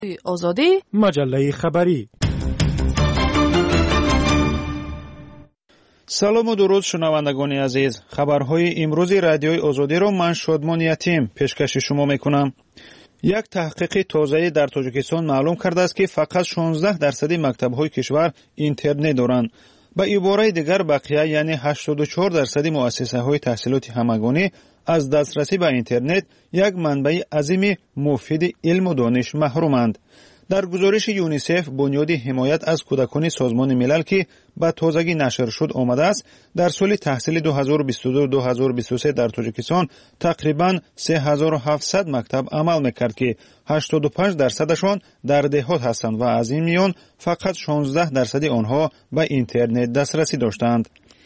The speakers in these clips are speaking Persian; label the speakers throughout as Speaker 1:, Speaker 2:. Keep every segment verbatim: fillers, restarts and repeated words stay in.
Speaker 1: آزادی
Speaker 2: مجله خبری. سلام و درود شنوندگان عزیز. خبرهای امروزی رادیوی آزادی را من شادمان یتیم پیشکش شما میکنم. یک تحقیق تازه در تاجیکستان معلوم کرده است که فقط شانزده درصد مکتب‌های کشور اینترنت دارند. به عبارت دیگر بقیه یعنی هشتاد و چهار درصد مؤسسه‌های تحصیلات همگانی از دسترسی به اینترنت یک منبع عظیم مفید علم و دانش محرومند. در گزارش یونیسف بنیاد حمایت از کودکان سازمان ملل که به تازگی نشر شد آمده است در سال تحصیل دو هزار و بیست و دو دو هزار و بیست و سه در تاجیکستان تقریباً سه هزار و هفتصد مکتب عمل میکرد که هشتاد و پنج درصدشان در دهات هستند و از این میان فقط شانزده درصد آنها به اینترنت دسترسی داشتند.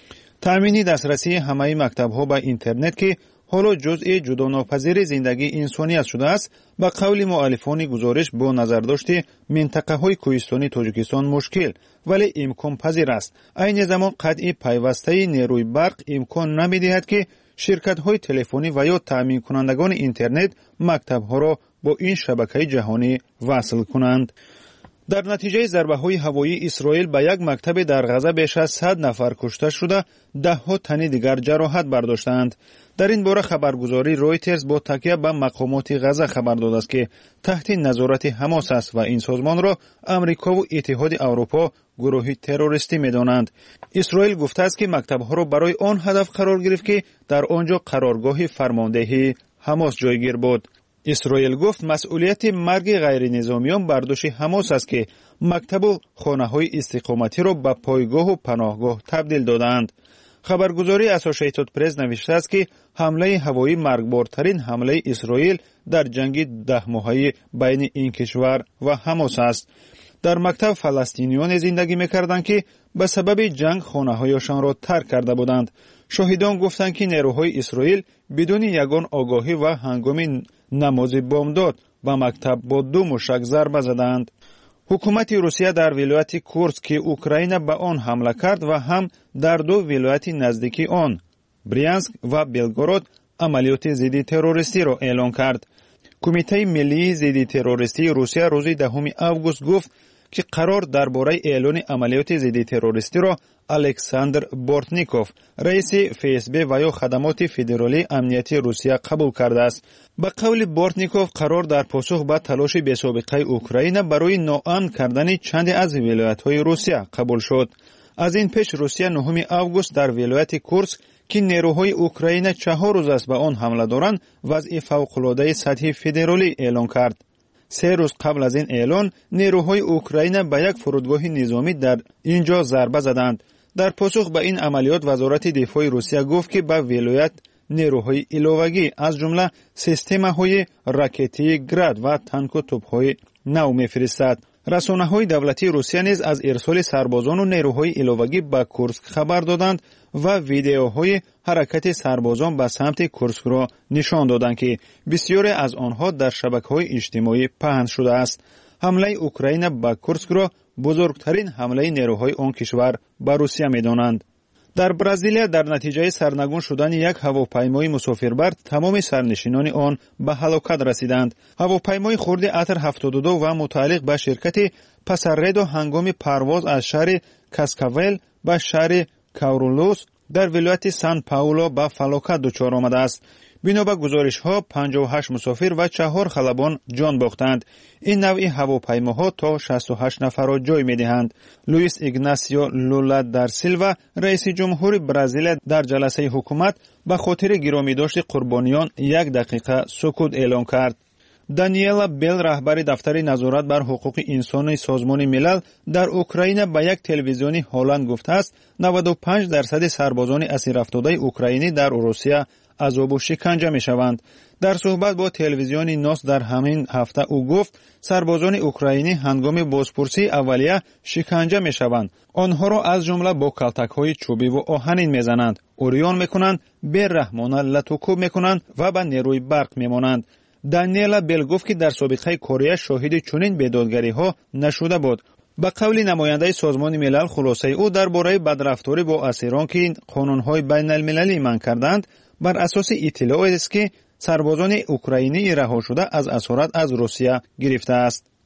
Speaker 2: تأمین دسترسی همه مکتب‌ها به اینترنت که حالا جزء جداناپذیر زندگی انسانیت شده است، به قول مؤلفان گزارش با نظر داشته منطقه‌های کوهستانی تاجیکستان مشکل ولی امکان پذیر است. این زمان قطع پیوسته نیروی برق امکان نمی‌دهد که شرکت‌های تلفنی و یا تأمین کنندگان اینترنت مکتب‌ها را با این شبکه جهانی وصل کنند. در نتیجه ضربه‌های هوایی اسرائیل به یک مکتب در غزه بیش از صد نفر کشته شده، ده‌ها تن دیگر جراحت برداشتند. در این باره خبرگزاری رویترز با تکیه به مقامات غزه خبر داده است که تحت نظارت حماس است و این سازمان را امریکا و اتحاد اروپا گروهی تروریستی می‌دانند. اسرائیل گفته است که مکتب‌ها را برای آن هدف قرار گرفت که در آنجا قرارگاه فرماندهی حماس جایگیر بود. اسرائیل گفت مسئولیت مرگ غیر نظامیان بر دوش حماس است که مکتب و خانه‌های استقامتی را به پایگاه و پناهگاه تبدیل دادند. خبرگزاری اسوسییتد پرس نوشته است که حمله هوایی مرگبارترین حمله اسرائیل در جنگ ده ماهه بین این کشور و حماس است. در مکتب فلسطینیان زندگی می‌کردند که به سبب جنگ خانه‌هایشان را ترک کرده بودند. شاهدان گفتند که نیروهای اسرائیل بدون یگان آگاهی و هنگام نماز بامداد به مکتب با دو موشک ضربه زدند. حکومت روسیه در ولایت کورسک که اوکراین به آن حمله کرد و هم در دو ولایت نزدیکی آن بریانسک و بلگورود عملیات ضد تروریستی را اعلان کرد. کمیته ملی ضد تروریستی روسیه روز دهم آگوست گفت که قرار درباره اعلان عملیات ضد تروریستی را الکساندر بورتنیکوف رئیس اف اس بی و یا خدمات فدرالی امنیتی روسیه قبول کرده است. به قول بورتنیکوف قرار در پاسخ به تلاش بی‌سابقه اوکراین برای ناامن کردن چند از ولایت‌های روسیه قبول شد. از این پیش روسیه نهم آگوست در ولایت کورسک که نیروهای اوکراین چهار روز است به آن حمله دارند وضع فوق‌العاده سطحی فدرالی اعلان کرد. سه روز قبل از این اعلان نیروهای اوکراین به یک فرودگاه نظامی در اینجا ضربه زدند. در پاسخ به این عملیات وزارت دفاع روسیه گفت که به ولایت نیروهای علاوگی از جمله سیستم‌های راکتی گراد و تانک و توپ‌های نو می‌فرستد. رسانه‌های دولتی روسیه نیز از ارسال سربازان و نیروهای علاوگی به کورسک خبر دادند و ویدیوهای حرکت سربازان به سمت کورسک را نشان دادند که بسیاری از آنها در شبکه‌های اجتماعی پهن شده است. حمله اوکراین به کورسک را بزرگترین حمله نیروهای آن کشور به روسیه می‌دانند. در برزیل در نتیجه سرنگون شدن یک هواپیمای مسافربر تمام سرنشینان آن به هلاکت رسیدند. هواپیمای خرد اتر هفتاد و دو و متعلق به شرکت پاساریدو هنگام پرواز از شهر کاسکاول به شهر کاورولوس در ولایت سان پائولو به فلاکت دچار آمده است. بنا به گزارش‌ها پنجاه و هشت مسافر و چهار خلبان جان باختند. این نوع هواپیماها تا شصت و هشت نفر را جای می‌دهند. لوئیس ایگناسیو لولا در سیلوا رئیس جمهور برزیل در جلسه حکومت به خاطر گرامی‌داشت قربانیان یک دقیقه سکوت اعلان کرد. دانیلا بیل رهبر دفتر نظارت بر حقوق انسانی سازمان ملل در اوکراین به یک تلویزیونی هلند گفته است نود و پنج درصد سربازان اسیر افتاده اوکراینی در روسیه عذاب و شکنجه می شوند. در صحبت با تلویزیون ناس در همین هفته او گفت سربازان اوکراینی هنگام بازپرسی اولیه شکنجه می شوند. آنها را از جمله با کلتک های چوبی و آهنین می زنند، اوریان می کنند، بی‌رحمانه لطوکوب می کنند و به نیروی برق می مانند. دانیلا بیل گفت که در سابقه کره شاهد چنین بیدادگری ها نشده بود. به قول نماینده سازمان ملل خلاصه او درباره بدرفتاری با اسیران که قانون‌های بین المللی منع کردند بر اساس اطلاعاتی است که سربازان اوکراینی رها شده از اسارت از روسیه گرفته است.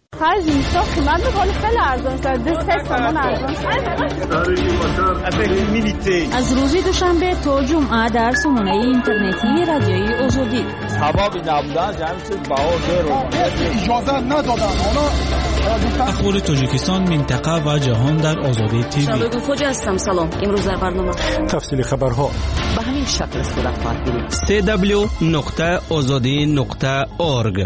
Speaker 1: هر جنسا قیمت میکنه خیلی ارزان است. دو سه تومن ارزان است.
Speaker 3: از روز دوشنبه تا جمعه در سامانه اینترنتی رادیوی آزادی.
Speaker 4: سبب نبودن جمعی چیز باور رو
Speaker 5: اجازه ندادن.
Speaker 6: اخبار تاجیکستان، منطقه و جهان در آزادی تیوی.
Speaker 7: شبکه خوج هستم. سلام. امروز در برنامه
Speaker 5: تفصیل خبرها
Speaker 7: به همین شکل صورت خواهد گرفت.
Speaker 6: سه دبلیو نقطه آزادی نقطه اورگ.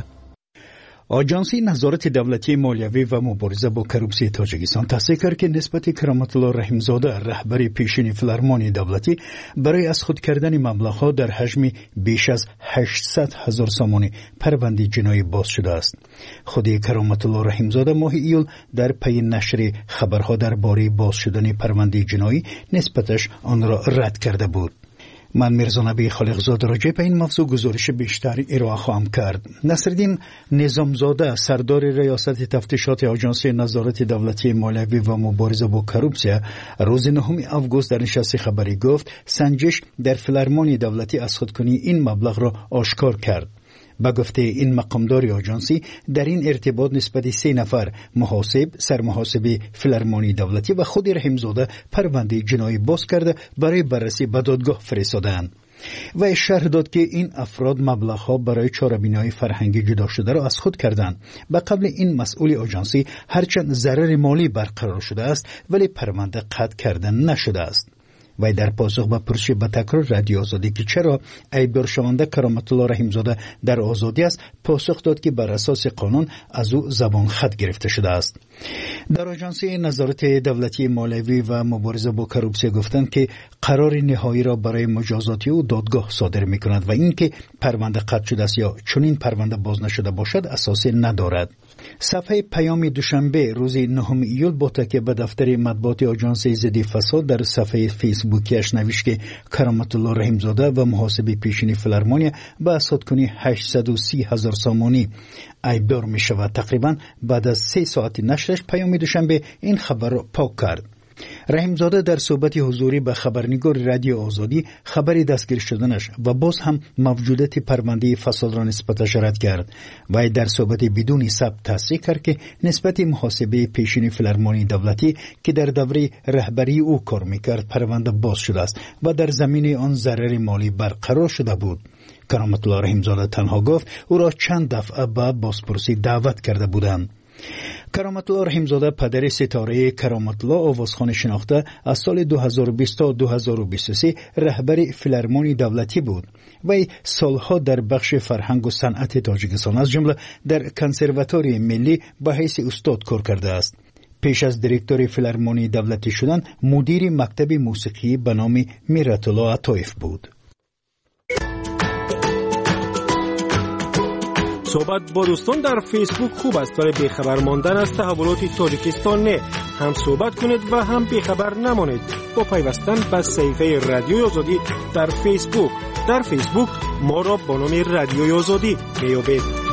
Speaker 8: آژانس نظارت دولتی مالیوی و مبارزه با کروپسی تاجیکستان تصدیق کرد که نسبت کرامت الله رحیمزاده رهبر پیشین فیلارمونی دولتی برای از خود کردن مبلغ‌ها در حجم بیش از هشتصد هزار سامانی پرونده جنایی باز شده است. خود کرامت الله رحیمزاده ماه ایول در پی نشر خبرها درباره باز شدن پرونده جنایی نسبتش آن را رد کرده بود. من میرزا نبی خالقزاده راجع به این موضوع گزارش بیشتر ارائه خواهم کرد. نصرالدین نظامزاده سردار ریاست تفتیشات آژانس نظارت دولتی مالیوی و مبارزه با کروپسی روز نهم آگوست در نشست خبری گفت سنجش در فیلارمونی دولتی از خودکنی این مبلغ را آشکار کرد. با گفته این مقامدار آژانسی در این ارتباط نسبت سه نفر محاسب، سرمحاسب فیلارمونی دولتی و خود رحیمزاده پرونده جنایی باز کرده برای بررسی به دادگاه فرستادند. و شرح داد که این افراد مبلغ‌ها برای چاره‌بینی فرهنگی جدا شده را از خود کردند. به قبل این مسئول آژانسی هرچند ضرر مالی برقرار شده است ولی پرونده قطع کرده نشده است. و در پاسخ به پرسش به تکرار رادیو آزادی که چرا ایبدار شونده کرامت الله رحیمزاده در آزادی است، پاسخ داد که بر اساس قانون از او زبان خط گرفته شده است. در آژانس نظارت دولتی مالیوی و مبارزه با کروپسی گفتند که قرار نهایی را برای مجازات او دادگاه صادر می‌کند و اینکه پرونده قطع شده است یا چنین پرونده باز نشده باشد اساس ندارد. صفحه پیام دوشنبه روز نهم ایول با تکیه به دفتر مطبوعات آژانس ضد فساد در صفحه فیسبوکیش نوشت که کرامت الله رحیمزاده و محاسب پیشین فیلارمونی به اسادکنی هشتصد و سی هزار سامانی ایبدار می شود. تقریبا بعد از سه ساعت نشرش پیام دوشنبه این خبر را پاک کرد. رحیمزاده در صحبت حضوری به خبرنگار رادیو آزادی خبری دستگیر شدنش و باز هم موجودیت پرونده فساد را نسبتش رد کرد و در صحبت بدون ثبت تصدیق کرد که نسبت محاسبه پیشین فیلارمونی دولتی که در دوره رهبری او کار میکرد پرونده باز شده است و در زمینه آن ضرر مالی برقرار شده بود. کرامت الله رحیمزاده تنها گفت او را چند دفعه به بازپرسی دعوت کرده بودند. کرامت الله رحیمزاده پدر ستاره کرامت الله آوازخوان شناخته از سال دو هزار و بیست تا دو هزار و بیست و سه رهبر فیلارمونی دولتی بود و سالها در بخش فرهنگ و صنعت تاجیکستان از جمله در کنسرواتوری ملی به حیث استاد کار کرده است. پیش از دیرکتور فیلارمونی دولتی شدن مدیر مکتب موسیقی به نام میرت الله عطایف بود.
Speaker 9: صحبت با دوستان در فیسبوک خوب است، برای بیخبر ماندن از تحولات تاجیکستان نه. هم صحبت کنید و هم بیخبر نمانید با پیوستن به صفحه رادیو آزادی در فیسبوک. در فیسبوک ما را با نام رادیو آزادی میابید.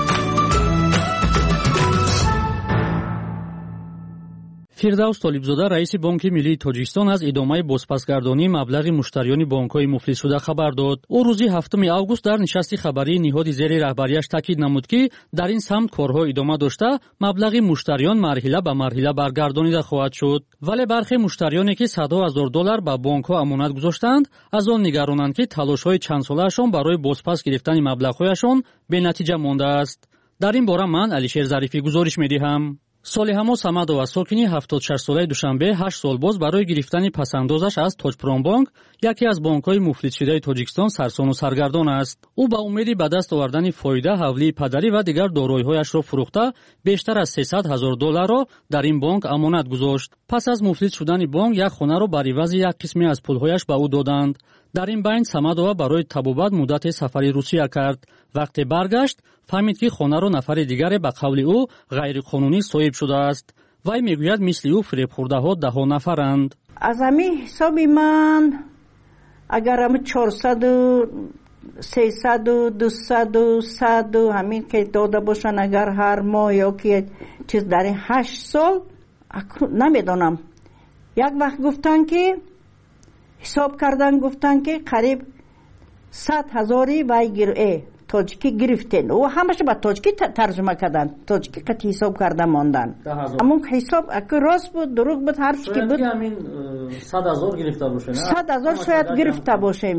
Speaker 10: فردوس طالبزاده رئیس بانک ملی تاجیکستان از ادامه بازپسگردانی مبلغ مشتریان بانک‌های مفلس شده خبر داد. او روز هفتم آگوست در نشست خبری نهاد زیر رهبریش تاکید نمود که در این سمت کارها ادامه داشته مبلغ مشتریان مرحله به مرحله برگردانیده خواهد شد. ولی برخی مشتریانی که صدها هزار دلار به بانک‌ها امانت گذاشتند از آن نگرانند که تلاش‌های چند ساله‌شان برای بازپس گرفتن مبلغ‌هایشان به نتیجه مانده است. در این باره من علیشیر ظریفی گزارش می‌دهم. صالح‌حمد صمدووا ساکنی هفتاد و شش ساله دوشنبه هشت سال باز برای گرفتن پسندازش از تاجپوران بانک، یکی از بانک‌های مفلس شده تاجیکستان، سرسان و سرگردان است. او با امید به دست آوردن فایده حوالی پدری و دیگر دارایی‌هایش را فروخته بیشتر از سیصد هزار دلار را در این بانک امانت گذاشت. پس از مفلس شدن بانک یک خانه را بر عوض یک قسمی از پول‌هایش به او دادند. در این بین صمدووا برای طبابت مدت سفری روسیه کرد. وقتی برگشت فهمید که خانه را نفر دیگری به قول او غیرقانونی صاحب شده است. وی میگوید مثل او فریب خورده‌ها ده ها نفرند.
Speaker 11: از همین حسابی من اگر هم چهارصد و سیصد و دویست و صد و همین که داده باشن اگر هر ماه یا که چیز در این هشت سال نمیدانم. یک وقت گفتن که حساب کردن گفتن که قریب صد هزاری وی گیره تاجیکی گرفتن و همش با تاجیکی ترجمه کردن، تاجیکی قطع حساب کرده ماندن. همون حساب اگه راست بود دروغ بود هر چی که بود
Speaker 10: همین صد هزار گرفته باشه،
Speaker 11: صد هزار شاید گرفته باشیم،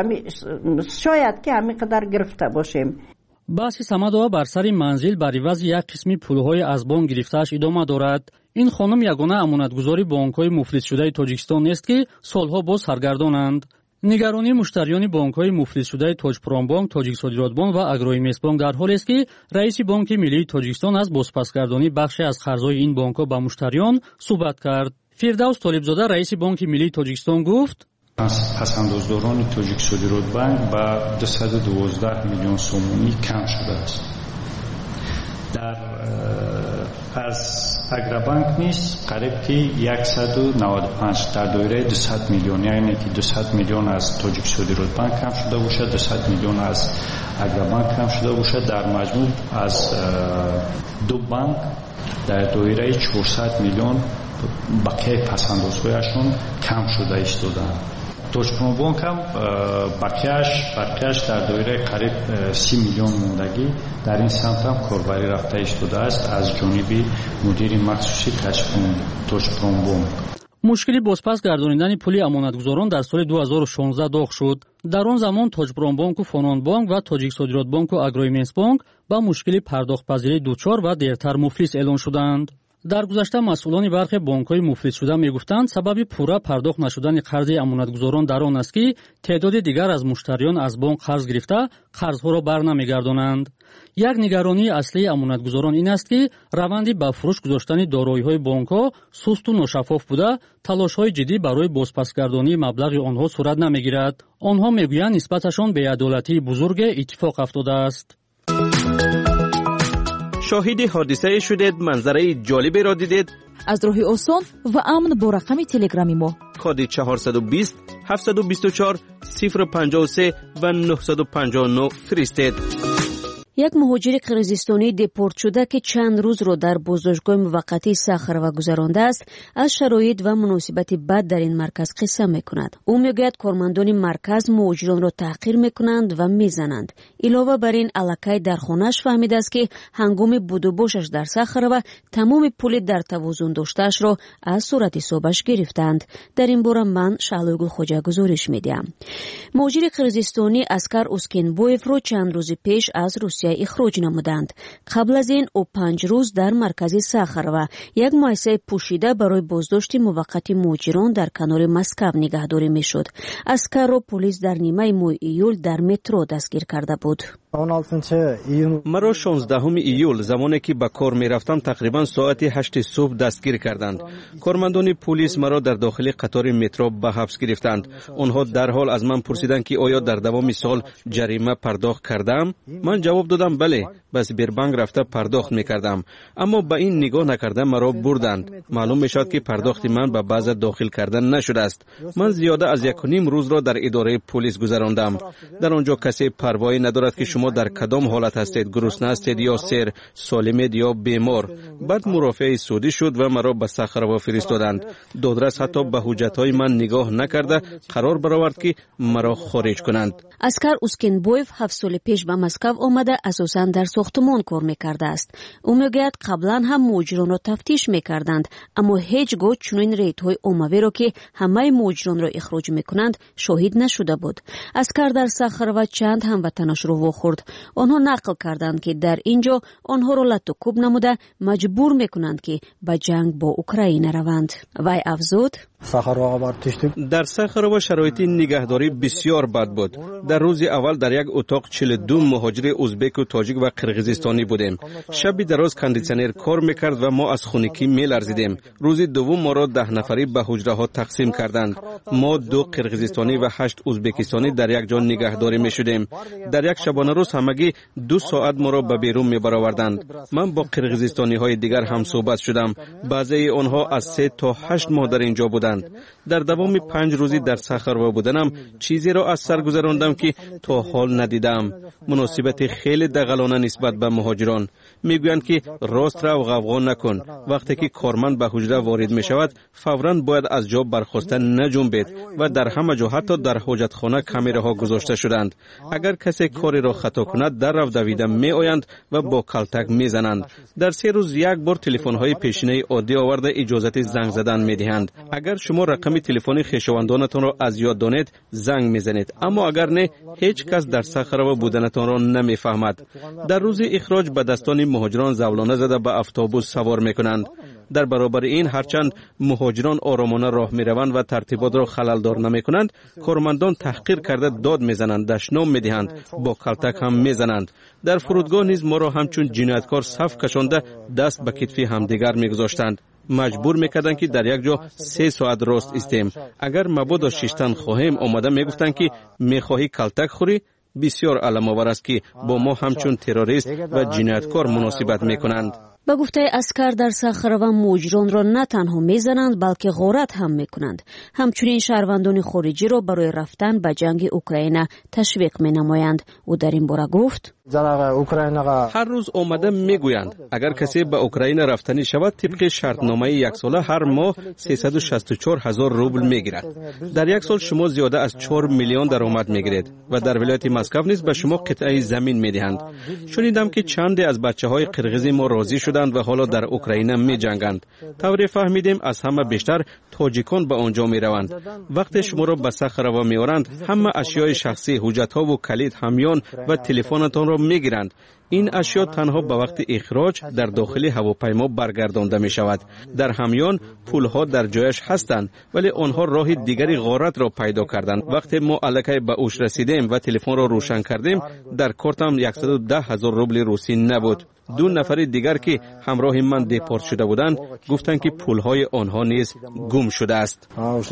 Speaker 11: شاید که همین قدر گرفته باشیم.
Speaker 10: بحث Самадова бар сари манзил бар ивази як қисми пулҳои аз бонк гирифтааш идома дорад. ин хонум ягона амонатгузори бонкҳои муфлисшудаи Тоҷикистон нест ки солҳо боз саргардонанд. нигаронии муштариёни бонкҳои муфлисшудаи Тоҷпромбонк, Тоҷиксодиротбонк ва Агроинвестбонк дар ҳолест ки раиси Бонки Миллии Тоҷикистон аз бозпасгардонӣ бахше аз қарзҳои ин бонкҳо ба муштариён суҳбат кард. Фирдавс Толибзода раиси Бонки Миллии Тоҷикистон гуфт:
Speaker 12: پسندازداران تاجیک صادرات بانک با دویست و دوازده میلیون سومونی کم شده است. در از اگربانک نیز قریب که صد و نود و پنج در دایره دویست میلیون، یعنی که دویست میلیون از تاجیک صادرات بانک کم شده باشد، دویست میلیون از اگربانک کم شده باشد. در مجموع از دو بانک در دایره چهارصد میلیون بقیه پسندازهایشون کم شده ایستادند. Toshpромбонк هم بقیه‌اش بقیه‌اش در دایره قریب سی میلیون موندگی در این سمت هم کاربری رفته ایستاده است از جانب مدیر مخصوصی Toshpромбонк.
Speaker 10: мушкили бозпас гардонидани пули амонатгузорон дар соли ду ҳазору шонздаҳ доғ шуд. дар он замон Тоҷпромбонку Фононбонк ва Тоҷиксодиротбонку Агроинвестбонк ба мушкили пардохтпазирӣ дучор ва дертар муфлис эълон шуданд. дар гузашта масъулони бархе бонкҳои муфлисшуда мегуфтанд сабаби пурра пардохт нашудани қарзи амонатгузорон дар он аст ки теъдоди дигар аз муштариён аз бонк қарз гирифта қарзҳоро барнамегардонанд. як нигаронии аслии амонатгузорон ин аст ки раванди ба фурӯш гузоштани дороиҳои бонкҳо сусту ношаффоф буда талошҳои ҷиддӣ барои бозпасгардонии маблағи онҳо сурат намегирад. онҳо мегӯянд нисбаташон беадолатии бузурге иттифоқ афтодааст.
Speaker 13: شاهد حادثه شدید، منظره جالبی را دیدید؟
Speaker 14: از راه آسان و امن با رقم تلگرامی ما
Speaker 13: کد چهارصد و بیست هفتصد و بیست و چهار صفر پنجاه و سه و نهصد و پنجاه و نه فرستید.
Speaker 15: یک مهاجر قرقیزستانی دپورت شده که چند روز رو در بازداشتگاه موقتی ساخروا گذرانده است از شرایط و مناسبت بد در این مرکز قصه میکند. او میگوید کارمندان مرکز مهاجران را تحقیر میکنند و میزنند. علاوه بر این الکی در خانه‌اش فهمیده است که هنگام بود و باشش در ساخروا تمام پول در توازن داشته‌اش را از صورت حسابش گرفتند. در این باره من شعلوگل خوجا گزارش میدم. مهاجر قرقیزستانی اسکر اسکینبویف رو چند روز پیش از روسیه اخراج نمودند. قبل از این او پنج روز در مرکز ساخروا یک مؤسسه پوشیده برای بازداشت موقت مهاجران در کنار مسکو نگهداری میشد. اسکر رو پلیس در نیمه ماه ایول در مترو دستگیر کرده بود.
Speaker 13: مرا شانزدهم ایول زمانی که به کار میرفتم تقریبا ساعت هشت صبح دستگیر کردند. کارمندان پلیس مرا در داخل قطار مترو به حبس گرفتند. آنها در حال از من پرسیدند که آیا در دوام سال جریمه پرداخت کردم؟ من جواب دادم بله، بس بربنگ رفته پرداخت میکردم. اما به این نگاه نکرده مرا بردند. معلوم میشد که پرداخت من به باز داخل کردن نشده است. من زیاده از یک و نیم روز را در اداره پلیس گذراندم. در آنجا کسی پروایی ندارد که شما در کدام حالت هستید، گرسنه هستید یا سیر، سالمید یا بیمار. بعد مرافعه سودی شد و مرا به ساخروا فرستادند. دادرس حتی به حجت‌های من نگاه نکرده قرار برآورد که مرا خارج کنند.
Speaker 15: اسکر اسکینبویف هفت سال پیش به مسکو آمده اساساً در ساختمان کار میکرده است. او میگوید قبلا هم مهاجران را تفتیش میکردند اما هیچگاه چنین ریت‌های عمومی را که همه مهاجران را اخراج میکنند شاهد نشده بود. اسکر در ساخروا چند هموطنش را واخورد. آنها نقل کردند که در اینجا آنها را لط و کوب نموده مجبور میکنند که به جنگ با اوکراین روند. وی افزود:
Speaker 13: در ساخروا شرایط نگهداری بسیار بد بود. در روز اول در یک اتاق چهل و دو مهاجر ازبک و تاجیک و قرقیزستانی بودیم. شب دراز کاندیسیونر کار میکرد و ما از خنکی میلرزیدیم. روز دوم ما را ده نفری به حجره ها تقسیم کردند. ما دو قرقیزستانی و هشت ازبکستانی در یک جا نگهداری میشدیم. در یک شبانه روز همگی دو ساعت ما را به بیرون میبرآوردند. من با قرقیزستانی های دیگر هم صحبت شدم. بعضی آنها از سه تا هشت ماه در اینجا بودند. کردند. در دوام پنج روزی در سخروا بودنم چیزی را از سر گذراندم که تا حال ندیدم. مناسبت خیلی دغلانه نسبت به مهاجران. میگویند که راست رو غوغا نکن. وقتی که کارمند به حجره وارد می شود فوراً باید از جا برخاسته نجنبید و در همه جا حتی در حاجتخانه کامیراها گذاشته شدند. اگر کسی کاری را خطا کند در رو دویده می آیند و با کلتک می زنند. در سه روز یک بار تلفن های پیشینه عادی آورده اجازه زنگ زدن می دهند. اگر شما رقم تلفن خویشاوندانتان را از یاد دانید زنگ می زنید، اما اگر نه هیچ کس در صخره بودنتان را نمی فهمد. در روز اخراج به دستان مهاجران زولانه زده به اتوبوس سوار می کنند. در برابر این هرچند مهاجران آرامانه راه می روند و ترتیبات را خللدار نمی کنند، کارمندان تحقیر کرده داد می زنند، دشنام می دهند، با کلتک هم می زنند. در فرودگاه نیز ما را همچون جنایتکار صف کشانده دست به کتفی همدیگر می گذاشتند. مجبور میکردند که در یک جا سه ساعت راست استیم. اگر مبادا شیشتن خواهیم آمده میگفتند که میخواهی کلتک خوری، بسیار علم آور است که با ما همچون تروریست و جنایتکار مناسبت میکنند.
Speaker 15: با گفته اسکر در صخره و مهاجران را نه تنها میزنند بلکه غارت هم میکنند. همچنین شهروندان خارجی را برای رفتن به جنگ اوکراین تشویق مینمایند. او در این باره گفت:
Speaker 13: هر روز آمده میگویند اگر کسی به اوکراین رفتنی شود طبق شرطنامه یک ساله هر ماه سیصد و شصت و چهار هزار روبل میگیرد. در یک سال شما زیاده از چهار میلیون درآمد میگیرید و در ولایت مسکو نیز به شما قطعه زمین میدهند. شنیدم که چندی از بچه‌های قرغیزی ما راضی شدند و حالا در اوکراین میجنگند. طوری فهمیدیم از همه بیشتر تاجیکان به آنجا میروند. وقتی شما را به صخره میآورند همه اشیای شخصی، حجت‌ها و کلید، همیان و تلفنتان را میگیرند. این اشیا تنها به وقت اخراج در داخل هواپیما برگردانده می شود. در همیان پولها در جایش هستند ولی آنها راه دیگری غارت را پیدا کردند. وقتی ما الکی به اوش رسیدیم و تلفن را روشن کردیم در کارتم صد و ده هزار روبل روسی نبود. دو نفر دیگر که همراه من دیپورت شده بودند گفتند که پولهای آنها نیز گم شده است.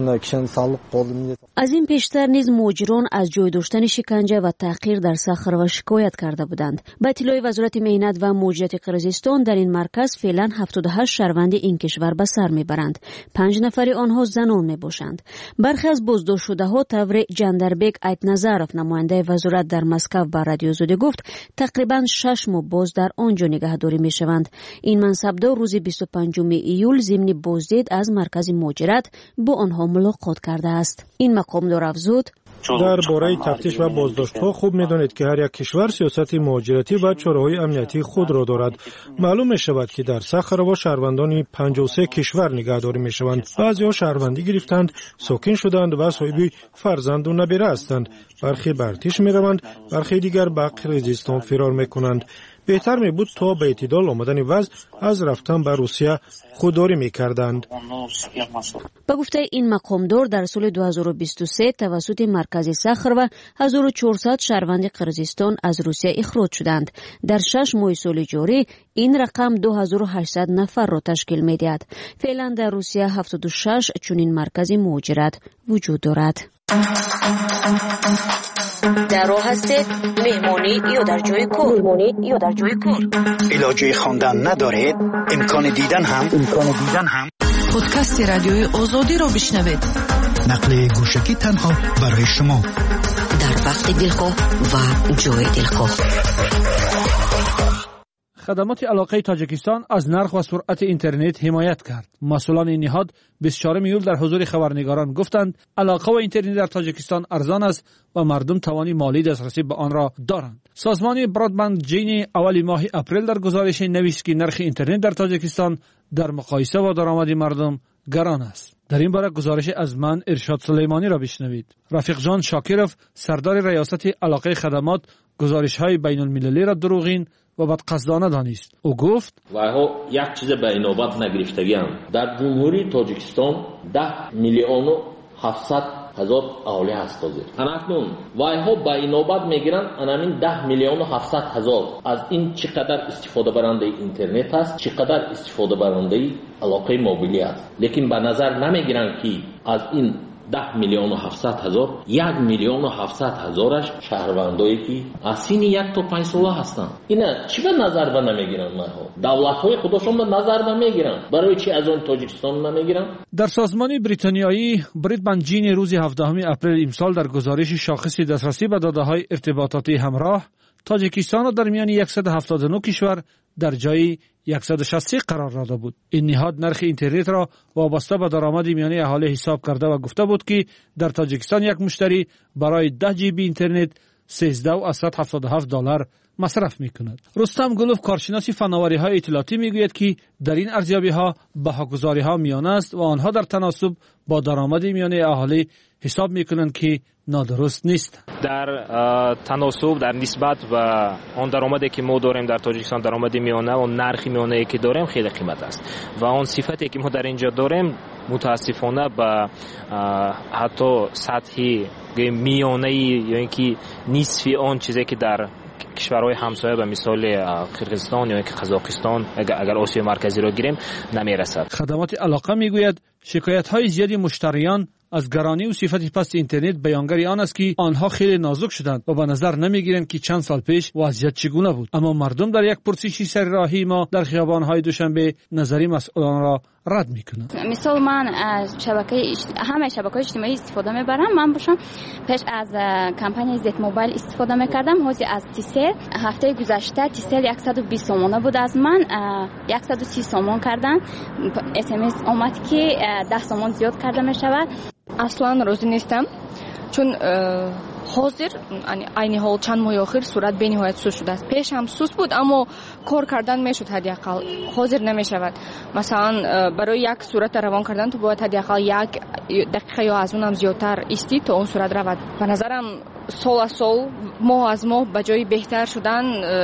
Speaker 15: از این پیشتر نیز مهاجران از جای داشتن شکنجه و تحقیر در صخره شکایت کرده بودند. با اطلاع وزارت مهنت و مهاجرت قرقیزستان در این مرکز فعلا هفتاد و هشت شهروند این کشور به سر میبرند. پنج نفر آنها زنان میباشند. برخی از بازداشت شده ها طور جندربک ایتنظرف نماینده وزارت در مسکو به رادیو آزادی گفت تقریبا شش ماه باز در آنجا نگهداری میشوند. این منصبدار روز بیست و پنجم ایول ضمن بازدید از مرکز مهاجرت با آنها ملاقات کرده است. این مقامدار افزود:
Speaker 9: در باره تفتیش و بازداشت‌ها خوب می‌دانید که هر یک کشور سیاست مهاجرتی و چاره‌های امنیتی خود را دارد. معلوم می‌شود که در صخره و شهروندان پنجاه و سه کشور نگهداری می‌شوند. بعضی‌ها شهروندی گرفتند، ساکن شدند و صاحب فرزند و نبیره هستند. برخی به ارتش می‌روند، برخی دیگر به قرقیزستان فرار می‌کنند. بهتر می بود تا به اعتدال آمدن وضع از رفتن به روسیه خودداری می کردند.
Speaker 15: با گفته این مقامدار در سال دو هزار و بیست و سه توسط مرکز صخر و هزار و چهارصد شهروند قرقیزستان از روسیه اخراج شدند. در شش ماه سال جاری این رقم دو هزار و هشتصد نفر را تشکیل می دهد. فعلا در روسیه هفتاد و شش چنین مرکز مهاجرت وجود دارد.
Speaker 16: در راه هستید مهمانی یا در جای کار مهمانی یا در جای کار
Speaker 17: علاجه خواندن ندارید امکان دیدن هم امکان دیدن هم
Speaker 16: پادکست رادیوی آزادی را بشنوید.
Speaker 17: نقل گوشکی تنها برای شما
Speaker 16: در وقت دلخواه و جای دلخواه.
Speaker 10: خدمات علاقه تاجیکستان از نرخ و سرعت اینترنت حمایت کرد. مسئولان این نهاد بیست و چهارم ایول در حضور خبرنگاران گفتند علاقه و اینترنت در تاجیکستان ارزان است و مردم توانی مالی دسترسی به آن را دارند. سازمان برادبند جین اول ماه اپریل در گزارش نوشت که نرخ اینترنت در تاجیکستان در مقایسه با درآمد مردم گران است. در این باره گزارش از من ارشاد سلیمانی را بشنوید. رفیق جان شاکرف سردار ریاست علاقه خدمات گزارش‌های بین المللی را دروغین و بدقصدانه دانست. او گفت
Speaker 18: وایها یک چیز به اینابت نگرفتگیم. در جمهوری تاجیکستان ده میلیون و هفتصد هزار اهالی هست تازه. انکنون وایها به اینابت میگیرن انامین ده میلیون و هفتصد هزار. از این چقدر استفاده برنده اینترنت است، چقدر استفاده برنده علاقه موبیلی است. لیکن به نظر نمیگیرن که از این ده میلیون و هفتصد هزار یک میلیون و هفتصد هزارش شهروندایی که از سین یک تا پنج ساله هستند. اینا چی به نظر به نمیگیرن؟ ماها دولت‌های خودشون به نظر نمیگیرن. برای چی از اون تاجیکستان نمیگیرن؟
Speaker 10: در سازمان بریتانیایی بریدمنجین روز هفدهم اپریل امسال در گزارش شاخص دسترسی به داده‌های ارتباطاتی همراه تاجیکستان را در میان صد و هفتاد و نه کشور در جای صد و شصت و سه قرار داده بود. این نهاد نرخ اینترنت را وابسته به درآمد میانه اهالی حساب کرده و گفته بود که در تاجیکستان یک مشتری برای ده جی بی اینترنت سیزده و هفتاد و هفت دلار مصرف میکند. رستم گلوف کارشناس فناوری های اطلاعاتی میگوید که در این ارزیابی ها بهاگذاری ها میانه است و آنها در تناسب با درآمد میانه اهالی حساب میکنند که نادرست نیست.
Speaker 19: در تناسب در نسبت و آن درآمدی که ما داریم در تاجیکستان، درآمد میانه و نرخ میانه که داریم خیلی قیمت است و آن صفتی که ما در اینجا داریم متاسفانه به حتی سطحی میانه یا اینکه نصفی آن چیزی که در کشورهای همسایه به مثال قرقیزستان یا اینکه قزاقستان اگر آسیای مرکزی را گیریم نمیرسد.
Speaker 10: خدمات علاقه میگوید شکایت های زیادی مشتریان از گرانی و صفت پست اینترنت بیانگر آن است که آنها خیلی نازک شدند و به نظر نمیگیرند که چند سال پیش وضعیت چگونه بود. اما مردم در یک پرسشی سرراهی ما در خیابان‌های دوشنبه نظری مسئولان را رد میکنند.
Speaker 20: مثال من از شبکه همه شبکه‌های اجتماعی استفاده میبرم. من باشم پیش از کمپانی زد موبایل استفاده میکردم. حاضر از تیسل هفته گذشته تیسل صد و بیست سومانه بود، از من صد و سی سومان کردن. اس ام اس اومد که ده سومان زیاد کرده میشود.
Speaker 21: اصلا راضی نیستم چون حاضر عین حال چند ماه اخیر صورت به نهایت سوس شده است. پیش هم سوس بود اما کار کردن میشد، حداقل حاضر نمیشود. مثلا برای یک صورت روان کردن تو باید حداقل یک دقیقه یا از اونم زیادتر استی تا اون صورت رود. به نظرم سال از سال ماه از ماه به جای بهتر شدن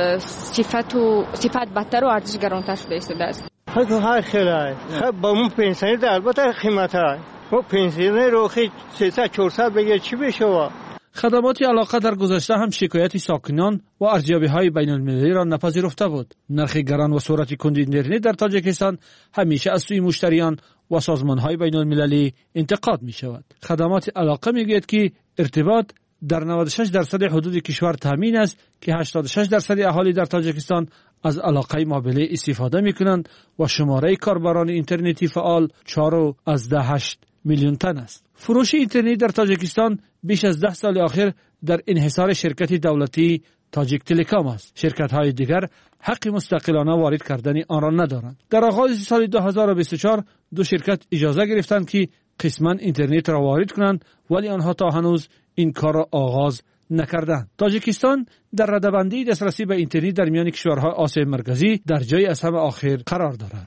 Speaker 21: صفت و صفت بدتر و ارزش گرانتر شده است.
Speaker 22: های خیلی خب با اون پنسیونی در البته قیمت های و پنسیونی رو خیلی سیصد چهارصد بگیر چی بشه.
Speaker 10: خدمات علاقه در گذشته هم شکایت ساکنان و ارزیابی های بین المللی را نپذیرفته بود. نرخ گران و سرعت کند اینترنت در تاجیکستان همیشه از سوی مشتریان و سازمان های بین المللی انتقاد می شود. خدمات علاقه می گوید که ارتباط در نود و شش درصد حدود کشور تامین است که هشتاد و شش درصد اهالی در تاجیکستان از علاقه مابله استفاده می کنند و شماره کاربران اینترنتی فعال چهار از ده هشت میلیون تن است. فروش اینترنت در تاجیکستان بیش از ده سال اخیر در انحصار شرکت دولتی تاجیک تلکام است. شرکت های دیگر حق مستقلانه وارد کردن آن را ندارند. در آغاز سال دو هزار و بیست و چهار دو شرکت اجازه گرفتند که قسما اینترنت را وارد کنند، ولی آنها تا هنوز این کار را آغاز نکردند. تاجیکستان در رده‌بندی دسترسی به اینترنت در میان کشورهای آسیای مرکزی در جای از همه آخر قرار دارد.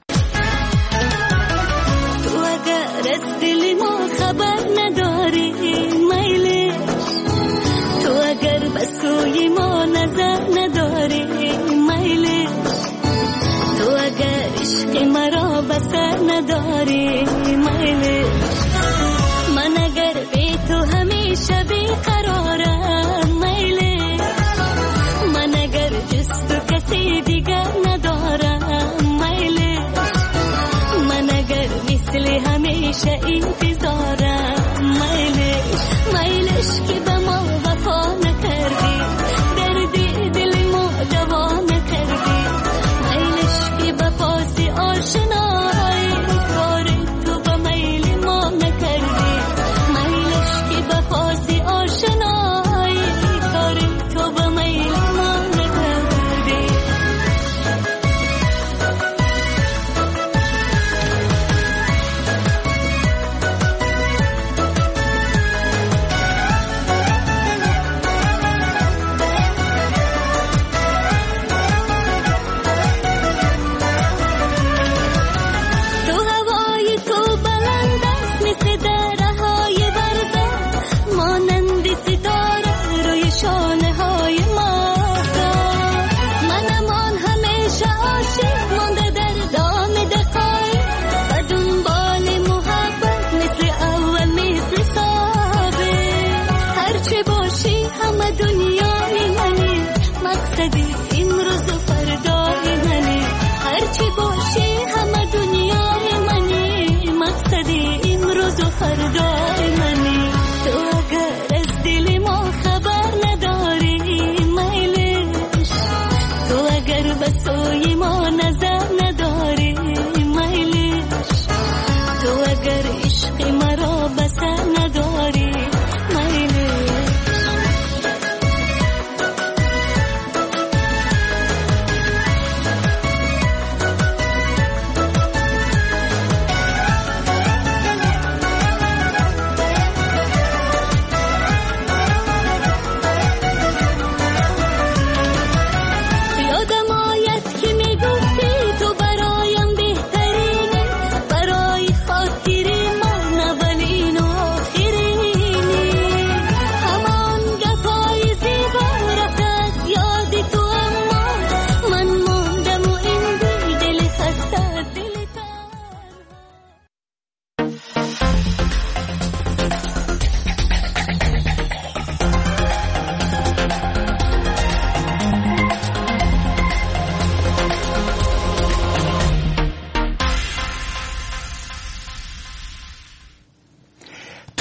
Speaker 23: از دل ما خبر نداری میلی، تو اگر بسوی ما نظر نداری میلی، تو اگر عشق مرا بسر نداری میلی، من اگر بی تو همیشه بی قرارم میلی، من اگر جز تو کسی دیگر ندارم میلی، من اگر مثل همیشه انتظارم میلش میلش که به ما وفا نکردی، دردی دل ما دوا نکردی، میلش که به پاس آشنایی کار تو به میل ما نکردی، میلش که به پاس آشنایی کار تو به میل ما نکردی.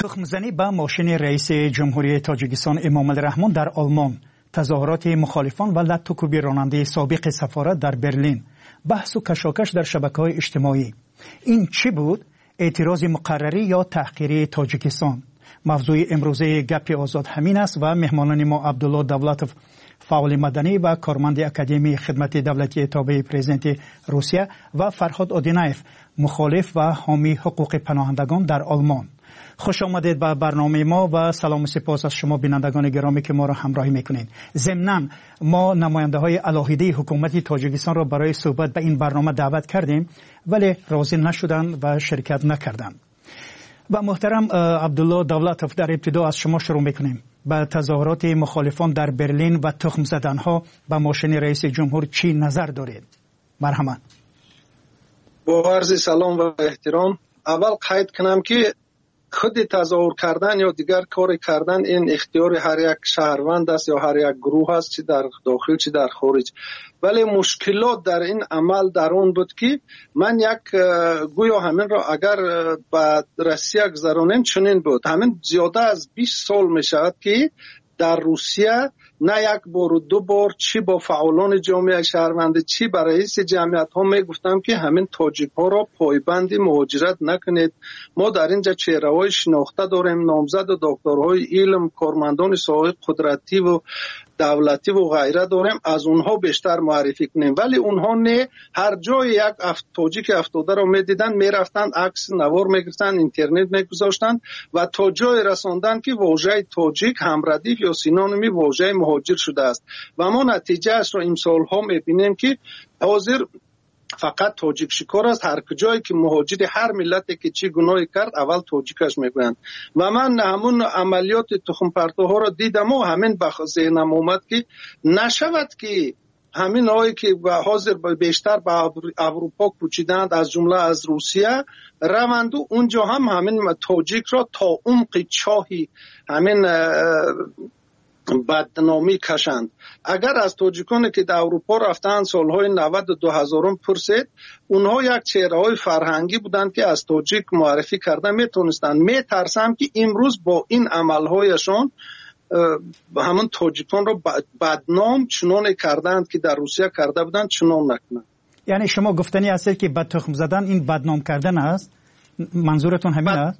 Speaker 8: تخمزنی به ماشین رئیس جمهوری تاجیکستان امام الرحمن در آلمان، تظاهرات مخالفان و لطوکوبی راننده سابق سفارت در برلین، بحث و کشاکش در شبکه‌های اجتماعی. این چی بود؟ اعتراض مقرری یا تحقیری تاجیکستان؟ موضوع امروزه گپ آزاد همین است و مهمانان ما عبدالله دولتوف، فعال مدنی و کارمند اکادمی خدمت دولتی تابع پرزیدنت روسیه، و فرهاد آدینایف، مخالف و حامی حقوق پناهندگان در آلمان. خوش آمدید به برنامه ما و سلام و سپاس از شما بینندگان گرامی که ما را همراهی میکنید. ضمناً ما نماینده های علاهیده حکومت تاجیکستان را برای صحبت به این برنامه دعوت کردیم ولی راضی نشدند و شرکت نکردند. و محترم عبدالله دولتوف، در ابتدا از شما شروع میکنیم. به تظاهرات مخالفان در برلین و تخم زدن ها به ماشین رئیس جمهور چی نظر دارید؟ مرحمت.
Speaker 1: با عرض سلام و احترام، اول قید کنم که خود تظاهر کردن یا دیگر کار کردن این اختیار هر یک شهروند است یا هر یک گروه است، چی در داخل چی در خارج. ولی مشکلات در این عمل در اون بود که من یک گویا همین را اگر به روسیه گذرانیم چنین بود. همین زیاده از بیست سال می شود که در روسیه نه یک بار و دو بار چی با فعالان جامعه شهروندی چی با رئیس جمعیت ها می گفتم که همین تاجیک ها را پایبند مهاجرت نکنید. ما در اینجا چهره های شناخته داریم، نامزد و دکترهای علم، کارمندان ساحه قدرتی و دولتی و غیره داریم، از اونها بیشتر معرفی کنیم. ولی اونها نه، هر جای یک افت تاجیک افتاده رو میدیدن میرفتن عکس نوار میگرفتن، اینترنت میگذاشتن و تا جای رساندن که واژه تاجیک همردیف یا سینونیمی واژه مهاجر شده است. و ما نتیجه اش رو این سالها میبینیم که حاضر فقط تاجیک شکار است. هر کجایی که مهاجر هر ملتی که چی گناهی کرد اول تاجیکش میگویند. و من همون عملیات تخم پرتوها را دیدم و همین به ذهنم اومد که نشود که همین هایی که حاضر بیشتر به اروپا کوچیدند از جمله از روسیه روند و اونجا هم همین تاجیک را تا عمق چاهی همین بدنامی کشند. اگر از تاجیکانی که در اروپا رفتن سالهای نود و دو هزارم پرسید، اونها یک چهره های فرهنگی بودند که از تاجیک معرفی کرده میتونستند. میترسم که امروز با این عملهایشان همون تاجیکان را بدنام چنان کردند که در روسیه کرده بودند چنان نکنند.
Speaker 8: یعنی شما گفتنی هست که بد تخم زدن این بدنام کردن است؟ منظورتون همین است؟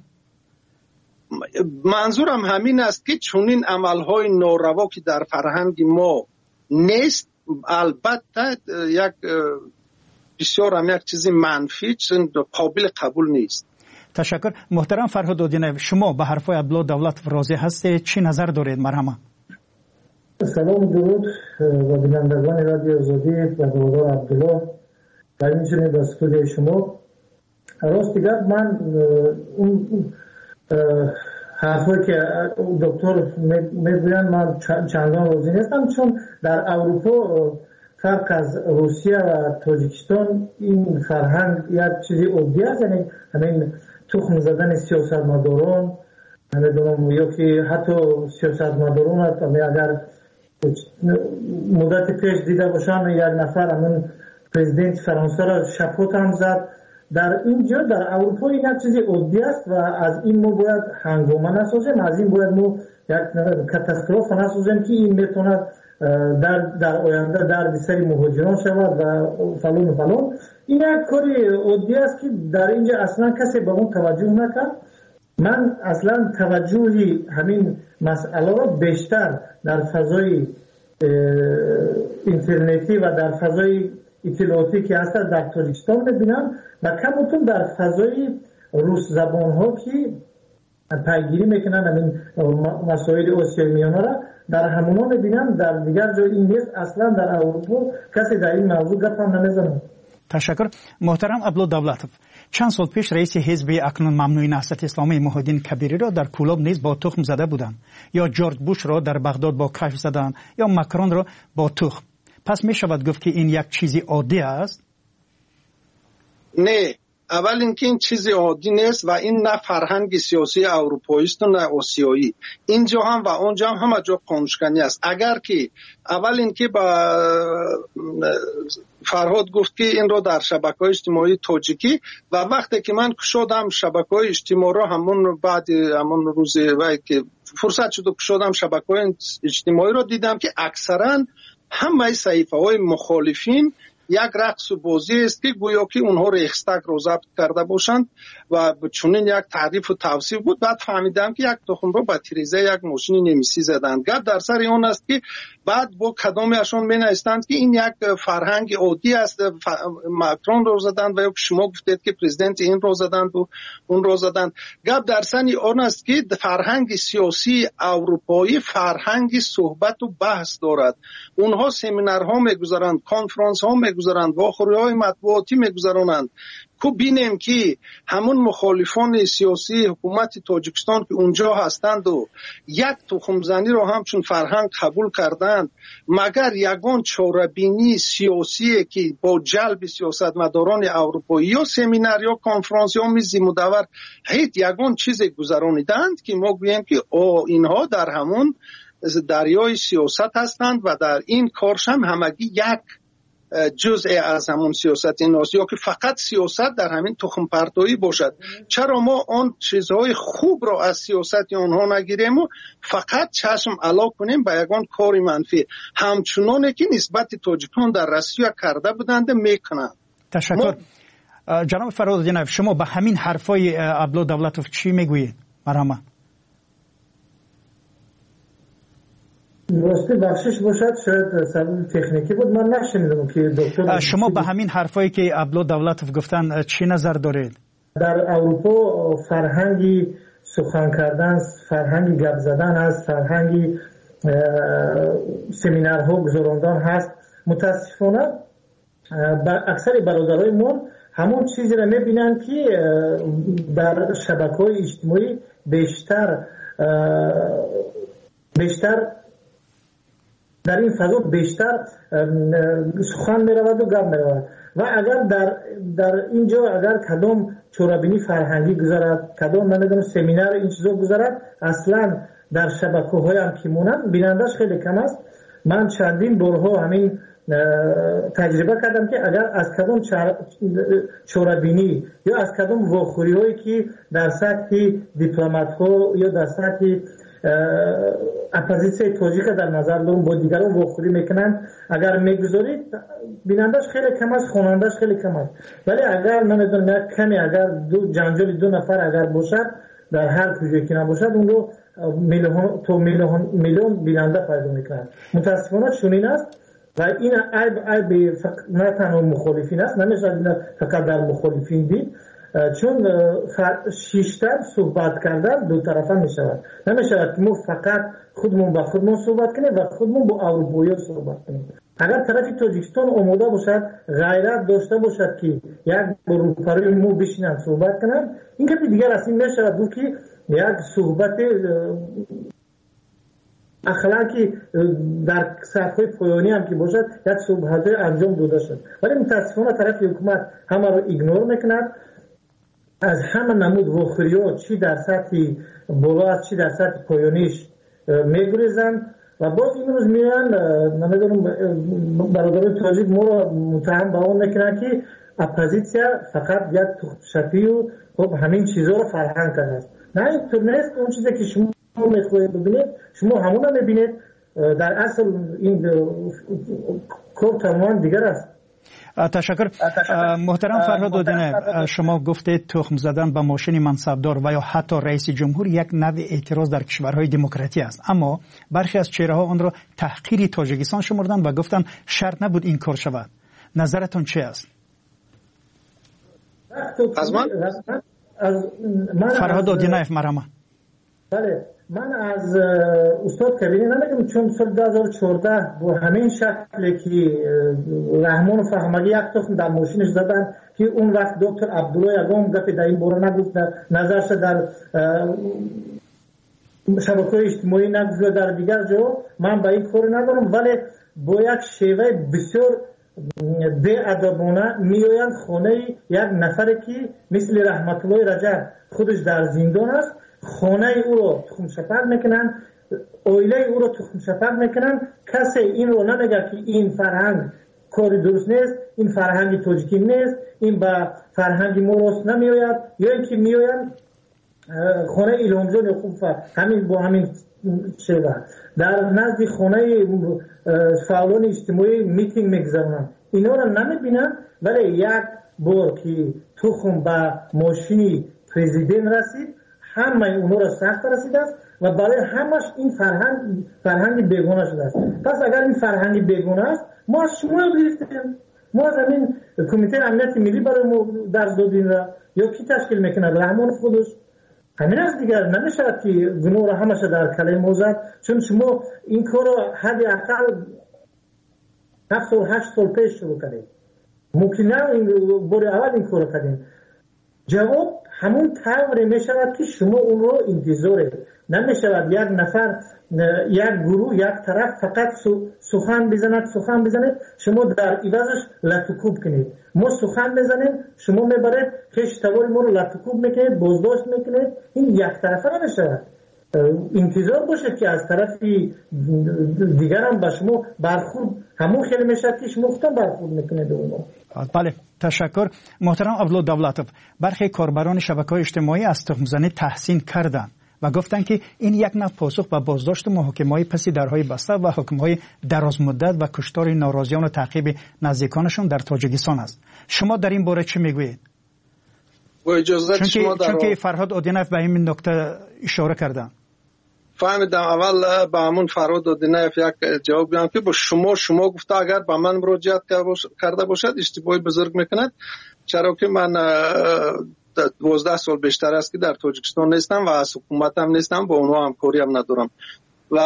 Speaker 1: منظورم همین است که چون این عملهای ناروا که در فرهنگ ما نیست، البته یک بسیار هم یک چیزی منفی، چون قابل قبول نیست.
Speaker 8: تشکر. محترم فرهاد آدینایف، شما به حرفای عبدالله دولتوف راضی هستید؟ چی نظر دارید؟ مرحمت.
Speaker 2: سلام درود و بینندگان رادیو آزادی و دوادار عبدالله و همچنین به استودیوی شما. راست دیگر من اون حرفایی که دکتر میگویند من چندان راضی نیستم، چون در اروپا فرق از روسیه و تاجیکستان این فرهنگ یک چیزی عادی است. یعنی همین تخم زدن سیاستمداران، نمیدونم یا که حتی سیاستمداران اگر مدت پیش دیده باشم یک نفر همین پرزیدنت فرانسه را شپوت هم زد. در اینجا در اروپا این یک چیزی عادی است و از این ما باید هنگامه نسازیم، از این باید ما یک کاتاستروف نسازیم که این میتوند در در آینده در سری مهاجران شود و فلان و فلان. این یک کاری عادی است که در اینجا اصلا کسی به اون توجه نکرد. من اصلا توجهی همین مسئله را بیشتر در فضای اینترنتی و در فضای اطلاعاتی که هست در تاجیکستان می‌بینم و کمتون در فضای روس زبان ها که پیگیری میکنن همین مسائل آسیای میانه را در همونا می‌بینم. در دیگر جای این نیست. اصلا در اروپا کسی در این موضوع گپ هم نمیزنه.
Speaker 8: تشکر. محترم عبدالله دولتوف، چند سال پیش رئیس حزب اکنون ممنوع نهضت اسلامی محی‌الدین کبیری را در کولاب نیز با تخم زده بودند، یا جورج بوش را در بغداد با کشف زدند، یا ماکرون را با تخم. پس می شود گفت که این یک چیزی عادی است؟
Speaker 1: نه، اول اینکه این چیزی عادی نیست و این نه فرهنگ سیاسی اروپایی است و نه آسیایی. اینجا هم و اونجا هم همه جا قانونشکنی است. اگر که اول اینکه با فرهاد گفت که این رو در شبکه‌های اجتماعی تاجیکی و وقتی که من کشودم شبکه‌های اجتماعی رو همون بعد همون روز وقتی که فرصت شد کشودم شبکه‌های اجتماعی رو دیدم که اکثرا همه صحیفه‌های مخالفین یک رقص و بازی است که گویا که اونها رو اخستک رو ضبط کرده باشند و چنین یک تعریف و توصیف بود. بعد فهمیدم که یک تخم رو با تیریزه یک ماشین نمیسی زدند. گپ در سر اون است که بعد با کدامشون مینایستند که این یک فرهنگ عادی است، ماکرون رو زدند و یا شما گفتید که پرزیدنت این رو زدند و اون رو زدند. گپ در سر اون است که فرهنگ سیاسی اروپایی فرهنگ صحبت و بحث دارد. اونها سمینارها میگذارند، کنفرانس ها میگذارند، واخوری‌های مطبوعاتی میگذارند. کو بینیم که همون مخالفان سیاسی حکومت تاجیکستان که اونجا هستند و یک تخم زنی رو همچون فرهنگ قبول کردند، مگر یگان چاره‌بینی سیاسی که با جلب سیاستمداران اروپایی یا سمینار یا کنفرانس یا میز مدور هیچ یگان چیز گذرانیدند که ما گوییم که او اینها در همون دریای سیاست هستند و در این کارش هم همگی یک جزء از همون سیاست این است، یا که فقط سیاست در همین تخم پرتایی باشد. چرا ما آن چیزهای خوب را از سیاست آنها نگیریم و فقط چشم علا کنیم به یگان کار منفی، همچنانه که نسبت تاجیکان در روسیه کرده بودند میکنند.
Speaker 8: تشکر. ما... جناب فرهادینف، شما به همین حرفای عبدالله دولتوف چی میگویید؟ مرحبا.
Speaker 2: راستی بخشش باشد شاید سبب تکنیکی بود، من نشنیدم که دکتر
Speaker 8: شما به همین حرفایی که عبدالله دولتوف گفتن چی نظر دارید؟
Speaker 2: در اروپا فرهنگی سخن کردن، فرهنگی گپ زدن هست، فرهنگی سمینارها گذراندن هست. متاسفانه اکثر برادرای ما همون چیزی را میبینن که در شبکه‌های اجتماعی بیشتر بیشتر در این فضا بیشتر سخن می رود و گپ می رود و اگر در در اینجا اگر کدام چورابینی فرهنگی گذارد، کدام نمیدونم سمینار این چیزا گذارد، اصلا در شبکه‌های هم که مونن بینندش خیلی کم است. من چندین بارها همین تجربه کردم که اگر از کدام چورابینی یا از کدام واخوری‌هایی که در سطح دیپلمات‌ها یا در سطح اپوزیسیون تاجیک در نظر دارم با دیگران واخوری میکنن، اگر میگذارید بینندش خیلی کم است، خوانندش خیلی کم است. ولی اگر نمیدونم یک کمی اگر دو جنجال دو نفر اگر باشد در هر کجایی که نباشد اون رو میلیون تو میلیون میلیون بیننده پیدا میکنن. متاسفانه چنین است و این عیب عیب نه تنها مخالفین است، نمیشه فقط در مخالفین دید، چون شیشتر صحبت کردن دو طرفه می شود. نمی شود که ما فقط خودمون با خودمون صحبت کنیم و خودمون با اروپایی صحبت کنیم. اگر طرف تاجیکستان آماده باشد، غیرت داشته باشد که یک اروپایی مو بشینن صحبت کنن، این که دیگر از این نشود بود که یک صحبت اخلاقی در صفحه پایانی هم که باشد یک صحبت انجام داده شد. ولی متاسفانه طرف حکومت همه رو ایگنور میکند، از همه نمود واخوری‌ها چی در سطح بالا است چی در سطح پایانیش میگریزن و باز این روز میان نمیدونم برادران تاجیک ما رو متهم به اون میکنن که اپوزیسیا فقط یک تخم‌شفی و خب همین چیزها رو فرهنگ کرده است. نه اینطور نیست. اون چیزی که شما میخواهید ببینید شما همون رو میبینید، در اصل این کار تماما دیگر است.
Speaker 8: تشکر. محترم فرهادینف، شما گفتید تخم زدن به ماشین منصبدار و یا حتی رئیس جمهور یک نوع اعتراض در کشورهای دموکراتی است، اما برخی از چهره ها آن را تحقیر تاجیکستان شمردن و گفتن شرط نبود این کار شود. نظرتون چه است؟
Speaker 1: از من
Speaker 8: فرهادینف مرحبا.
Speaker 2: بله، من از استاد کبیری نمیگم، چون سال دو هزار و چهارده با همین شکلی که رحمان و فهمگی یک تخم در ماشینش زدن که اون وقت دکتر عبدالله یگام گفت در این باره نگفت، نظرش در شبکه‌های اجتماعی نگفت در دیگر جا، من با این کار ندارم، ولی با یک شیوه بسیار به ادبانه میآیند خانه یک نفری که مثل رحمت الله رجب خودش در زندان است، خانه او رو تخم شپر میکنن، اویله او رو تخم شپر میکنن. کسی این رو نمیگه که این فرهنگ کاری درست نیست، این فرهنگ تاجیکی نیست، این به فرهنگ ما راست نمیآید، یا اینکه میآیند خانه ایلام جان خوب همین با همین شیوه در نزد خانه فعالان اجتماعی میتینگ میگذارن. اینا رو نمیبینن، ولی یک بار که تخم به ماشین پرزیدنت رسید همه اونا رو سخت رسیده است و برای همش این فرهنگ فرهنگ بیگانه شده است. پس اگر این فرهنگ بیگانه است، ما از شما گرفتیم، ما از همین کمیته امنیت ملی برای ما درس دادیم یا کی تشکیل میکنه؟ رحمان خودش. همین از دیگر نمیشود که گناه را همش در کلمه موزد، چون شما این کار را حدی اقل هفت سال هشت سال پیش شروع کردیم. ممکن نه این بار اول این کار کردیم. جواب همون طوری میشود که شما اون رو انتظار نمیشود یک نفر یک گروه یک طرف فقط سخن بزند سخن بزند شما در عوضش لطکوب کنید. ما سخن بزنیم شما میبرید کش توال ما رو لطکوب میکنید، بازداشت میکنید. این یک طرفه نمیشود. انتظار باشد که از طرف دیگر هم به شما برخورد همون خیلی میشد که شما خودتان برخورد میکنید اونو.
Speaker 8: بله، تشکر. محترم عبدالله دولتوف، برخی کاربران شبکه‌های اجتماعی از تخم‌زنی تحسین کردند و گفتند که این یک نوع پاسخ به بازداشت محاکمه‌های پس درهای بسته و حکم‌های درازمدت و کشتار ناراضیان و تعقیب نزدیکانشان در تاجیکستان است. شما در این باره چه میگویید؟
Speaker 1: با اجازه شما در
Speaker 8: چون که فرهاد اودینف به این نکته اشاره کردند.
Speaker 1: فهمیدم. اول با همون فرهاد اودینف یک جواب بدم که با شما شما گفته اگر با من مراجعت کرده باشد اشتباهی بزرگ میکند، چرا که من دوازده سال بیشتر است که در تاجیکستان نیستم و از حکومت هم نیستم، با اونها همکاری هم ندارم. و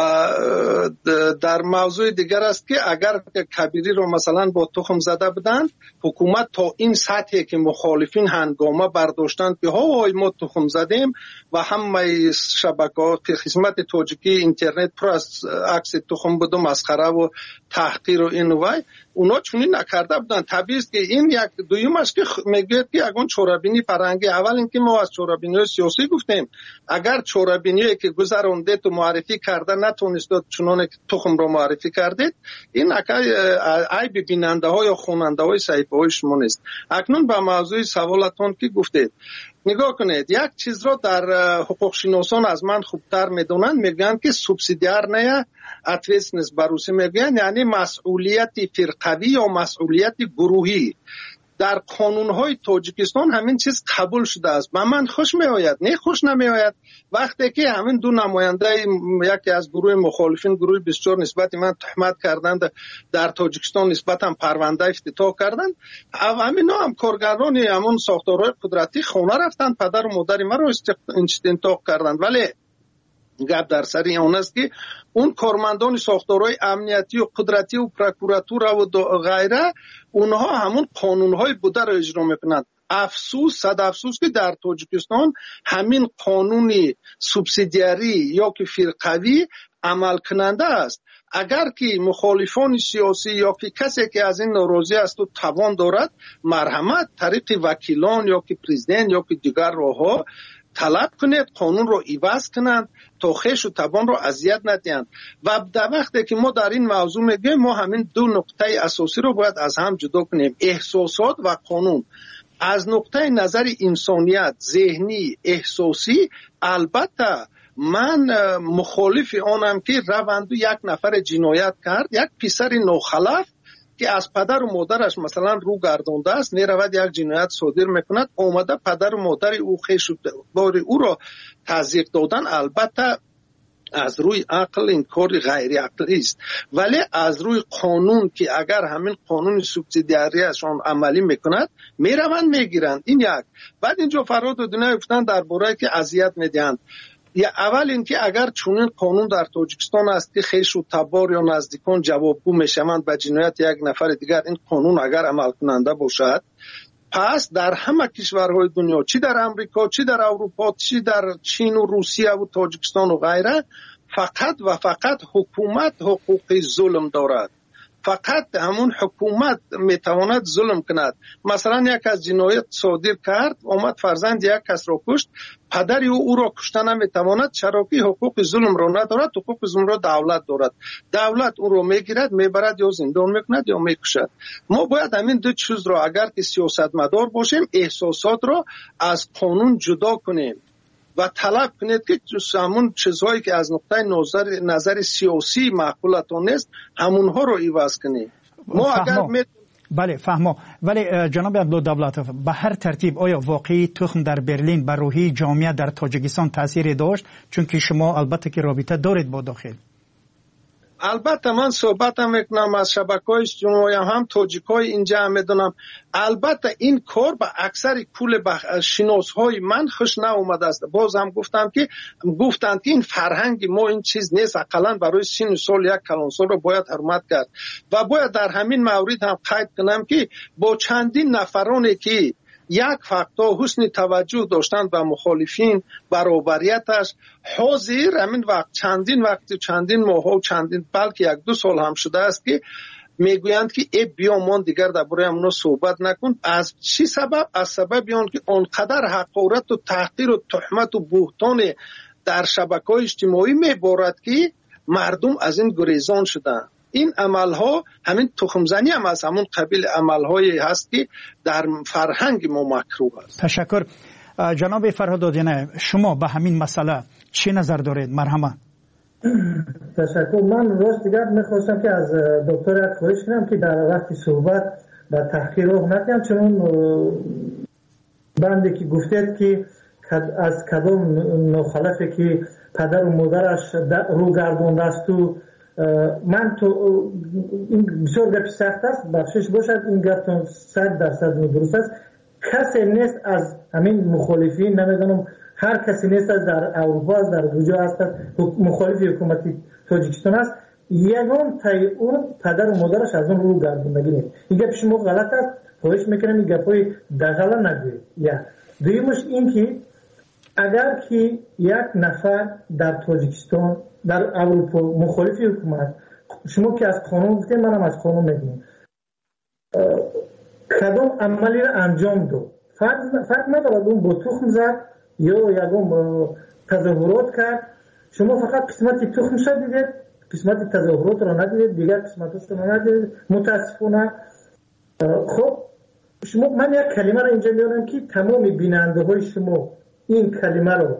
Speaker 1: در موضوع دیگر است که اگر کبیری رو مثلا با تخم زده بدن، حکومت تا این سطحی که مخالفین هنگامه برداشتند که ها ما تخم زدیم و همه شبکه‌ها خدمت تاجیکی اینترنت پر از عکس تخم بود و مسخره و تحقیر و این و اونا چونین نکرده بودن. طبیعی است که این یک دویمش که میگه که اگه چورابینی فرهنگی، اول اینکه ما از چورابینی سیاسی گفتیم، اگر چورابینی که گذرونده تو معرفی کرده نتونست چنانه که تخم رو معرفی کردید، این عیب بیننده ها یا خواننده های صحیفه های شما نیست. اکنون به موضوع سوالتون که گفتید نگاه کنید، یک چیز را در حقوق شناسان از من خوبتر میدونن، میگن که سوبسیدیار نه اتویسنس بروسی میگن، یعنی مسئولیت فرقوی یا مسئولیت گروهی. در قانونهای تاجیکستان همین چیز قبول شده است. به من خوش می آید، نه خوش نمی آید وقتی که همین دو نماینده یکی از گروه مخالفین، گروه بیست و چهار نسبت من تهمت کردند در تاجیکستان، نسبت هم پرونده افتتاح کردند. همین هم کارگران همون ساختارهای قدرتی خونه رفتند، پدر و مادر ما رو استنطاق کردند. ولی گپ در سر اون است که اون کارمندان ساختارهای امنیتی و قدرتی و پروکوراتور و غیره اونها همون قانونهای بوده رو اجرا میکنند. افسوس، صد افسوس که در تاجیکستان همین قانونی سوبسیدیاری یا که فرقوی عمل کننده است. اگر که مخالفان سیاسی یا که کسی که از این ناراضی است و توان دارد، مرحمت طریق وکیلان یا که پرزیدنت یا که دیگر راهها طلب کنید قانون رو عوض کنند تا خویش و توان رو اذیت ندهند. و در وقتی که ما در این موضوع میگیم، ما همین دو نقطه اساسی رو باید از هم جدا کنیم، احساسات و قانون. از نقطه نظر انسانیت، ذهنی، احساسی، البته من مخالف آنم که روند یک نفر جنایت کرد، یک پسر نوخلف که از پدر و مادرش مثلا رو گردانده است، میرود یک جنایت صادر میکند، اومده پدر و مادر او خویش بار او را تضییق دادن، البته از روی عقل این کار غیر عقلی است. ولی از روی قانون که اگر همین قانون سوبسیدیاریشان عملی میکند، میروند میگیرند. این یک. بعد اینجا فرهاد اودینف گفتن درباره که اذیت میدهند. یا اول اینکه اگر چونین قانون در تاجیکستان است که خویش و تبار یا نزدیکان جوابگو میشوند به جنایت یک نفر دیگر، این قانون اگر عمل کننده باشد، پس در همه کشورهای دنیا، چی در امریکا، چی در اروپا، چی در چین و روسیه و تاجیکستان و غیره، فقط و فقط حکومت حقوق ظلم دارد. فقط همون حکومت میتواند ظلم کند. مثلا یک از جنایت صادر کرد، اومد فرزند یک کس را کشت، پدری او او را کشته نمیتواند، چرا که حقوق ظلم را ندارد. حقوق ظلم را دولت دارد، دولت او را میگیرد، میبرد یا زندان میکند یا میکشد. ما باید همین دو چیز را اگر که سیاستمدار باشیم احساسات را از قانون جدا کنیم و طلب کنید که همون چیزهایی که از نقطه نظر نظر سیاسی معقولتان نیست همونها رو عوض کنید. ما اگر می...
Speaker 8: بله فهمو. ولی جناب عبدالدولت به هر ترتیب آیا واقعی تخم در برلین بر روحی جامعه در تاجیکستان تاثیر داشت؟ چون که شما البته که رابطه دارید با داخل.
Speaker 1: البته من صحبتم میکنم از شبکه‌های اجتماعی، هم تاجیکای اینجا میدونم. البته این کار به اکثر کل شناسهای من خوش ناومده است. باز هم گفتم که گفتند که این فرهنگ ما این چیز نیست، اقلا برای سن سال یک کلانسال رو باید حرمت کرد. و باید در همین مورد هم قید کنم که با چندین نفرانی که یک فقطا حسن توجه داشتند به مخالفین برابریتش، حاضر همین وقت چندین وقت چندین ماه و چندین بلکه یک دو سال هم شده است که میگویند که ای بیا من دیگر درباره امنا صحبت نکن. از چی سبب؟ از سبب آن که آنقدر حقارت و تحقیر و تهمت و بهتان در شبکه‌های اجتماعی میبارد که مردم از این گریزان شدند. این عملها همین تخمزنی هم از همون قبیل عملهایی هست که در فرهنگ ما مکروه است.
Speaker 8: تشکر. جناب فرهاد آدینه، شما به همین مسئله چی نظر دارید؟ مرحبا.
Speaker 2: تشکر. من راست دیگر میخواستم که از دکتر خواهش کنم که در وقت صحبت و تحقیر رو نکنم، چون بنده که گفتید که از کدام ناخلفه که پدر و مادرش رو گردونده است و من تو این بسیار گپ سخت است، بخشش باشد این گپ صد درصد درست است. کسی نیست از همین مخالفین، نمیدونم هر کسی نیست از در اروپا از در کجا هست مخالف حکومت تاجیکستان است یگان تای اون پدر و مادرش از اون رو گردوندگی نیست. این گپ شما غلط است، خواهش میکنم این گپای دغلا نگویید. یا دویمش این که اگر که یک نفر در تاجیکستان در اروپا مخالف حکومت، شما که از قانون گفتید منم از قانون میگم، کدام عملی را انجام داد فرق فرق ندارد اون با تخم زد یا یگام تظاهرات کرد، شما فقط قسمت تخمش دیدید، قسمت تظاهرات را ندیدید، دیگر قسمتش را ندیدید متاسفانه. خب شما من یک کلمه را اینجا میارم که تمام بیننده های شما این کلمه رو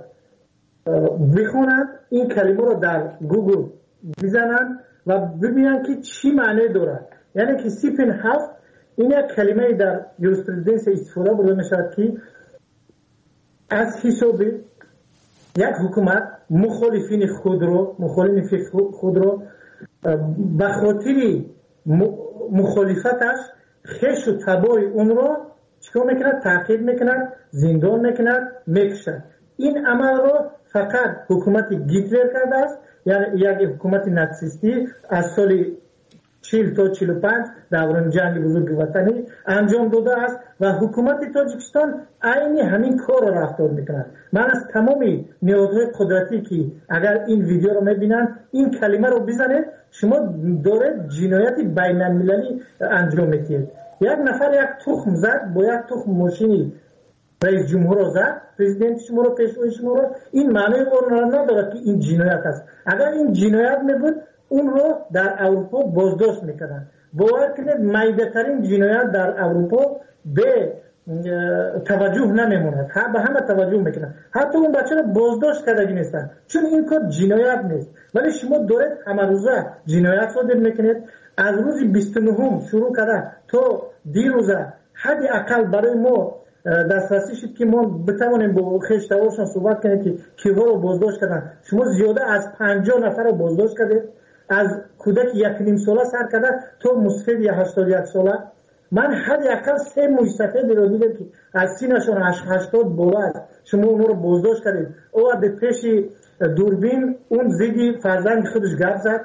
Speaker 2: بخونند، این کلمه رو در گوگل بزنند و ببینند که چی معنی دارد. یعنی که سیپن هفت این یک کلمه در یوریسپرودنس استفاده برده میشود که از حساب یک حکومت مخالفین خود رو مخالفین خود رو به خاطر مخالفتش خش و تباه اون رو چیکار میکند؟ تعقیب میکند، زندان میکند، میکشد. این عمل رو فقط حکومت گیتلر کرده است، یعنی یک حکومت ناتسیستی از سال چهل تا چهل و پنج دوران جنگ بزرگ وطنی انجام داده است و حکومت تاجیکستان عین همین کار را رفتار میکند. من از تمامی نهادهای قدرتی که اگر این ویدیو رو میبینن این کلمه رو بزنید، شما داره جنایت بین المللی انجام میدید. یک نفر یک تخم زد با یک تخم ماشینی رئیس جمهور رو زد، پرزیدنت شما رو، پیشوای شما رو، این معنی اون ندارد که این جنایت است. اگر این جنایت میبود اون رو در اروپا بازداشت میکردن. باور کنید میده‌ترین جنایت در اروپا به توجه نمیموند، به همه توجه میکنن، حتی اون بچه رو بازداشت کردگی نیستن چون این کار جنایت نیست. ولی شما دارید همه روزه جنایت صادر میکنید. از روز بیست و نهم شروع کرده تا دیروزه حد اقل برای ما دسترسی شد که ما بتوانیم با خشتوارشان صحبت کنیم که کیوا رو بازداشت کردن. شما زیاده از پنجاه نفر رو بازداشت کردید، از کودک یک نیم ساله سر کرده تا مسفید یا هشتاد و یک ساله. من حد اقل سه موج سفید رو دیدم که از سینشون هشتاد بالا است. شما اون رو بازداشت کردید. او به پیش دوربین اون زیدی فرزند خودش گپ زد.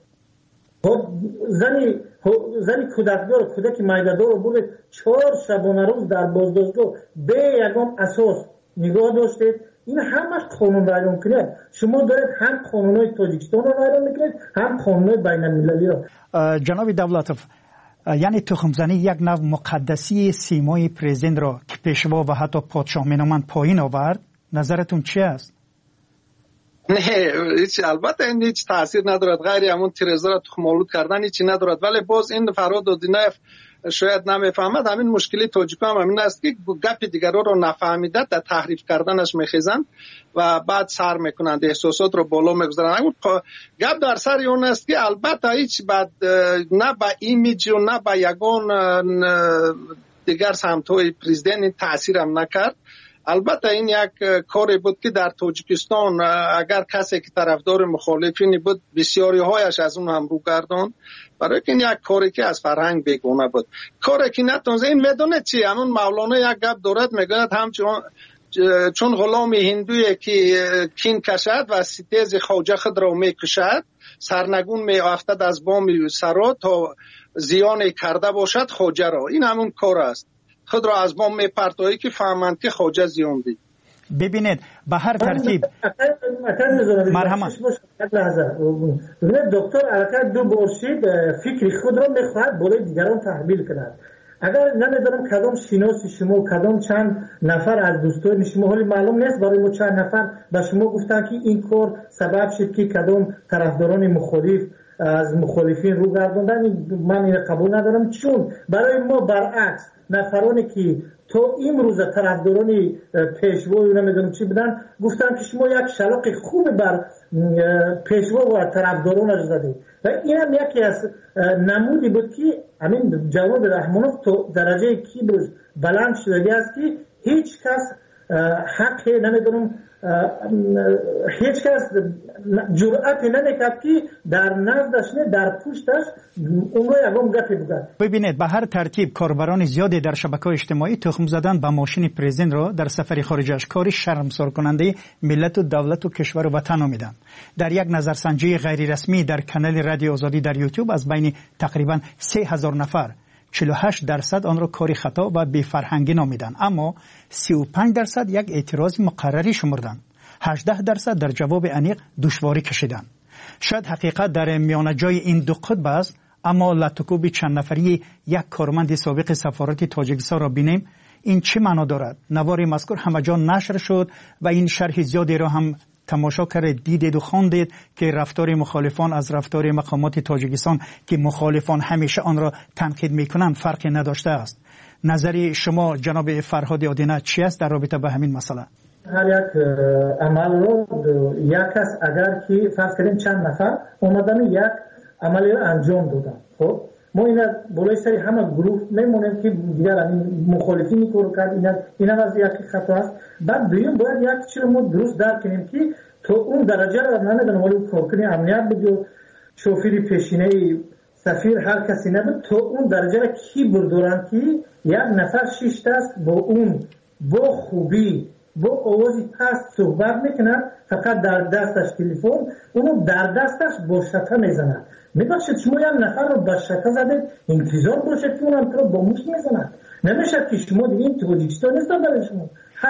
Speaker 2: زنی زنی کودکدار کودک میده‌دار رو برد چهار شبانه روز در بازداشتگاه به یگام اساس نگاه داشتید. این همش قانون ویران کنید. شما دارید هم قانونهای تاجیکستان رو ویران میکنید هم قانونهای بین المللی رو.
Speaker 8: جناب دولتوف، یعنی تخمزنی یک نوع مقدسی سیمای پرزیدنت را که پیشوا و حتی پادشاه مینامند پایین آورد، نظرتون چی است؟
Speaker 1: نه هیچ، البته این هیچ تاثیر ندارد، غیر همون تیرزا را تخم‌آلود کردن هیچی ندارد. ولی باز این فرهاد دودینایف شاید نمیفهمد، همین مشکلی تاجیک‌ها هم همین است که گپ دیگران رو نفهمیده در تحریف کردنش میخیزند و بعد سر میکنند، احساسات رو بالا میگذارند. گپ در سر اون است که البته هیچ بعد نه با ایمیج و نه با یگان دیگر سمت‌های پرزیدنت تاثیر هم نکرد. البته این یک کاری بود که در تاجیکستان اگر کسی که طرفدار مخالفینی بود بسیاری هایش از اون هم رو گردان، برای که این یک کاری که از فرهنگ بیگانه بود، کاری که نتونسته. این میدونه چی، همون مولانا یک گپ دارد میگوید همچون چون غلام هندویی که کین کشد و ستیز خواجه خود را میکشد، سرنگون میافتد از بام سرا تا زیان کرده باشد خواجه را. این همون کار است، خود را از بام میپرتایی که فهمند که خواجه زیان دید.
Speaker 8: ببینید به هر ترتیب
Speaker 2: مرحمت دکتر حرکت دو برشید فکر خود را میخواهد بالای دیگران تحمیل کند. اگر نمیدونم کدام شناس شما کدام چند نفر از دوستان شما، حالی معلوم نیست برای ما چند نفر به شما گفتن که این کار سبب شد که کدام طرفداران مخالف از مخالفین رو گرداندن، من این قبول ندارم. چون برای ما برعکس نفرانی که تو امروز طرفداران پیشوا و نمیدونم چی بدن گفتن که شما یک شلاق خوب بر پیشوا و طرفدارانش زدید و این هم یکی از نمودی بود که همین جواد رحمانوف تو درجه کیبر بلند شده است که هیچ کس حق نمیدونم هیچ کس جرأت نمیکرد که در نزدش نه در پشتش اون رو یکم گپی بگه.
Speaker 8: ببینید به هر ترتیب کاربران زیادی در شبکه‌های اجتماعی تخم زدن به ماشین پرزیدنت را در سفر خارجش کاری شرمسار کننده ملت و دولت و کشور و وطن نامیدند. در یک نظرسنجی غیر رسمی در کانال رادیو آزادی در یوتیوب از بین تقریبا سه هزار نفر چهل و هشت درصد آن را کاری خطا و بی فرهنگی نامیدند، اما سی و پنج درصد یک اعتراض مقرری شمردند. هجده درصد در جواب انیق دشواری کشیدند. شاید حقیقت در میانه جای این دو قطب است، اما لطکوب چند نفری یک کارمند سابق سفارت تاجیکستان را بینیم. این چه معنا دارد؟ نوار مذکور همه جا نشر شد و این شرح زیادی را هم تماشا کردید، دیدید و خواندید که رفتار مخالفان از رفتار مقامات تاجیکستان که مخالفان همیشه آن را تنقید میکنند فرقی نداشته است. نظر شما جناب فرهاد آدینه چی است در رابطه با همین مسئله؟
Speaker 2: هر یک عمل رو یک کس اگر که فرض کنیم چند نفر اومدن یک عملی رو انجام دادن، خب ما اینا بالای سری همه گروه نمونیم که دیگر همین مخالفین کارو کرد، اینا اینا از یک خطا است. بعد دویم باید یک چیز رو ما درست درک کنیم که تو اون درجه رو نمیدونم ولی کارکنی امنیت بگو شوفیر پیشینه سفیر هر کسی نبود تو اون درجه رو کی بردارن که یک نفر شش دست با اون با خوبی با آوازی پست صحبت میکنن، فقط در دستش تلفن، اونو در دستش با شکه میزنن. میبخشید شما یک نفر رو با شکه زدید انتظار باشید که اونم تو رو با موش میزنن. نمیشه که شما دیگه این تاجیکستان نیست برای شما.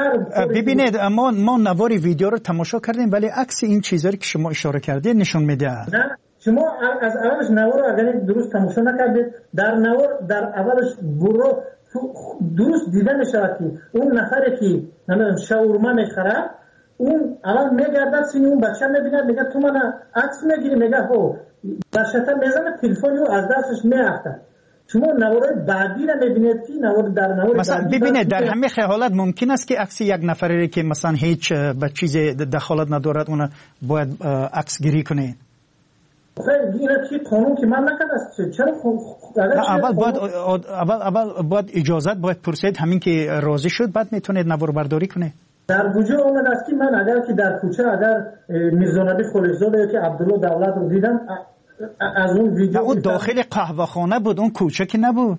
Speaker 8: ببینید ما ما نوار ویدیو رو تماشا کردیم ولی عکس این چیزایی که شما اشاره کردید نشون میده.
Speaker 2: نه شما از اولش نوار رو اگر درست تماشا نکردید در نوار در اولش برو درست دیده نشود که اون نفری که نمیدونم شاورما میخره اون اول میگرده سینی اون بچه میبینه میگه تو من عکس میگیری، میگه هو بچه میزنه تلفن رو از دستش میافته. شما نوار بعدی رو میبینید که نوار در نوار
Speaker 8: مثلا ببینید در همه حالت ممکن است که عکس یک نفری که مثلا هیچ به چیز دخالت ندارد اون باید عکس گیری کنه.
Speaker 2: خیلی اینا که قانون که من نکرده است. چرا
Speaker 8: اول باید اول اول باید اجازت باید پرسید، همین که راضی شد بعد میتونید نوار برداری کنه.
Speaker 2: در وجود اون است که من اگر که در کوچه اگر میرزانبی خلیزاده که عبدالله دولت رو دیدم از اون ویدیو
Speaker 8: اون داخل قهوه خانه بود، اون کوچه که نبود.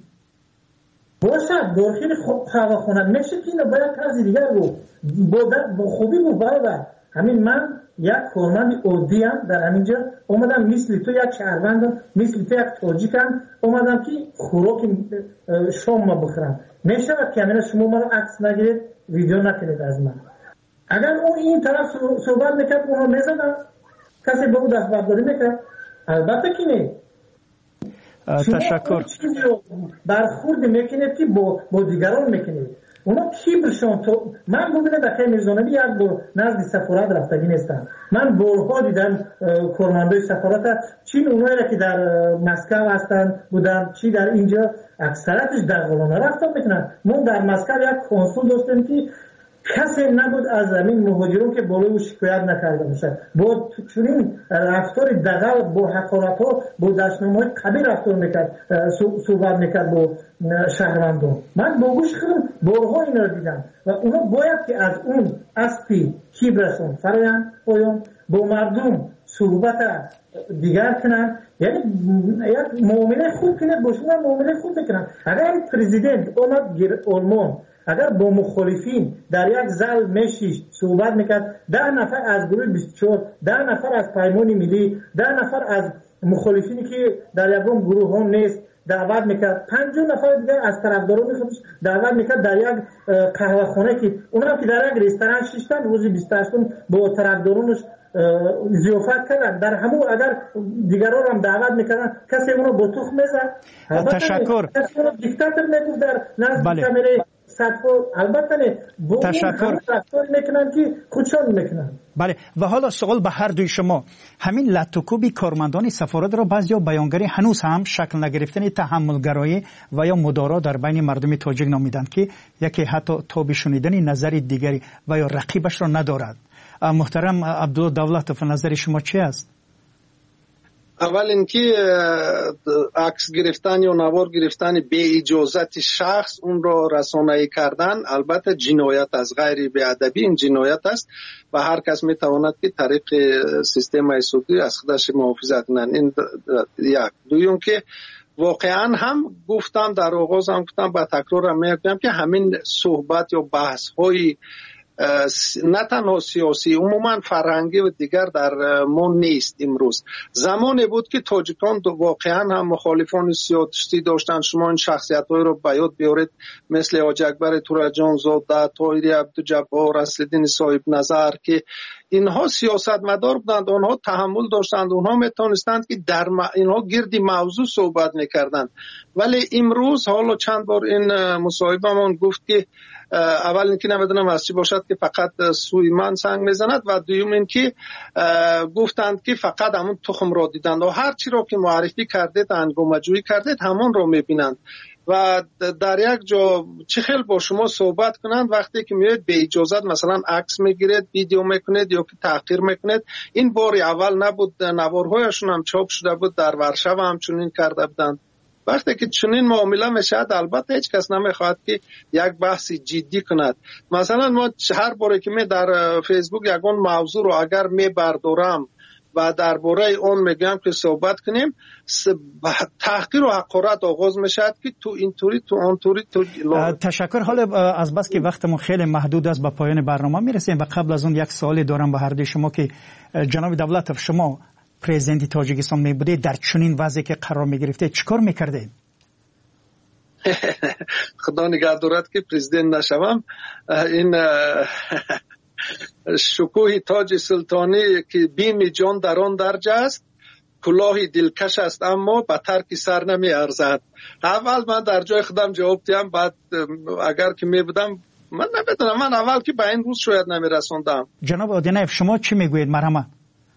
Speaker 2: باشه داخل قهوه خانه میشه که اینو باید کسی دیگر رو با خوبی رو برادر. همین من یک کارمند عادی ام در همینجا اومدم مثل تو یک شهروندم مثل تو یک تاجیکم اومدم که خوراک شام ما بخورم. میشه که همین شما منو عکس نگیرید ویدیو نکنید از من. اگر اون این طرف صحبت میکرد اونو میزدن، کسی به اون دست برداری میکرد؟ البته که نه.
Speaker 8: تشکر.
Speaker 2: چیزی رو برخورد میکنید که با, با دیگران میکنید. اونا کیبرشون تو من ببینم بخیر میرزانوی یک بار نزد سفارت رفتگی نیستم. من بارها دیدم کارمندای سفارت چین اونایی که در مسکو هستن بودن چی در اینجا اکثرتش در قلانه رفتن میکنن. ما در مسکو یک کنسول داشتیم که کسی نبود از زمین مهاجرون که بالای او شکایت نکرده باشه. با چنین رفتار دغل با حقارت ها با دشنامه های قبیل رفتار میکرد، صحبت میکرد با شهروندان. من با گوش خودم بارها این رو دیدم و اونا باید که از اون اسپی کیبرشون فرایند پایان با مردم صحبت دیگر کنن، یعنی یک معامله خوب کنن، با شما معامله خوب بکنن. اگر پرزیدنت اومد گیر آلمان اگر با مخالفین در یک زل میشیش صحبت میکرد، ده نفر از گروه بیست و چهار، ده نفر از پیمان ملی، ده نفر از مخالفینی که در یکم گروه هم نیست دعوت میکرد، پنجاه نفر دیگر از طرفداران خودش دعوت میکرد در یک قهوه خانه که اونا که در یک رستوران شیشتن روزی بیست و هشت با طرفدارانش ضیافت کردن. در همون اگر دیگران هم دعوت میکردن کسی اونو با تخم میزد.
Speaker 8: تشکر.
Speaker 2: کسی اونو دیکتاتور میگفت در نزد کامره صدفو. البته نه با
Speaker 8: تشکر.
Speaker 2: رفتار میکنن که خودشان میکنن.
Speaker 8: بله و حالا سوال به هر دوی شما، همین لطوکوبی کارمندان سفارت را بعضیا بیانگری هنوز هم شکل نگرفتن تحملگرایی و یا مدارا در بین مردم تاجیک نامیدند که یکی حتی تاب شنیدن نظر دیگری و یا رقیبش را ندارد. محترم عبدالله دولتوف، نظر شما چی است؟
Speaker 1: اول اینکه عکس گرفتن یا نوار گرفتن به اجازت شخص اون را رسانه‌ای کردن البته جنایت است، غیر بی‌ادبی این جنایت است و هر کس میتواند که طریق سیستم سودی از خودش محافظت کنند. این یک. دویم که واقعا هم گفتم در آغاز هم گفتم با تکرار هم میگم که همین صحبت یا بحث های نه تنها سیاسی عموما فرهنگی و دیگر در ما نیست. امروز زمانی بود که تاجیکان واقعا هم مخالفان سیاسی داشتن. شما این شخصیت های رو به یاد بیارید مثل حاج اکبر تورجان زاده، طاهری عبدالجبار، اصل‌الدین صاحب نظر که اینها سیاستمدار بودند، آنها تحمل داشتند، آنها میتونستند که در م... اینها گردی موضوع صحبت میکردند. ولی امروز حالا چند بار این مصاحبه‌مان گفت که اول اینکه نمیدونم از چی باشد که فقط سوی من سنگ میزند و دوم اینکه گفتند که فقط همون تخم را دیدند و هر چی را که معرفی کردید انگامه‌جویی کردید همون را میبینند و در یک جا چه خیلی با شما صحبت کنند وقتی که میاد به اجازت مثلا عکس میگیرید، ویدیو میکنید یا که تحقیر میکنید. این بار اول نبود، نوارهایشون هم چاپ شده بود، در ورشو هم چنین کرده بودند. وقتی که چنین معامله میشد البته هیچ کس نمیخواد که یک بحث جدی کند. مثلا ما هر باره که می در فیسبوک یگان موضوع رو اگر می بردارم و درباره اون میگم که صحبت کنیم، تحقیر و حقارت آغاز میشد که تو اینطوری تو اونطوری تو
Speaker 8: تشکر. حالا از بس که وقتمون خیلی محدود است به پایان برنامه میرسیم و قبل از اون یک سوالی دارم به هر دوی شما که جناب دولتوف شما پرزیدنت تاجیکستان می بوده، در چنین وضعی که قرار می گرفته چیکار میکرده؟
Speaker 1: خدا نگه دارد که پرزیدنت نشوم. این شکوه تاج سلطانی که بیم جان در آن درجه است، کلاهی دلکش است اما به ترک سر نمی ارزد. اول من در جای خودم جواب دیم، بعد اگر که می بودم من نمیدونم، من اول که به این روز شاید نمی رسوندم.
Speaker 8: جناب آدینایف شما چی میگوید؟ مرحمت.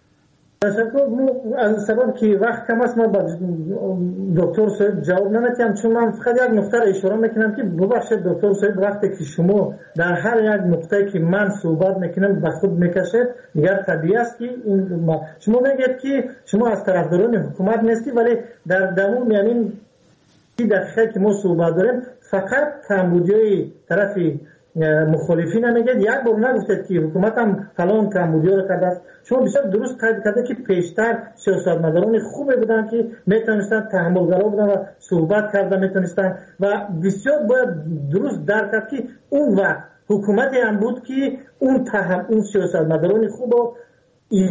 Speaker 2: از سبب که وقت کم است ما با دکتر صاحب جواب نمیتونم، چون من فقط یک نقطه را اشاره میکنم که ببخشید دکتر صاحب وقتی که شما در هر یک نقطه که من صحبت میکنم به خود میکشید دیگر طبیعی است که شما میگید که شما از طرفداران حکومت نیستی، ولی در دمون یعنی دقیقه که ما صحبت داریم فقط کمبودیای طرف مخالفین نمیگید. یک بار نگفتید که حکومت هم فلان کمبودیا رو کرده است. شما بسیار درست قید کرده که پیشتر سیاستمداران خوبی بودن که میتونستن تحملگرا بودن و صحبت کرده میتونستن و بسیار باید درست درک کرد که اون وقت حکومتی هم بود که اون تهم اون سیاستمداران خوب رو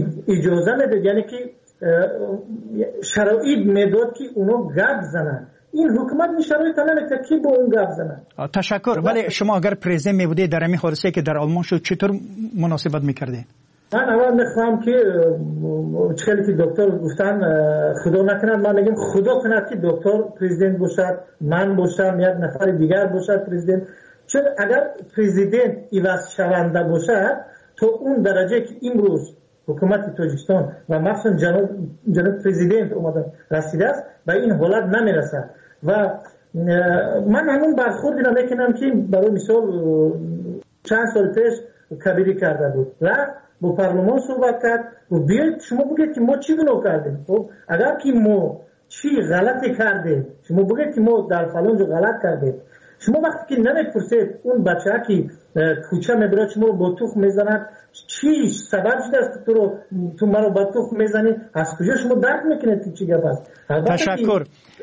Speaker 2: اجازه میداد، یعنی که شرایط میداد که اونا گپ زنن. این حکومت این شرایط نمیده کی با اون گپ زنه.
Speaker 8: تشکر. ولی شما اگر پرزیدنت می بودید در همین حادثه که در آلمان شد چطور مناسبت میکردین؟
Speaker 2: من اول میخوام که چیزی که دکتر گفتن خدا نکند، من میگم خدا کند که دکتر پرزیدنت باشد، من باشم، یک نفر دیگر باشد پرزیدنت. چون اگر پرزیدنت عوض شونده باشد تا اون درجه که امروز حکومت تاجیکستان و مخصوصا جناب جناب پرزیدنت اومده رسیده است به این حالت نمیرسد. و من همون برخوردی را میکنم که برای مثال چند سال پیش کبیری کرده بود، رفت با پارلمان صحبت کرد و بیاید شما بگید که ما چی گناه کردیم. خب اگر که ما چی غلطی کردیم، شما بگید که ما در فلان جا غلط کردیم. شما وقتی که نمیپرسید اون بچه ها که کوچه میبرد شما رو با تخم میزنند، چی سبب شده است تو رو تو مرا با تخم میزنی؟ از کجا شما درک میکنید که چی گپ است؟
Speaker 8: تشکر.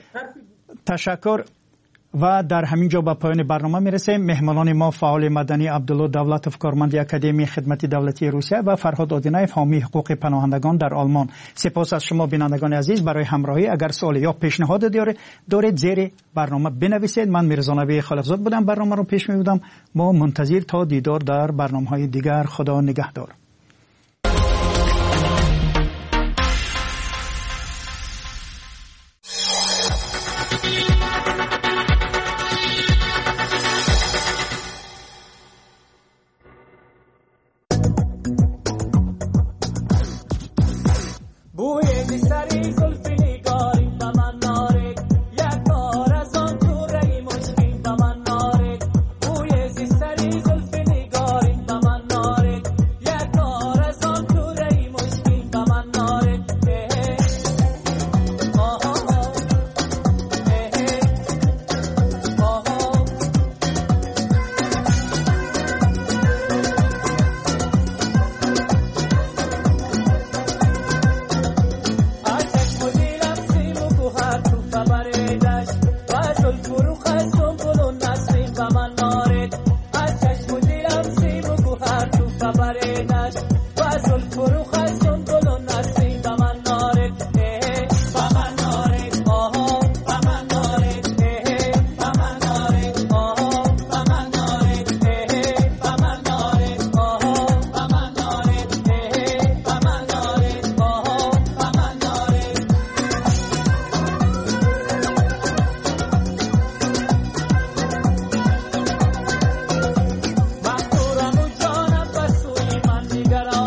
Speaker 8: تشکر. و در همین جا به پایان برنامه میرسیم. مهمانان ما فعال مدنی عبدالله دولتوف، کارمند اکادمی خدمت دولتی روسیه، و فرهاد آدینایف، حامی حقوق پناهندگان در آلمان. سپاس از شما بینندگان عزیز برای همراهی. اگر سوال یا پیشنهاد دارید زیر برنامه بنویسید. من میرزا نبی خالقزاد بودم، برنامه رو پیش میبردم. ما منتظر تا دیدار در برنامه‌های دیگر. خدا نگهدار.
Speaker 3: got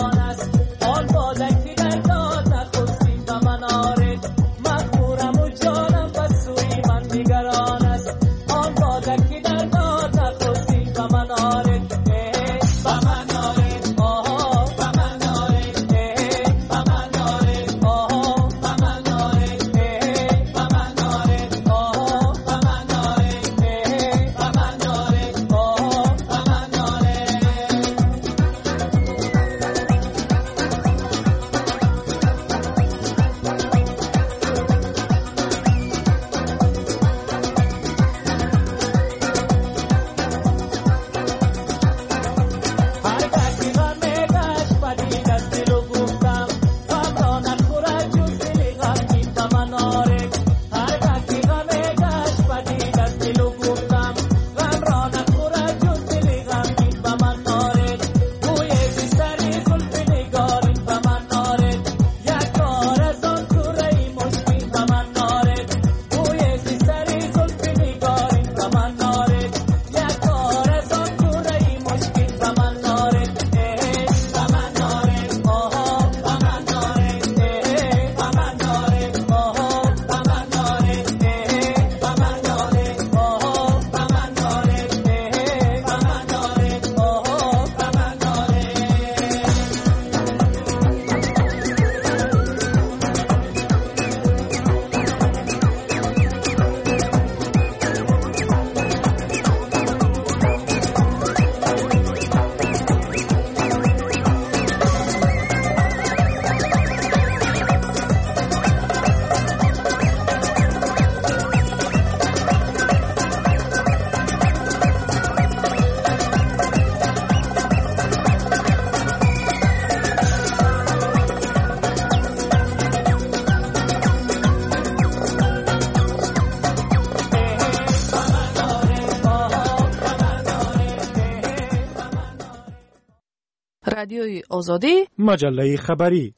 Speaker 14: رادیوی آزادی،
Speaker 9: مجله خبری.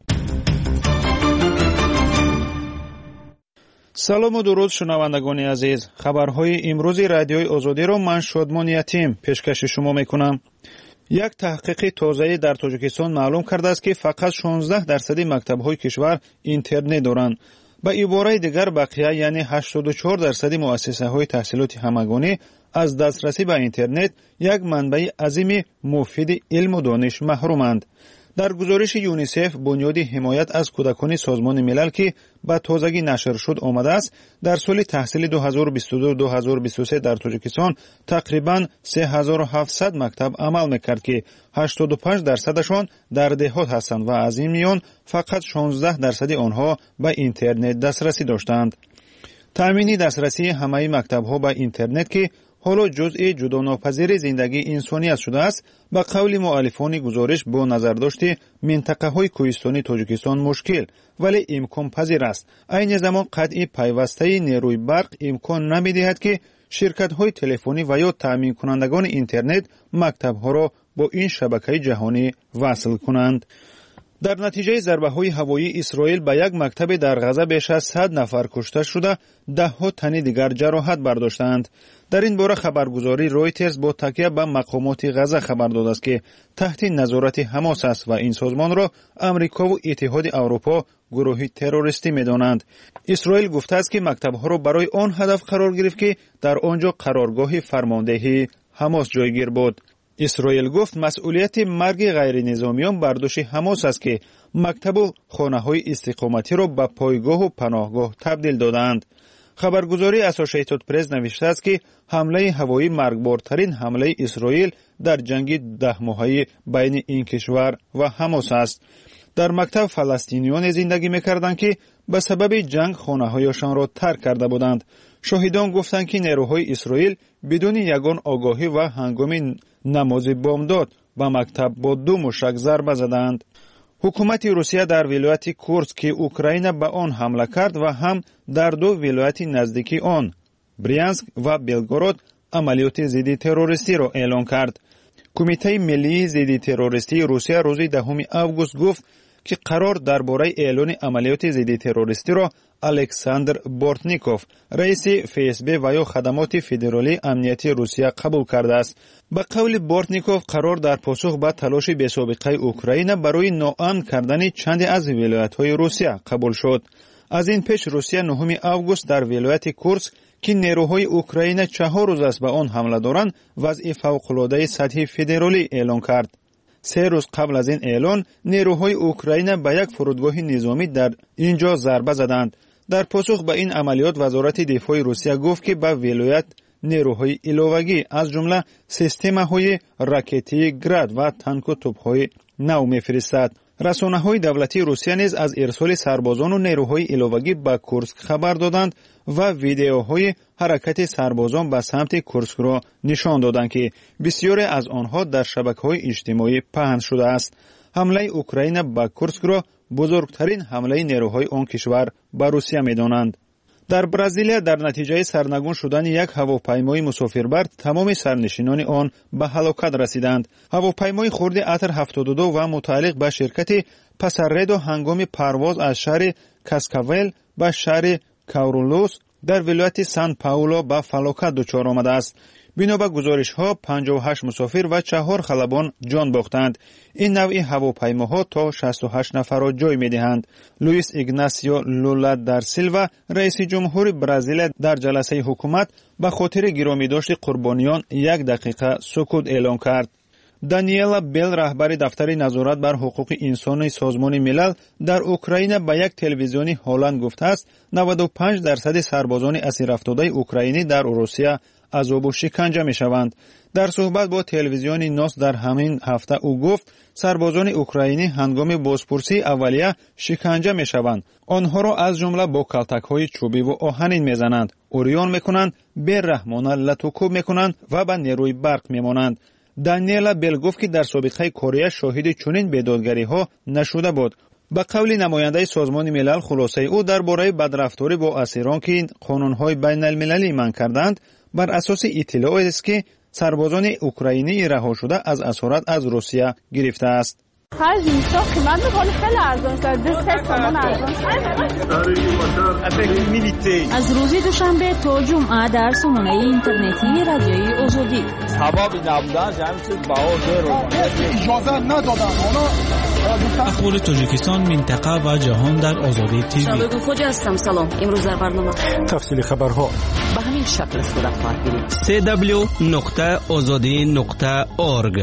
Speaker 3: سلام و درود شنوندگان عزیز. خبرهای امروز رادیوی آزادی را من شادمان یتیم پیشکش شما میکنم. یک تحقیق تازه در تاجیکستان معلوم کرده است که فقط شانزده درصد مکتب‌های کشور اینترنت دارند. به عبارت دیگر بقیه یعنی هشتاد و چهار درصد مؤسسه‌های تحصیلات همگانی از دسترسی به اینترنت یک منبع عظیم مفید علم و دانش محرومند. در گزارش یونیسف بنیاد حمایت از کودکان سازمان ملل که به تازگی نشر شد آمده است در سال تحصیلی دو هزار و بیست و دو دو هزار و بیست و سه در تاجیکستان تقریباً سه هزار و هفتصد مکتب عمل میکرد که هشتاد و پنج درصدشان در دهات هستند و از این میان فقط شانزده درصد آنها به اینترنت دسترسی داشتند. تأمین دسترسی همه مکتب‌ها به اینترنت که حالا جزء جداناپذیر زندگی انسانیت شده است، به قول مؤلفان گزارش با نظر داشته منطقه‌های کوهستانی تاجیکستان مشکل ولی امکان پذیر است. عین زمان قطع پیوسته نیروی برق امکان نمی‌دهد که شرکت‌های تلفنی و یا تأمین کنندگان اینترنت مکتب‌ها را با این شبکه جهانی وصل کنند. در نتیجه ضربه‌های هوایی اسرائیل به یک مکتب در غزه بیش از صد نفر کشته شده، ده‌ها تن دیگر جراحت برداشتند. در این باره خبرگزاری رویترز با تکیه به مقامات غزه خبر داده است که تحت نظارت حماس است و این سازمان را امریکا و اتحاد اروپا گروهی تروریستی می‌دانند. اسرائیل گفته است که مکتب‌ها را برای آن هدف قرار گرفت که در آنجا قرارگاه فرماندهی حماس جایگیر بود. اسرائیل گفت مسئولیت مرگ غیر نظامیان بر دوش حماس است که مکتب و خانه‌های استقامتی را به پایگاه و پناهگاه تبدیل دادند. خبرگزاری اسوسییتد پرس نوشته است که حمله هوایی مرگبارترین حمله اسرائیل در جنگ ده ماهه بین این کشور و حماس است. در مکتب فلسطینیان زندگی می‌کردند که به سبب جنگ خانه‌هایشان را ترک کرده بودند. شاهدان گفتند که نیروهای اسرائیل بدون یگان آگاهی و هنگام نماز بامداد به مکتب با دو موشک ضربه زدند. حکومت روسیه در ولایت کورسک که اوکراین به آن حمله کرد و هم در دو ولایت نزدیکی آن بریانسک و بلگورود عملیات ضد تروریستی را اعلام کرد. کمیته ملی ضد تروریستی روسیه روز دهم آگوست گفت که قرار درباره اعلان عملیات ضد تروریستی را الکساندر بورتنیکوف رئیس فی اس بی و یا خدمات فدرالی امنیتی روسیه قبول کرده است. به قول بورتنیکوف قرار در پاسخ به تلاش بی‌سابقه اوکراین برای ناامن کردن چند از ولایت‌های روسیه قبول شد. از این پیش روسیه نهم آگوست در ولایت کورسک که نیروهای اوکراین چهار روز است به آن حمله دارند وضع فوق‌العاده سطحی فدرالی اعلان کرد. سه روز قبل از این اعلان نیروهای اوکراین به یک فرودگاه نظامی در اینجا ضربه زدند. در پاسخ به این عملیات وزارت دفاع روسیه گفت که به ولایت نیروهای علاوگی از جمله سیستم‌های راکتی گراد و تانک و توپ‌های نو می‌فرستد. رسانه‌های دولتی روسیه نیز از ارسال سربازان و نیروهای علاوگی به کورسک خبر دادند و ویدیوهای حرکت سربازان به سمت کورسک را نشان دادند که بسیاری از آنها در شبکه‌های اجتماعی پهن شده است. حمله اوکراین به کورسک را بزرگترین حمله نیروهای آن کشور به روسیه می‌دانند. در برزیل در نتیجه سرنگون شدن یک هواپیمای مسافربر تمام سرنشینان آن به هلاکت رسیدند. هواپیمای خرد اتر هفتاد و دو و متعلق به شرکت پاساردو هنگام پرواز از شهر کاسکاول به شهر کاورولوس در ولایت سان پائولو به فلاکت دچار آمده است. بنا به گزارش‌ها پنجاه و هشت مسافر و چهار خلبان جان باختند. این نوع هواپیماها تا شصت و هشت نفر را جای می‌دهند. لوئیس ایگناسیو لولا در سیلوا رئیس جمهور برزیل در جلسه حکومت به خاطر گرامی‌داشت قربانیان یک دقیقه سکوت اعلام کرد. دانیلا بیل رهبر دفتر نظارت بر حقوق انسانی سازمان ملل در اوکراین به یک تلویزیونی هلند گفته است نود و پنج درصد سربازان اسیر افتاده اوکراینی در روسیه عذاب و شکنجه می شوند. در صحبت با تلویزیون ناس در همین هفته او گفت سربازان اوکراینی هنگام بازپرسی اولیه شکنجه می شوند. آنها را از جمله با کلتک های چوبی و آهنین می زنند، اوریان می کنند، بی‌رحمانه لطوکوب می کنند و به نیروی برق می مانند. دانیلا بیل گفت که در سابقه کره شاهد چنین بیدادگری ها نشده بود. به قول نماینده سازمان ملل خلاصه او درباره بدرفتاری با اسیران که قانون‌های بین المللی منع کردند بر اساس اطلاعاتی است که سربازان اوکراینی رها شده از اسارت از روسیه گرفته است.
Speaker 4: خرج اینجا قیمت میکنه خیلی ارزان است. دو سه تومن ارزان است.
Speaker 14: از روز دوشنبه تا جمعه در سامانه اینترنتی رادیوی آزادی.
Speaker 5: سبب نبودن همین چیز باور
Speaker 7: اجازه ندادن.
Speaker 6: اخبار تاجیکستان، منطقه و جهان در آزادی تیوی.
Speaker 15: شبکه خوج هستم. سلام. امروز در برنامه
Speaker 9: تفصیل خبرها
Speaker 15: به همین شکل صورت خواهد گرفت.
Speaker 13: سی دبلیو نقطه آزادی نقطه اورگ.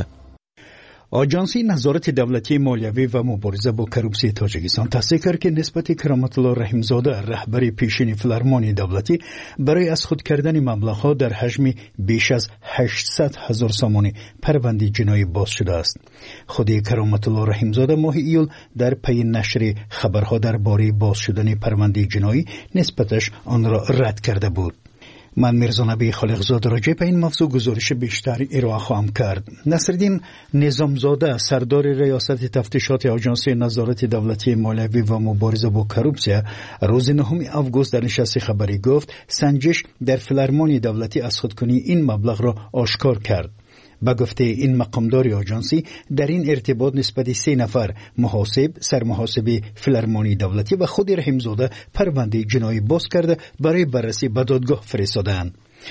Speaker 8: آژانسی نظارت دولتی مالیوی و مبارزه با کروپسی تاجیکستان تصدیق کرد که نسبت کرامت الله رحیمزاده رهبر پیشین فیلارمونی دولتی برای از خود کردن مبلغ‌ها در حجم بیش از هشتصد هزار سامانی پرونده جنایی باز شده است. خود کرامت الله رحیمزاده ماه ایول در پی نشر خبرها درباره باز شدن پرونده جنایی نسبتش آن را رد کرده بود. من میرزا نبی خالقزاده راجع به این موضوع گزارش بیشتر ارائه خواهم کرد. نصرالدین نظامزاده سردار ریاست تفتیشات آژانس نظارت دولتی مالیوی و مبارزه با کروپسی روز نهم آگوست در نشست خبری گفت سنجش در فیلارمونی دولتی از خودکنی این مبلغ را آشکار کرد. با گفته این مقامدار آژانسی در این ارتباط نسبت سه نفر محاسب، سرمحاسب فیلارمونی دولتی و خود رحیمزاده پرونده جنایی باز کرده برای بررسی به دادگاه فرستادند.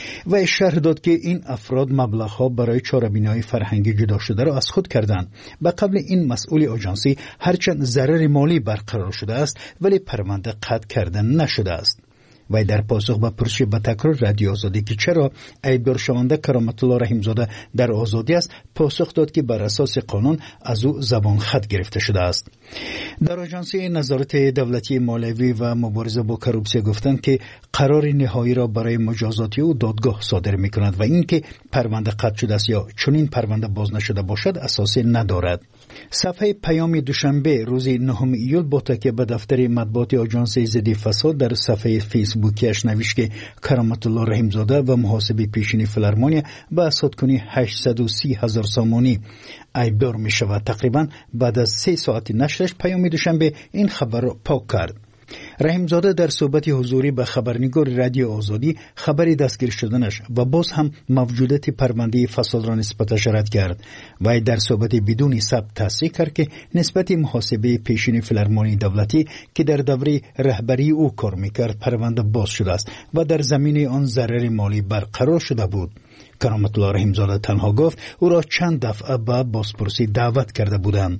Speaker 8: و شرح داد که این افراد مبلغ‌ها برای چاره‌بینی فرهنگی جدا شده را از خود کردند. به قبل این مسئول آژانسی هرچند ضرر مالی برقرار شده است ولی پرونده قطع کرده نشده است. و در پاسخ به پرسش به تکرار رادیو آزادی که چرا ایبدار شونده کرامت الله رحیمزاده در آزادی است، پاسخ داد که بر اساس قانون از او زبان خط گرفته شده است. در آژانسی نظارت دولتی مالیوی و مبارزه با کروپسی گفتند که قرار نهایی را برای مجازات او دادگاه صادر می‌کند و اینکه پرونده قطع شده است یا چنین پرونده باز نشده باشد اساس ندارد. صفحه پیام دوشنبه روز نهم ایول با تکیه به دفتر مطبوعات آژانس ضد فساد در صفحه فیسبوکیش نوشت که کرامت الله رحیمزاده و محاسب پیشین فیلارمونی به اسادکنی هشتصد و سی هزار سامانی ایبدار می شود. تقریبا بعد از سه ساعت نشرش پیام دوشنبه این خبر را پاک کرد. رحیمزاده در صحبت حضوری به خبرنگار رادیو آزادی خبری دستگیر شدنش و باز هم موجودیت پرونده فساد را نسبتش رد کرد و در صحبت بدون ثبت تصدیق کرد که نسبت محاسبه پیشین فیلارمونی دولتی که در دوره رهبری او کار میکرد پرونده باز شده است و در زمینه آن ضرر مالی برقرار شده بود. کرامت الله رحیمزاده تنها گفت او را چند دفعه به بازپرسی دعوت کرده بودند.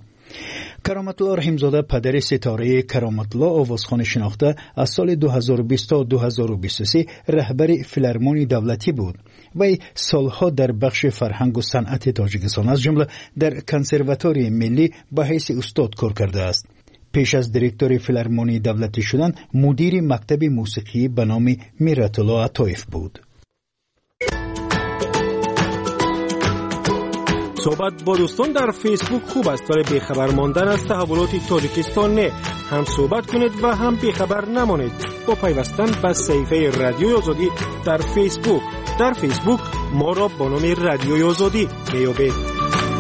Speaker 8: کرامت الله رحیمزاده پدر ستاره کرامت الله آوازخوان شناخته از سال دو هزار و بیست تا دو هزار و بیست و سه رهبر فیلارمونی دولتی بود و سالها در بخش فرهنگ و صنعت تاجیکستان از جمله در کنسرواتوری ملی به حیث استاد کار کرده است. پیش از دیرکتور فیلارمونی دولتی شدن مدیر مکتب موسیقی به نام میرت الله عطایف بود.
Speaker 9: صحبت با دوستان در فیسبوک خوب است ولی بیخبر ماندن از تحولات تاجیکستان نه. هم صحبت کنید و هم بیخبر نمانید با پیوستن به صفحه رادیوی آزادی در فیسبوک. در فیسبوک ما را با نام رادیوی آزادی میابید.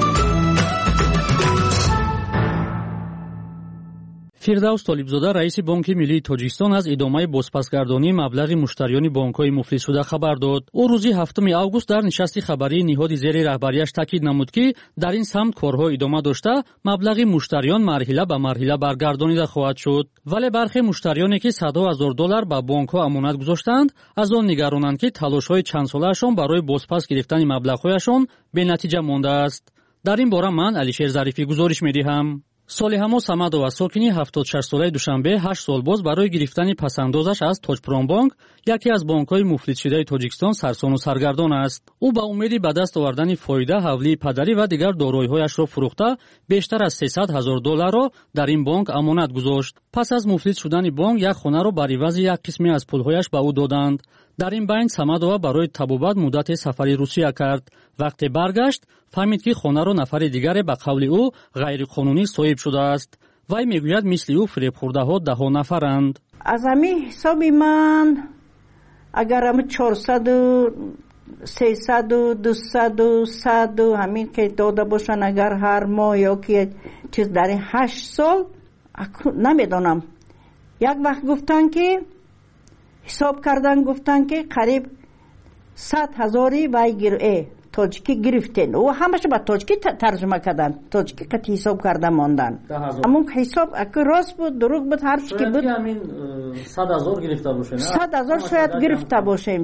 Speaker 10: фирдавс толибзода раиси бонки миллии тоҷикистон аз идомаи бозпасгардонии маблағи муштариёни бонкҳои муфлисшуда хабар дод. ӯ рӯзи ҳафтуми август дар нишасти хабарии ниҳоди зери раҳбарияш таъкид намуд ки дар ин самт корҳо идома дошта маблағи муштариён марҳила ба марҳила баргардонида хоҳад шуд. вале бархе муштариёне ки садҳо ҳазор доллар ба бонкҳо амонат гузоштаанд аз он нигаронанд ки талошҳои чандсолаашон барои бозпас гирифтани маблағҳояшон бенатиҷа мондааст. дар ин бора ман алишер зарифӣ гузориш медиҳам. солиҳамо самадова сокини ҳафтоду шаш солаи душанбе ҳашт сол боз барои гирифтани пасандозаш аз тоҷпромбонк яке аз бонкҳои муфлисшудаи тоҷикистон сарсону саргардон аст. ӯ ба умеди ба даст овардани фоида ҳавлии падарӣ ва дигар дороиҳояшро фурӯхта бештар аз сесад ҳазор долларро дар ин бонк амонат гузошт. пас аз муфлис шудани бонк як хонаро бар ивази як қисме аз пулҳояш ба ӯ доданд. дар ин байн самадова барои табобат муддате сафари русия кард. вақте баргашт фаҳмид ки хонаро нафари дигаре ба қавли ӯ ғайриқонунӣ соҳиб шудааст. вай мегӯяд мисли ӯ фиребхӯрдаҳо даҳо нафаранд.
Speaker 11: аз ҳамин ҳисоби ман агар ҳам чорсаду сесаду дусаду саду ҳамин ки дода бошанд агар ҳар моҳ ё ки чиз дар ин ҳашт сол намедонам. як вақт гуфтанд ки ҳисоб кардан гуфтанд ки қариб сад ҳазори вай гирӯе تاجیکی گرفتن و همش با تاجیکی ترجمه کردن، تاجیکی که حساب کرده ماندن. همون حساب اگه راست بود دروغ بود هر چی که بود
Speaker 10: همین صد هزار گرفته باشه،
Speaker 11: صد هزار شاید گرفته باشیم،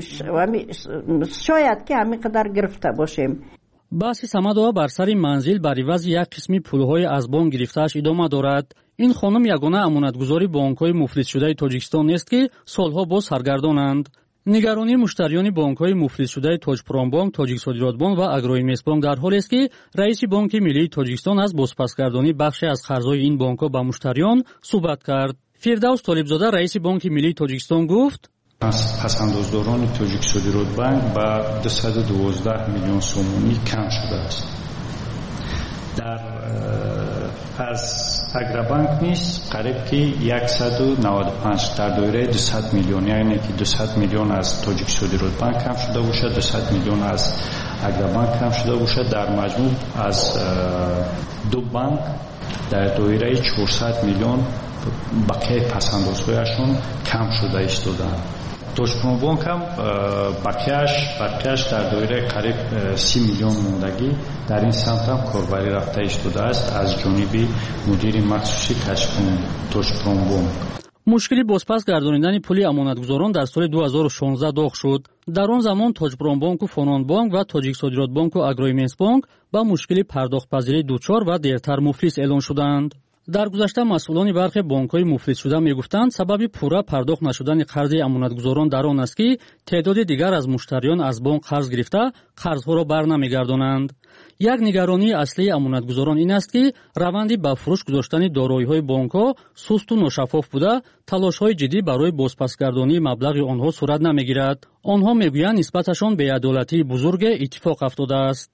Speaker 11: شاید که همین قدر گرفته باشیم.
Speaker 10: بحث Самадова бар сари манзил бар ивази як қисми пулҳои аз бонк гирифтааш идома дорад. ин хонум ягона амонатгузори бонкҳои муфлисшудаи Тоҷикистон нест ки солҳо боз саргардонанд. нигаронии муштариёни бонкҳои муфлисшудаи Тоҷпромбонк, Тоҷиксодиротбонк ва Агроинвестбонк дар ҳолест ки раиси Бонки Миллии Тоҷикистон аз бозпасгардонӣ бахше аз қарзҳои ин бонкҳо ба муштариён суҳбат кард. Фирдавс Толибзода раиси Бонки Миллии Тоҷикистон гуфт:
Speaker 12: пасандоздорони Тоҷиксодиротбанк ба дусаду дувоздаҳ миллион сомонӣ кам шудааст. дар аз Агробанк низ қариб ки яксаду наводу панҷ дар доираи дусад миллион, яъне ки дусад миллион аз Тоҷиксодиротбанк кам шуда бошад, дусад миллион аз Агробанк кам шуда бошад. дар маҷмӯъ аз ду банк дар доираи чорсад миллион бақияи пасандозҳояшон кам шуда истодаанд. Тоҷпромбонк ҳам бақияш бақияш дар доираи қариб си миллион мондагӣ дар ин самт ҳам корбарӣ рафта истодааст аз ҷониби мудири махсуси Тоҷпромбонк.
Speaker 10: мушкили бозпас гардонидани пули амонатгузорон дар соли ду ҳазору шонздаҳ доғ шуд. дар он замон Тоҷпромбонку Фононбонк ва Тоҷиксодиротбонку Агроинвестбонк ба мушкили пардохтпазирӣ дучор ва дертар муфлис эълон шуданд. дар гузашта масъулони бархе бонкҳои муфлисшуда мегуфтанд сабаби пурра пардохт нашудани қарзи амонатгузорон дар он аст ки теъдоди дигар аз муштариён аз бонк қарз гирифта қарзҳоро барнамегардонанд. як нигаронии аслии амонатгузорон ин аст ки раванди ба фурӯш гузоштани дороиҳои бонкҳо сусту ношаффоф буда талошҳои ҷиддӣ барои бозпасгардонии маблағи онҳо сурат намегирад. онҳо мегӯянд нисбаташон беадолатии бузурге иттифоқ афтодааст.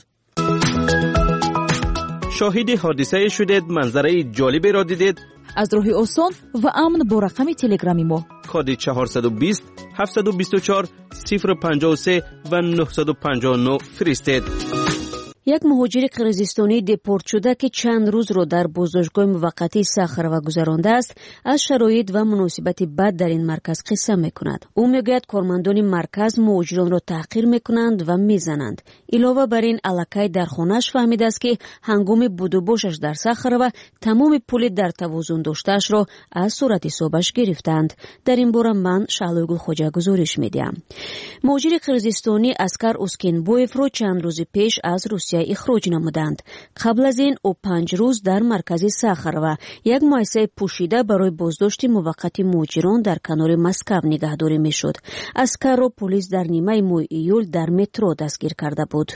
Speaker 13: شاهد حادثه شدید، منظره جالبی را دیدید؟
Speaker 16: از راه آسان و امن با رقم تلگرامی ما
Speaker 13: کد چهارصد و بیست هفتصد و بیست و چهار صفر پنجاه و سه و نهصد و پنجاه و نه فرستید.
Speaker 15: یک مهاجر قرقیزستانی دپورت شده که چند روز را در بازداشتگاه موقتی ساخروا گذرانده است از شرایط و مناسبت بد در این مرکز قصه میکند. او میگوید کارمندان مرکز مهاجران را تحقیر میکنند و میزنند. علاوه بر این الکی در خانه‌اش فهمیده است که هنگام بود و باشش در ساخروا تمام پول در توازن داشته‌اش را از صورت حسابش گرفتند. در این باره من شعلوی خوجا گزارش میدم. مهاجر قرقیزستانی اسکر اوسکینبویف را چند روز پیش از روسیه اخراج نمودند. قبل از این او پنج روز در مرکز ساخروا یک مؤسسه پوشیده برای بازداشت موقت مهاجران در کنار مسکو نگهداری میشد. اسکر را پلیس در نیمه ماه ایول در مترو دستگیر کرده بود.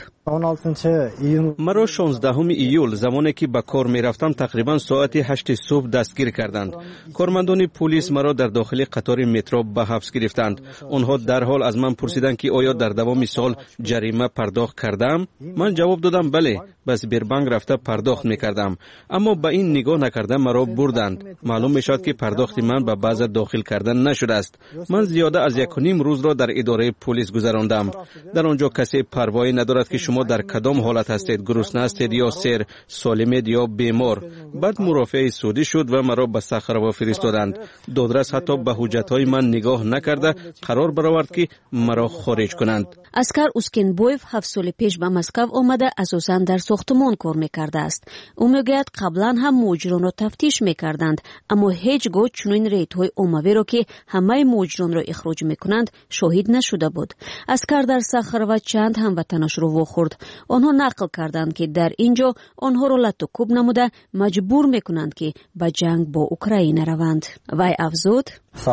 Speaker 13: مرا شانزدهم ایول زمانی که به کار میرفتم تقریبا ساعت هشت صبح دستگیر کردند. کارمندان پلیس مرا در داخل قطار مترو به حبس گرفتند. آنها در حال از من پرسیدند که آیا در دوام سال جریمه پرداخت کردم؟ من جواب دادم بله، بس بربنگ رفته پرداخت میکردم. اما به این نگاه نکرده مرا بردند. معلوم میشد که پرداخت من به باز داخل کردن نشده است. من زیاده از یک و نیم روز را در اداره پلیس گذراندم. در آنجا کسی پروایی ندارد که شما در کدام حالت هستید، گرسنه هستید یا سیر، سالمید یا بیمار. بعد مرافعه سودی شد و مرا به ساخروا فرستادند. دادرس حتی به حجت‌های من نگاه نکرده قرار برآورد که مرا خارج کنند.
Speaker 15: اسکر اوسکینبویف هفت سال پیش به مسکو آمده اساساً در ساختمان کار میکرده است. او میگوید قبلا هم مهاجران را تفتیش میکردند اما هیچگاه چنین ریدهای عمومی را که همه مهاجران را اخراج میکنند شاهد نشده بود. اسکر در ساخروا چند هموطنش را واخورد. آنها نقل کردند که در اینجا آنها را لط و کوب نموده مجبور میکنند که به جنگ با اوکراین روند. وی افزود: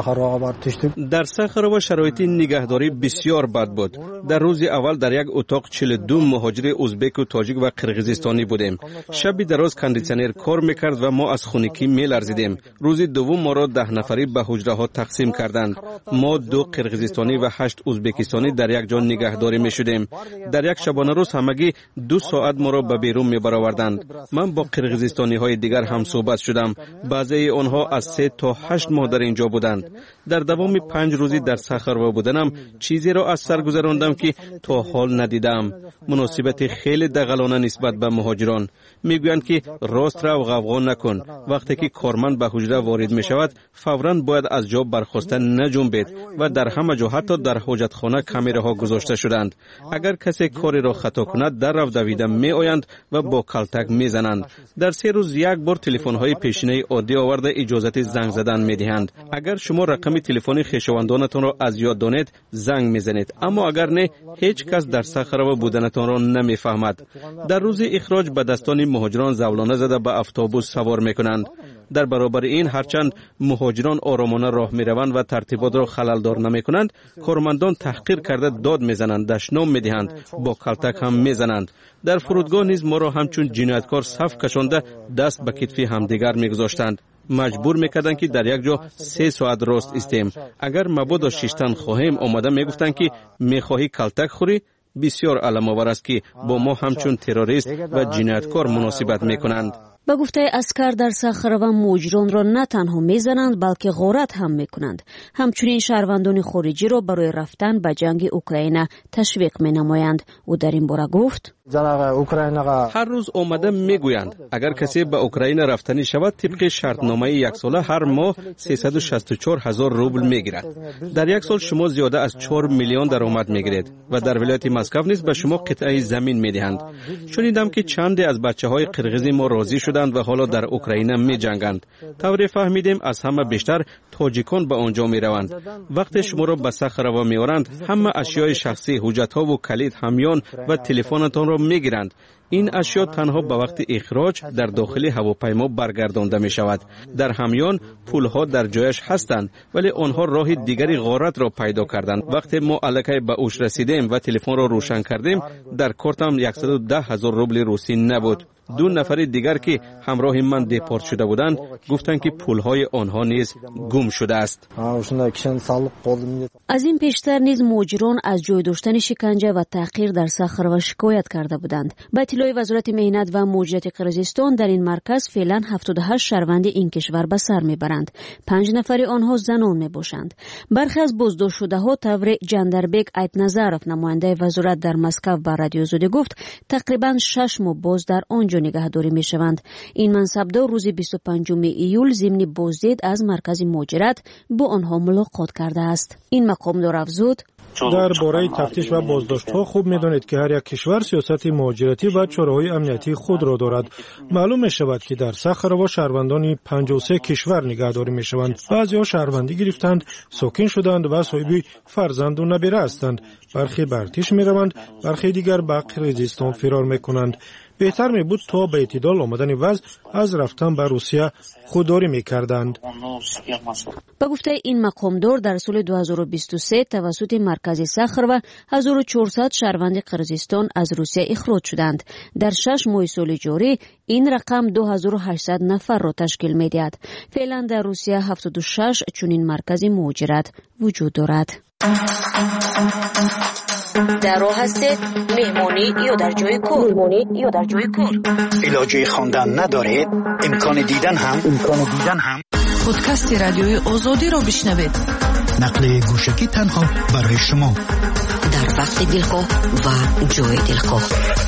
Speaker 13: در ساخروا شرایط نگهداری بسیار بد بود. در روز اول در یک اتاق چهل و دو مهاجر ازبک و تاجیک و قرقیزستانی بودیم. شب دراز کاندیسیونر کار میکرد و ما از خنکی میلرزیدیم. روز دوم ما را ده نفری به حجره ها تقسیم کردند. ما دو قرقیزستانی و هشت ازبکستانی در یک جا نگهداری میشدیم. در یک شبانه روز همگی دو ساعت ما را به بیرون میبرآوردند. من با قرقیزستانی های دیگر هم صحبت شدم. بعضی آنها از سه تا هشت ماه در اینجا بودند. در دوام پنج روزی در ساخروا بودنم چیزی را از سر گذراندم که تا حال ندیدم. مناسبت خیلی خیلی دغلانه نسبت به مهاجران. میگویند که راست رو غوغا نکن. وقتی که کارمند به حجره وارد می شود فوراً باید از جا برخاسته نجنبید و در همه جا حتی در حاجتخانه کامیراها گذاشته شدند. اگر کسی کاری را خطا کند در رو دویده می آیند و با کلتک می زنند. در سه روز یک بار تلفن های پیشینه عادی آورده اجازه زنگ زدن می دهند. اگر شما رقم تلفن خویشاوندانتان را از یاد دانید زنگ می زنید، اما اگر نه هیچ کس در صخره بودنتان را نمی فهمد. در روز اخراج به دستان مهاجران زولانه زده به اتوبوس سوار می کنند. در برابر این هرچند مهاجران آرامانه راه می روند و ترتیبات را خللدار نمی کنند، کارمندان تحقیر کرده داد می زنند، دشنام می دهند، با کلتک هم می زنند. در فرودگاه نیز ما را همچون جنایتکار صف کشانده دست به کتف همدیگر می گذاشتند. مجبور میکردند که در یک جا سه ساعت راست استیم. اگر مبادا شیشتن خواهیم آمده میگفتند که میخواهی کلتک خوری. بسیار علم‌آور است که با ما همچون تروریست و جنایتکار مناسبت میکنند.
Speaker 15: با گفته اسکر در صخره و مهاجران را نه تنها میزنند بلکه غارت هم میکنند. همچنین شهروندان خارجی را برای رفتن به جنگ اوکراین تشویق مینمایند. او در این باره گفت:
Speaker 13: هر روز آمده میگویند اگر کسی به اوکراین رفتنی شود طبق شرطنامه یک ساله هر ماه سیصد و شصت و چهار هزار روبل میگیرد. در یک سال شما زیاده از چهار میلیون درآمد میگیرید و در ولایت مسکو نیز به شما قطعه زمین میدهند. شنیدم که چندی از بچه‌های قرغیزی ما راضی شدند و حالا در اوکراین میجنگند. طوری فهمیدیم از همه بیشتر تاجیکان به آنجا میروند. وقتی شما را به صخره وا میآورند همه اشیای شخصی، حجت‌ها و کلید، همیان و تلفنتان را میگیرند. این اشیا تنها به وقت اخراج در داخل هواپیما برگردانده می شود. در همیان پولها در جایش هستند ولی آنها راه دیگری غارت را پیدا کردند. وقتی ما الکی به اوش رسیدیم و تلفن را روشن کردیم در کارتم صد و ده هزار روبل روسی نبود. دو نفر دیگر که همراه من دیپورت شده بودند گفتند که پولهای آنها نیز گم شده است.
Speaker 15: از این پیشتر نیز مهاجران از جای داشتن شکنجه و تحقیر در صخره و شکایت کرده بودند. به اطلاع وزارت مهنت و مهاجرت قرغیزستان در این مرکز فعلا هفتاد و هشت شهروند این کشور به سر میبرند. پنج نفر آنها زنان میباشند. برخی از بازداشت شده ها طور جندربک ایتنظرف نماینده وزارت در مسکو به رادیو آزادی گفت تقریبا شش ماه باز در آنجا نگهداری می شوند. این منصبدار روز بیست و پنجم ایول ضمن بازدید از مرکز مهاجرت با آنها ملاقات کرده است. این مقامدار افزود:
Speaker 9: در باره تفتیش و بازداشت‌ها خوب می‌دانید که هر یک کشور سیاست مهاجرتی و چاره‌های امنیتی خود را دارد. معلوم می‌شود که در صخره و شهروندان پنجاه و سه کشور نگهداری می‌شوند. بعضی‌ها شهروندی گرفتند، ساکن شدند و صاحب فرزند و نبیره هستند. برخی به ارتش می‌روند، برخی دیگر به قرغیزستان فرار می‌کنند. بهتر می بود تا به اعتدال آمدن وضع از رفتن به روسیه خودداری می کردند.
Speaker 15: با گفته این مقامدار در سال دو هزار و بیست و سه توسط مرکز صخره و هزار و چهارصد شهروند قرغیزستان از روسیه اخراج شدند. در شش ماه سال جاری این رقم دو هزار و هشتصد نفر را تشکیل می دهد. فعلا در روسیه هفتاد و شش چنین مرکز مهاجرت وجود دارد.
Speaker 17: در راه هستید مهمانی یا در جای کار مهمانی یا در جای کار
Speaker 8: علاجه خواندن ندارید امکان دیدن هم امکان دیدن هم
Speaker 16: پادکست رادیوی آزادی را بشنوید.
Speaker 8: نقل گوشکی تنها برای شما
Speaker 17: در وقت دلخواه و جای دلخواه.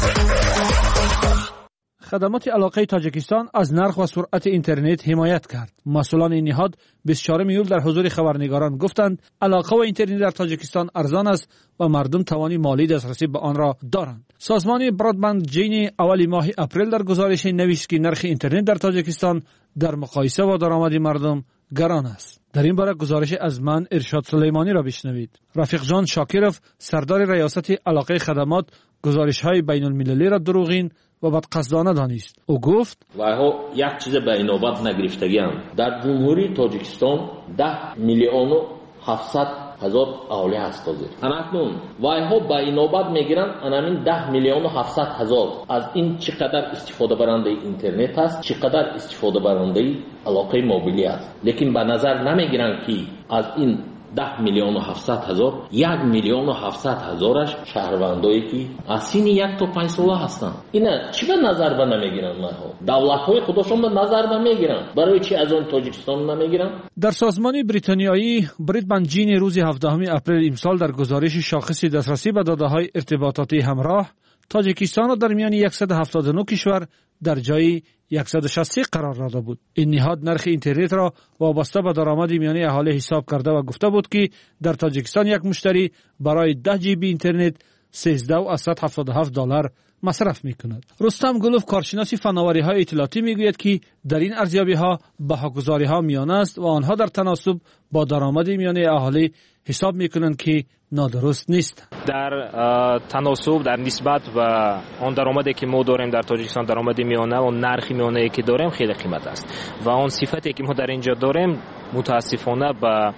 Speaker 10: خدمات علاقه تاجیکستان از نرخ و سرعت اینترنت حمایت کرد. مسئولان این نهاد بیست و چهارم ایول در حضور خبرنگاران گفتند علاقه و اینترنت در تاجیکستان ارزان است و مردم توانی مالی دسترسی به آن را دارند. سازمان برادبند جین اولی ماه اپریل در گزارش نوشت که نرخ اینترنت در تاجیکستان در مقایسه با درآمد مردم گران است. در این باره گزارش از من ارشاد سلیمانی را بشنوید. رفیق جان شاکیروف سردار ریاست علاقه خدمات گزارش‌های بین‌المللی را دروغین و بدقصدانه دانست. او گفت
Speaker 18: وایها یک چیز به اینوبت نگرفتگی‌اند. در جمهوری تاجیکستان ده میلیون و هفتصد هزار اهالی هست حاضر. همکنون وایها به اینوبت میگیرن انامین ده میلیون و هفتصد هزار. از این چقدر استفاده برنده اینترنت است، چقدر استفاده برنده علاقه موبیلی است. لیکن به نظر نمیگیرن که از این ده میلیون و هفتصد هزار یک میلیون و هفتصد هزارش شهروندایی که از سین یک تا پنج ساله هستند. اینا چی به نظر به نمیگیرن؟ ماها دولت‌های خودشون به نظر نمیگیرن. برای چی از اون تاجیکستان نمیگیرن؟
Speaker 10: در سازمان بریتانیایی برادبند جین روز هفدهم اپریل امسال در گزارش شاخص دسترسی به داده‌های ارتباطاتی همراه
Speaker 19: تاجیکستان را در میان صد و هفتاد و نه کشور در جای صد و شصت و سه قرار داده بود. این نهاد نرخ اینترنت را وابسته به درآمد میانه اهالی حساب کرده و گفته بود که در تاجیکستان یک مشتری برای ده جی بی اینترنت سیزده و صد و هفتاد و هفت دلار مصرف میکند. رستم گلوف کارشناس فناوری های اطلاعاتی میگوید که در این ارزیابی ها بهاگذاری ها میانه است و آنها در تناسب با درآمد میانه اهالی حساب میکنند که نادرست نیست.
Speaker 20: در تناسب در نسبت و آن درآمدی که ما داریم در تاجیکستان، درآمد میانه و نرخ میانه که داریم خیلی قیمت است و آن صفتی که ما در اینجا داریم متاسفانه به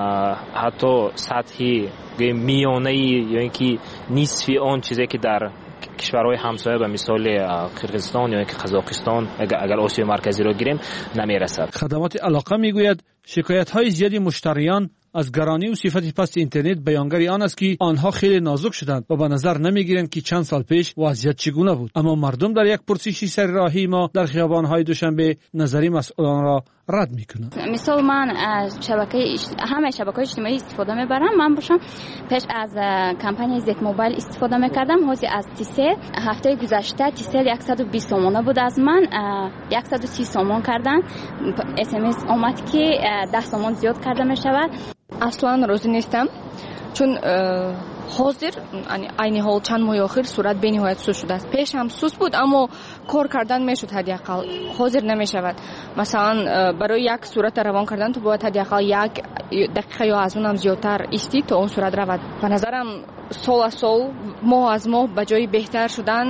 Speaker 20: حتی سطحی میانه یا اینکه نصفی آن چیزی که در کشورهای همسایه به مثال قرقیزستان یا قزاقستان اگر آسیای مرکزی را گیریم نمیرسد.
Speaker 19: خدمات علاقه میگوید شکایت های زیادی مشتریان از گرانی و صفت پست اینترنت بیانگر آن است که آنها خیلی نازک شدند و به نظر نمیگیرند که چند سال پیش وضعیت چگونه بود. اما مردم در یک پرسشی سرراهی ما در خیابان‌های دوشنبه نظری مسئولان را رد میکنند.
Speaker 21: مثال من از شبکه همه شبکه‌های اجتماعی استفاده میبرم. من باشم پیش از کمپانی زد موبایل استفاده میکردم. حاضر از تیسل هفته گذشته تیسل صد و بیست تومان بود، از من صد و سی تومان کردن. اس ام اس اومد که ده تومان زیاد کرده میشود.
Speaker 24: اصلا راضی نیستم چون حاضر عین حال چند ماه آخر صورت به نهایت سوس شده است. پیش هم سوس بود اما کار کردن میشد، حداقل حاضر نمیشود. مثلا برای یک صورت روان کردن تو باید حداقل یک دقیقه یا از اونم زیادتر ایستی تا اون صورت رود. به نظرم سال از سال ماه از ماه به جای بهتر شدن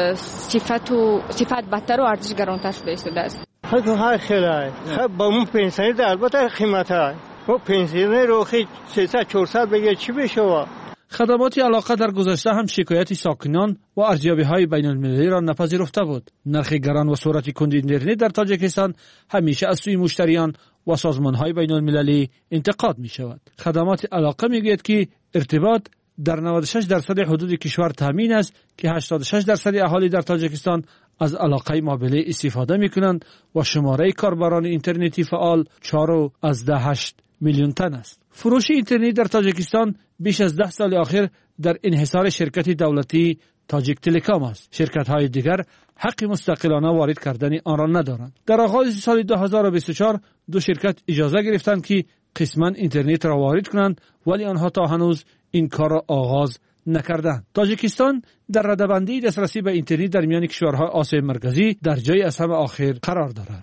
Speaker 24: صفت و صفت بدتر و ارزش گرانتر شده است.
Speaker 22: های خیلی خب با اون پنسیون البته قیمت های و پنسیون رو خیلی سیصد چهارصد بگه چی بشه.
Speaker 19: خدمات علاقه در گذشته هم شکایت ساکنان و ارزیابی های بین المللی را نپذیرفته بود. نرخ گران و سرعت کند اینترنت در تاجیکستان همیشه از سوی مشتریان و سازمان های بین المللی انتقاد می شود. خدمات علاقه می گوید که ارتباط در نود و شش درصد حدود کشور تامین است که هشتاد و شش درصد اهالی در تاجیکستان از علاقه مابله استفاده می کنند و شماره کاربران اینترنتی فعال چهار از ده هشت میلیون تن است. فروش اینترنت در تاجیکستان بیش از ده سال اخیر در انحصار شرکت دولتی تاجیک تلکام است. شرکت های دیگر حق مستقلانه وارد کردن آن را ندارند. در آغاز سال دو هزار و بیست و چهار دو شرکت اجازه گرفتند که قسما اینترنت را وارد کنند، ولی آنها تا هنوز این کار را آغاز نکردند. تاجیکستان در رده‌بندی دسترسی به اینترنت در میان کشورهای آسیای مرکزی در جای از همه آخر قرار دارد.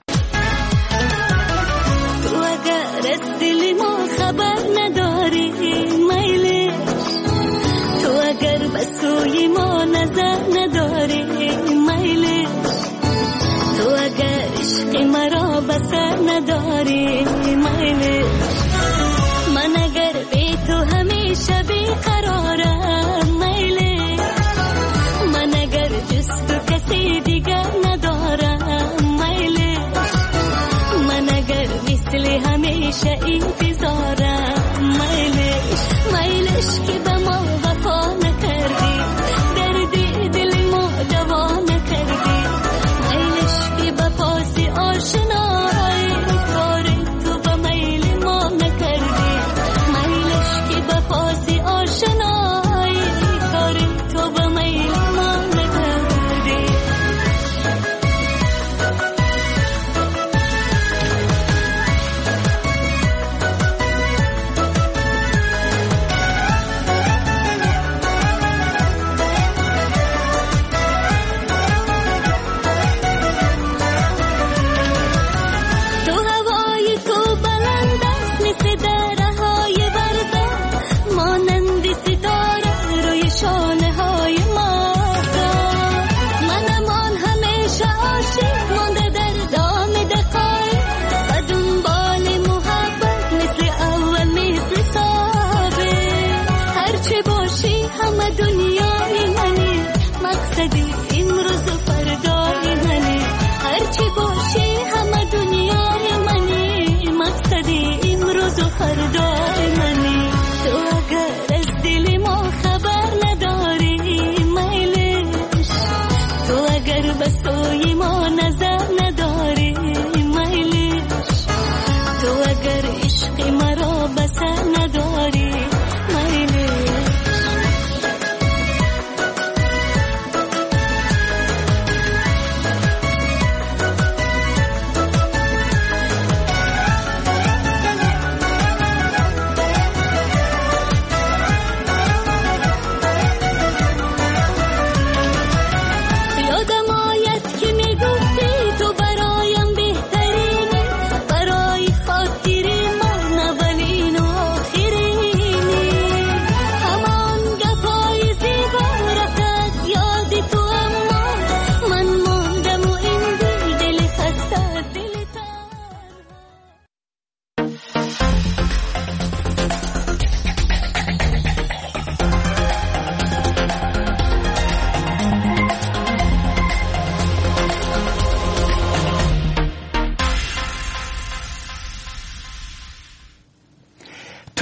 Speaker 23: از دل ما خبر نداری میلی، تو اگر به سوی ما نظر نداری میلی، تو اگر عشق مرا بسر نداری میلی، من اگر بی تو همیشه بیقرارم میلی، من اگر جز تو کسی دیگر ندارم میلی، من اگر مثل همیشه انتظارم میلش میلش که به ما وفا نکردی، دردی دل ما دوا نکردی، میلش که به پاس آشنایی کار تو به میل ما نکردی، میلش که به پاس آشنایی کار تو به میل ما نکردی.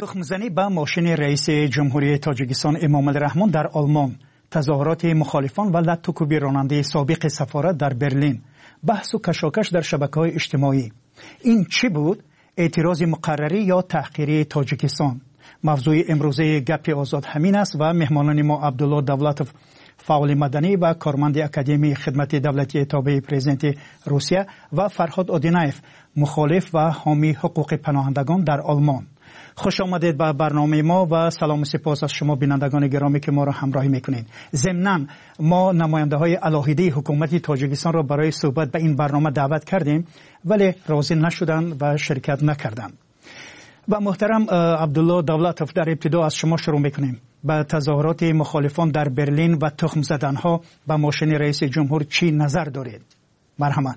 Speaker 8: تخمزنی به ماشین رئیس جمهوری تاجیکستان امام الرحمن در آلمان، تظاهرات مخالفان و لطوکوبی راننده سابق سفارت در برلین، بحث و کشاکش در شبکه‌های اجتماعی. این چی بود؟ اعتراض مقرری یا تحقیری تاجیکستان؟ موضوع امروزه گپ آزاد همین است و مهمانان ما عبدالله دولتوف، فعال مدنی و کارمند اکادمی خدمت دولتی تابع پرزیدنت روسیه، و فرهاد آدینایف، مخالف و حامی حقوق پناهندگان در آلمان. خوش آمدید به برنامه ما و سلام و سپاس از شما بینندگان گرامی که ما را همراهی میکنید. ضمناً ما نماینده های علاهیده حکومت تاجیکستان را برای صحبت به این برنامه دعوت کردیم ولی راضی نشدند و شرکت نکردند. و محترم عبدالله دولتوف، در ابتدا از شما شروع میکنیم. به تظاهرات مخالفان در برلین و تخم زدن ها به ماشین رئیس جمهور چی نظر دارید؟ مرحمت.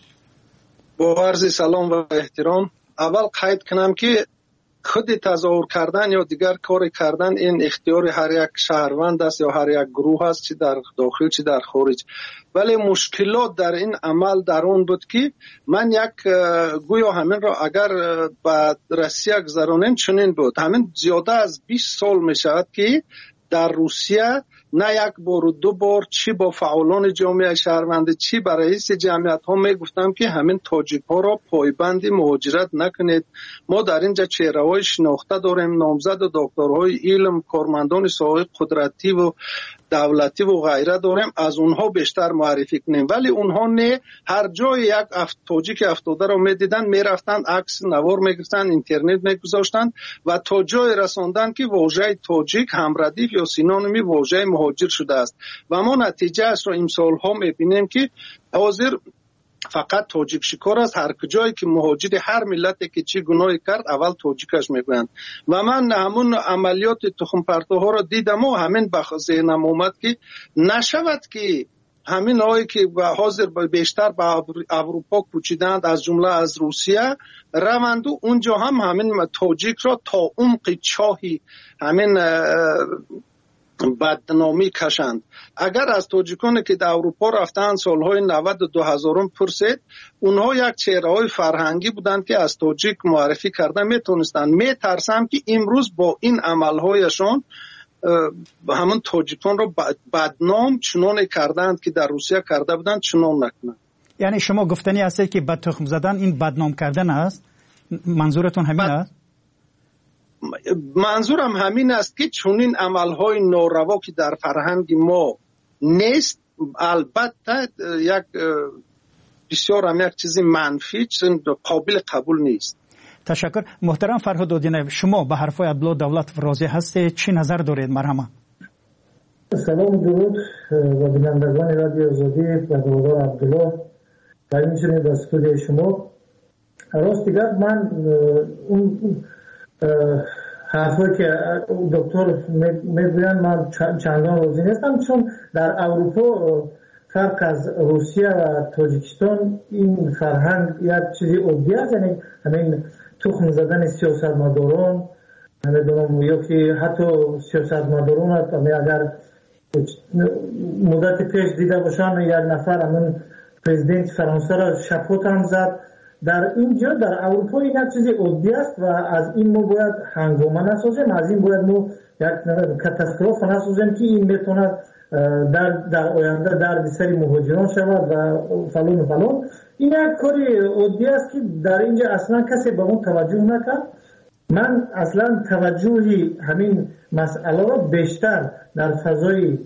Speaker 1: با عرض سلام و احترام، اول قید کنم که خود تظاهر کردن یا دیگر کار کردن این اختیار هر یک شهروند است یا هر یک گروه است، چی در داخل چی در خارج. ولی مشکلات در این عمل در اون بود که من یک گویا همین را اگر به روسیه گذرانیم چنین بود. همین زیاده از بیست سال می شود که در روسیه نه یک بار و دو بار چی با فعالان جامعه شهروند چی با رئیس جمعیت ها می گفتم که همین تاجیک ها را پایبند مهاجرت نکنید. ما در اینجا چهره های شناخته داریم، نامزد و دکترهای علم، کارمندان ساحه قدرتی و دولتی و غیره داریم، از اونها بیشتر معرفی کنیم. ولی اونها نه، هر جای یک افت تاجیک افتاده رو میدیدن میرفتن عکس نوار میگرفتن، اینترنت میگذاشتن و تا جای رساندن که واژه تاجیک همردیف یا سینونیمی واژه مهاجر شده است. و ما نتیجه اش رو امسال ها میبینیم که حاضر فقط تاجیک شکار است. هر کجایی که مهاجر هر ملتی که چی گناهی کرد اول تاجیکش میگویند. و من همون عملیات تخم پرتوها را دیدم و همین به ذهنم اومد که نشود که همین هایی که حاضر بیشتر به اروپا کوچیدند از جمله از روسیه روند و اونجا هم همین تاجیک را تا عمق چاهی همین بدنامی کشند. اگر از تاجیکانی که در اروپا رفتن سالهای نود و دو هزارم پرسید، اونها یک چهره های فرهنگی بودند که از تاجیک معرفی کرده میتونستند. میترسم که امروز با این عملهایشان همون تاجیکان را بدنام چنان کردند که در روسیه کرده بودند چنان نکنند.
Speaker 8: یعنی شما گفتنی هسته که بد تخم زدن این بدنام کردن است؟ منظورتون همین بد... است؟
Speaker 1: منظورم همین است که چون این عملهای ناروا که در فرهنگ ما نیست، البته یک بسیار هم یک چیزی منفی، چیز قابل قبول نیست.
Speaker 8: تشکر. محترم فرهاد آدینایف، شما به حرفای عبدالله دولتوف راضی هستید؟ چی نظر دارید؟ مرحمت.
Speaker 2: سلام درود و بینندگان رادیو آزادی و دوستان عبدالله و همچنین در استودیوی شما. راست دیگر من اون حرفایی که دکتر میگویند من چندان راضی نیستم، چون در اروپا فرق از روسیه و تاجیکستان این فرهنگ یک چیزی عادی است. یعنی همین تخم زدن سیاستمداران، نمیدونم یا که حتی سیاستمداران اگر مدت پیش دیده باشن یک نفر همین پرزیدنت فرانسه را شپوت هم زد. در اینجا در اروپا این یک چیزی عادی است و از این ما باید هنگامه نسازیم، از این باید ما یک کاتاستروف نسازیم که این میتواند در در آینده در سری مهاجران شود و فلان و فلان. این یک کاری عادی است که در اینجا اصلا کسی به اون توجه نکرد. من اصلا توجهی همین مسئله را بیشتر در فضای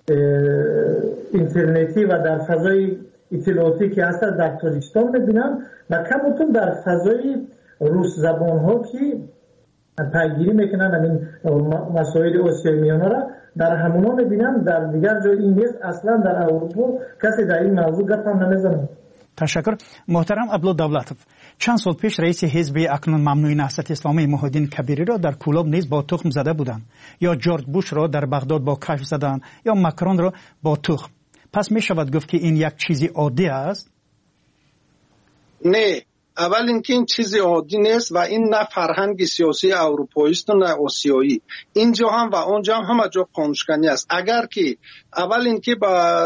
Speaker 2: اینترنتی و در فضای اطلاعاتی که هست در تاجیکستان میبینم و کمتون در فضای روس زبان ها که پیگیری میکنن همین مسائل آسیای میانه را در همونا میبینم. در دیگر جای این نیست. اصلا در اروپا کسی در این موضوع گپ هم نمیزنه.
Speaker 8: تشکر. محترم عبدالله دولتوف، چند سال پیش رئیس حزب اکنون ممنوع نهضت اسلامی محی‌الدین کبیری را در کولاب نیز با تخم زده بودند، یا جورج بوش را در بغداد با کشف زدند، یا ماکرون را با تخم. پس می شود گفت که این یک چیزی عادی است؟
Speaker 1: نه، اول اینکه این چیزی عادی نیست و این نه فرهنگ سیاسی اروپایی است و نه آسیایی. اینجا هم و اونجا هم همه جا قانونشکنی است. اگر که اول اینکه با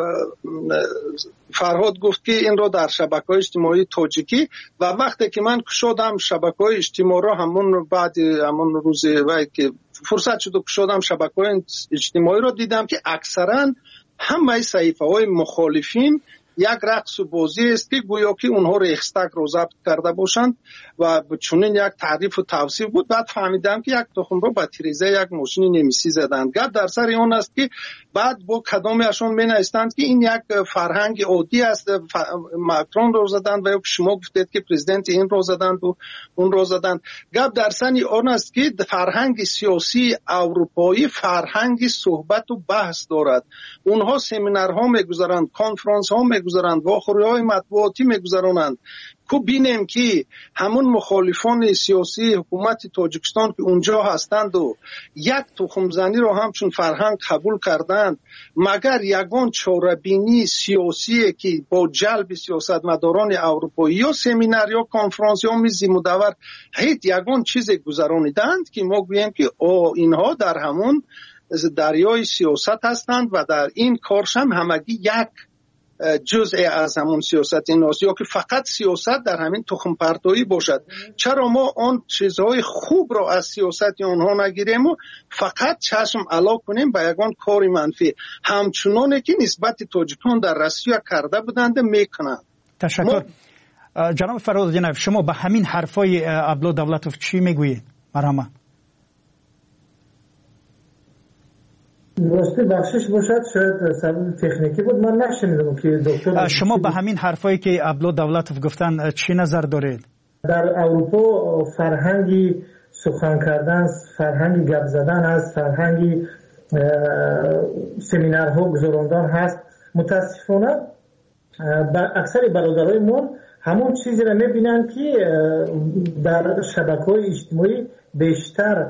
Speaker 1: فرهاد گفت که این رو در شبکه‌های اجتماعی تاجیکی و وقتی که من شدم شبکه‌های اجتماعی رو همون بعد همون روز وقتی که فرصت شد شدم شبکه‌های اجتماعی رو دیدم که اکثرا همه صحیفه‌های مخالفین یک رقص و بازی است که گویا که اونها ریخستک رو ضبط کرده باشند و چنین یک تعریف و توصیف بود. بعد فهمیدم که یک تخم رو با تیریزه یک ماشین نمیسی زدند. گپ در سر اون است که بعد با کدامشون مینایستند که این یک فرهنگ عادی است. ماکرون رو زدند و شما گفتید که پرزیدنت این رو زدند و اون رو زدند. گپ در سر اون است که فرهنگ سیاسی اروپایی فرهنگ صحبت و بحث دارد. اونها سمینارها میگذارند، کنفرانس ها میگذارند، واخوری‌های مطبوعاتی میگذارند. کو بینیم که همون مخالفان سیاسی حکومت تاجیکستان که اونجا هستند و یک تخم زنی رو همچون فرهنگ قبول کردند، مگر یگان چاره‌بینی سیاسی که با جلب سیاستمداران اروپایی یا سمینار یا کنفرانس یا میز مدور هیچ یگان چیز گذرانیدند که ما گوییم که او اینها در همون دریای سیاست هستند و در این کارش هم همگی یک جزء از همون سیاست این است، یا که فقط سیاست در همین تخم پرتایی باشد. چرا ما آن چیزهای خوب را از سیاست آنها نگیریم و فقط چشم علا کنیم به یگان کار منفی، همچنانه که نسبت تاجیکان در روسیه کرده بودند میکنند.
Speaker 8: تشکر. ما... جناب فرهاد، شما به همین حرفای عبدالله دولتوف چی میگویید؟ مرحبا.
Speaker 2: راستی بخشش باشد شاید سبب تکنیکی بود، من نشنیدم که دکتر
Speaker 8: شما به همین حرفایی که عبدالله دولتوف گفتن چی نظر دارید؟
Speaker 2: در اروپا فرهنگی سخن کردن، فرهنگی گپ زدن هست، فرهنگی سمینارها گذراندن هست. متاسفانه اکثر برادرای ما همون چیزی را میبینن که در شبکه‌های اجتماعی بیشتر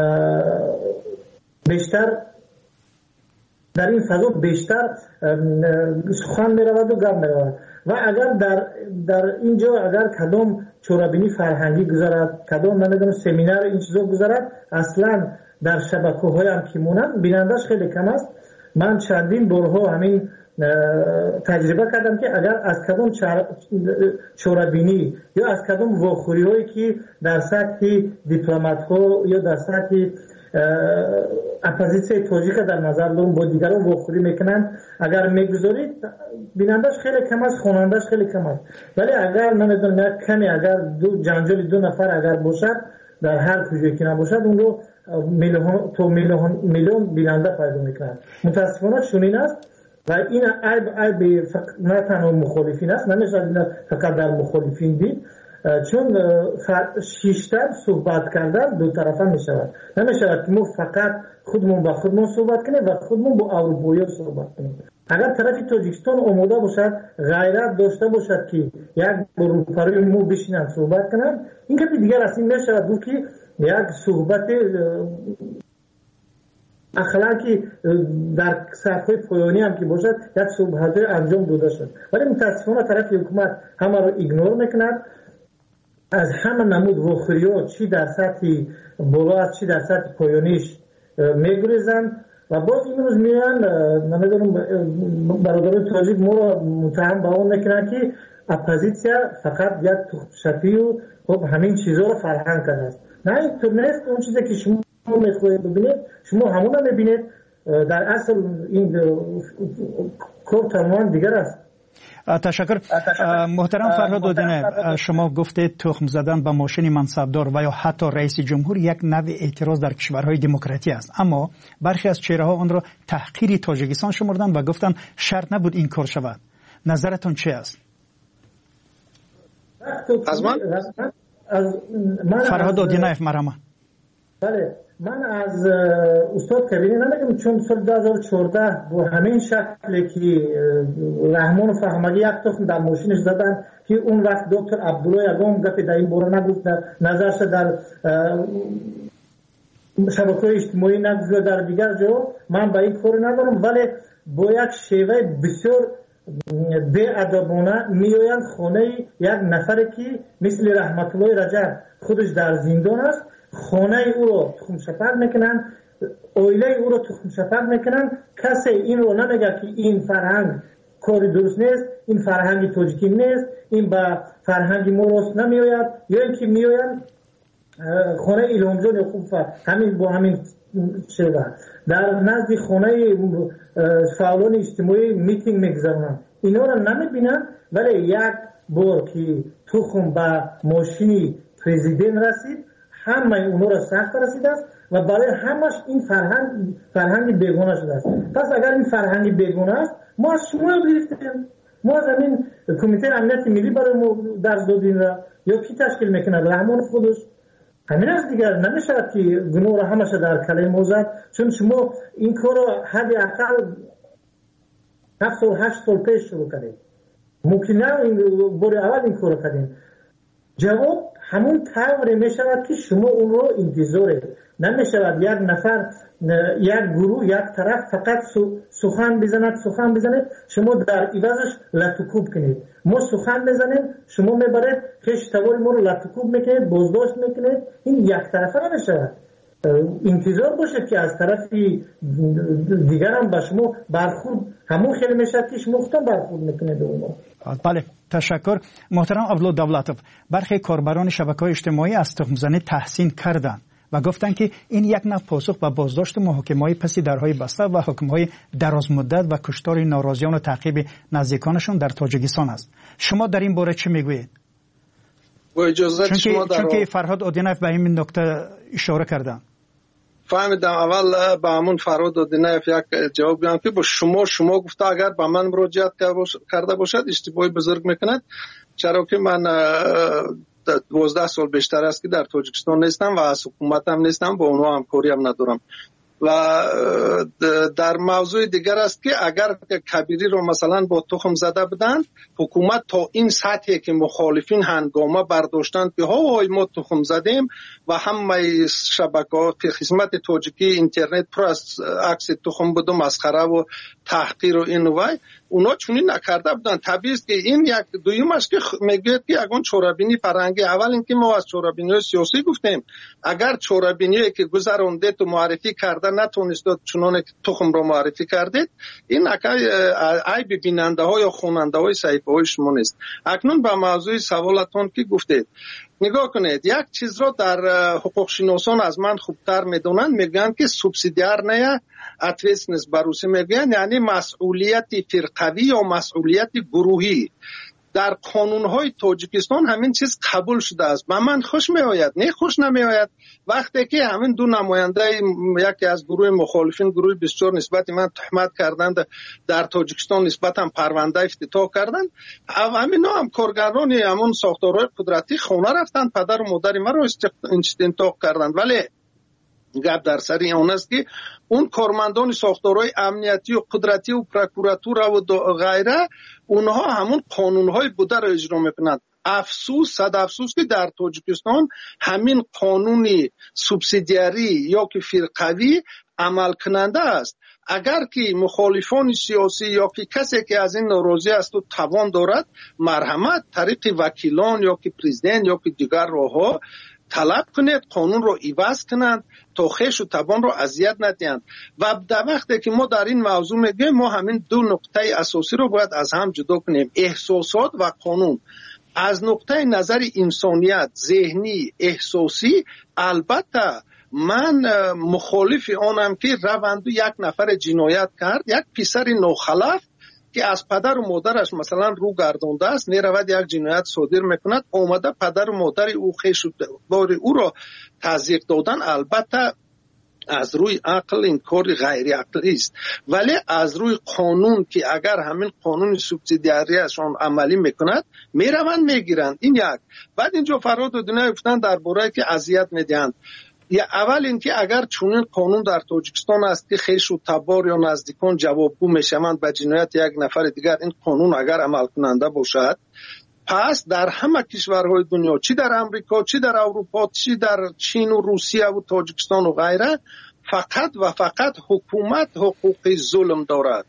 Speaker 2: بیشتر در این فضا بیشتر سخن می رود و گپ می رود و اگر در در اینجا اگر کدام چورابینی فرهنگی گذارد، کدام نمیدونم سمینار این چیزا گذارد، اصلا در شبکه‌های هم که مونن بینندش خیلی کم است. من چندین بارها همین تجربه کردم که اگر از کدام چورابینی یا از کدام واخوری‌هایی که در سطح دیپلمات‌ها یا در سطح اپوزیسیون تاجیک در نظر دارم با دیگران واخوری میکنن، اگر میگذارید بینندش خیلی کم است، خوانندش خیلی کم است. ولی اگر نمیدونم یک کمی اگر دو جنجال دو نفر اگر باشد در هر کجایی که نباشد اون رو میلیون تو میلیون میلیون بیننده پیدا میکنن. متاسفانه چنین است و این عیب عیب نه تنها مخالفین است، نمیشه فقط در مخالفین دید، چون شیشتر صحبت کردن دو طرفه می شود. نمی شود که ما فقط خودمون با خودمون صحبت کنیم و خودمون با اروپایی صحبت کنیم. اگر طرف تاجیکستان آماده باشد، غیرت داشته باشد که یک اروپایی مو بشینن صحبت کنن، این که دیگر اصلا نشود بود که یک صحبت اخلاقی در صفحه پایانی هم که باشد یک صحبت انجام داده شد. ولی متاسفانه طرف حکومت همه رو ایگنور میکند، از همه نمود واخوری‌ها چی در سطح بالا است چی در سطح پایانیش میگریزند و باز این روز میان نمیدونم برادران تاجیک ما رو متهم به اون میکنن که اپوزیسیا فقط یک تخم‌شفی و خب همین چیزها رو فرهنگ کرده است. نه اینطور نیست. اون چیزی که شما میخواهید ببینید شما همون رو میبینید. در اصل این کار تماما دیگر است.
Speaker 8: تشکر. محترم فرهاد دودینه، شما گفتید تخم زدن به ماشین منصبدار و یا حتی رئیس جمهور یک نوع اعتراض در کشورهای دموکراتی است، اما برخی از چهره ها آن را تحقیر تاجیکستان شمردند و گفتند شرط نبود این کار شود. نظرتون چه است؟
Speaker 1: از من
Speaker 8: فرهاد دودینه مرحبا.
Speaker 2: بله، من از استاد کبیری نمیگم، چون سال دو هزار و چهارده با همین شکلی که رحمان و فهمگی یک تخم در ماشینش زدن که اون وقت دکتر عبدالله یگام گفت در این باره نگفت، در نظرش در شبکه اجتماعی نگفت در دیگر جا، من با این کار ندارم، ولی با یک شیوه بسیار به ادبانه میآیند خانه یک نفر که مثل رحمت الله رجب خودش در زندان است، خانه او رو تخم شفر میکنن، اویله او رو تخم شفر میکنن. کسی این رو نمیگه که این فرهنگ کار درست نیست، این فرهنگ تاجیکی نیست، این با فرهنگ ما راست نمیآید، یا اینکه میآیند خانه ایلامجان خوب همین با همین شیوه در نزد خانه فعالان اجتماعی میتینگ میگذارن. اینا رو نمیبینن، ولی یک بار که تخم به ماشین پرزیدنت رسید همه اونا رو سخت رسیده است و برای همش این فرهنگ فرهنگ بیگانه شده است. پس اگر این فرهنگ بیگانه است، ما از شما گرفتیم، ما از همین کمیته امنیت ملی برای ما درس دادیم یا کی تشکیل میکنه؟ رحمان خودش. همین از دیگر نمیشه که گناه را همش در کله ما زد، چون شما این کار را حداقل هفت سال هشت سال پیش شروع کردیم. ممکن نه بار اول این کار کردیم. جواب همون طوری می شود که شما اون رو انتظاره نمی شود یک نفر یک گروه یک طرف فقط سخن بزند سخن بزند شما در عوضش لطوکوب کنید. ما سخن بزنیم شما میبرید خیش توال ما رو لطوکوب میکنید، بازداشت میکنید. این یک طرفه نمی شود. انتظار باشد که از طرف دیگر هم به شما برخورد همون خیلی میشد که شما خودتان برخورد میکنید اونو.
Speaker 8: بله، تشکر. محترم عبدالله دولتوف، برخی کاربران شبکه‌های اجتماعی از تخم‌زنی تحسین کردند و گفتند که این یک نوع پاسخ به بازداشت محاکمه‌های پس درهای بسته و حکم‌های درازمدت و کشتار ناراضیان و تعقیب نزدیکانشان در تاجیکستان است. شما در این باره چه میگویید؟
Speaker 1: با اجازه شما در
Speaker 8: چون که فرهاد اودینایف به این نکته اشاره کردند.
Speaker 1: فهمیدم. اول به همون فرهاد اودینایف یک جواب بدم که با شما شما گفته اگر به من مراجعت کرده باشد اشتباهی بزرگ میکند، چرا که من دوازده سال بیشتر است که در تاجیکستان نیستم و از حکومت هم نیستم، با اونها همکاری هم ندارم. و در موضوع دیگر است که اگر کبیری رو مثلا با تخم زده بدن، حکومت تا این سطحی که مخالفین هنگامه برداشتند که ها ما تخم زدیم و همه شبکه‌ها خدمت تاجیکی اینترنت پر از عکس تخم بود و مسخره و تحقیر و این و اونا چونین نکرده بودن. طبیعی است که این یک دویمش که میگه که اگه چورابینی فرهنگی، اول اینکه ما از چورابینی سیاسی گفتیم، اگر چورابینی که گذرونده تو معرفی کرده نتونست چنان تخم رو معرفی کردید، این عیب بیننده ها یا خواننده های صحیفه های شما نیست. اکنون به موضوع سوالتون که گفتید نگاه کنید، یک چیز رو در حقوق شناسان از من خوبتر میدونن، میگن که سوبسیدیار نه اتویسنس بروسی میگن، یعنی مسئولیت فرقوی یا مسئولیت گروهی. در قانونهای تاجیکستان همین چیز قبول شده است. به من خوش می آید، نه خوش نمی آید وقتی که همین دو نماینده یکی از گروه مخالفین، گروه بیست و چهار نسبت من تهمت کردند در تاجیکستان، نسبت هم پرونده افتتاح کردند. همین هم کارگران همون ساختارهای قدرتی خونه رفتند، پدر و مادر من رو استنطاق کردند. ولی گپ در سر اون است که اون کارمندان ساختارهای امنیتی و قدرتی و پروکوراتور و غیره اونها همون قانونهای بوده را اجرا میکنند. افسوس، صد افسوس که در تاجیکستان همین قانونی سوبسیدیاری یا که فرقوی عمل کننده است. اگر که مخالفان سیاسی یا که کسی که از این ناراضی است و توان دارد، مرحمت طریق وکیلان یا که پرزیدنت یا که دیگر راهها طلب کنید، قانون رو عوض کنند تا خویش و توان رو اذیت ندهند. و در وقتی که ما در این موضوع میگیم، ما همین دو نقطه اساسی رو باید از هم جدا کنیم، احساسات و قانون. از نقطه نظر انسانیت، ذهنی، احساسی، البته من مخالف آنم که روند یک نفر جنایت کرد، یک پسر نوخلف که از پدر و مادرش مثلا رو گردانده است، میرود یک جنایت صادر میکند، اومده پدر و مادر او خیش بار او را تضییق دادن، البته از روی عقل این کار غیر عقلی است. ولی از روی قانون که اگر همین قانون سوبسیدیاریشان عملی میکند، میروند میگیرند. این یک. بعد اینجا فرهاد اودینایف گفتن درباره که اذیت میدهند. یا اول اینکه اگر چنین قانون در تاجیکستان است که خویش و تبار یا نزدیکان جوابگو میشوند به جنایت یک نفر دیگر، این قانون اگر عمل کننده باشد، پس در همه کشورهای دنیا، چی در امریکا، چی در اروپا، چی در چین و روسیه و تاجیکستان و غیره، فقط و فقط حکومت حقوق ظلم دارد.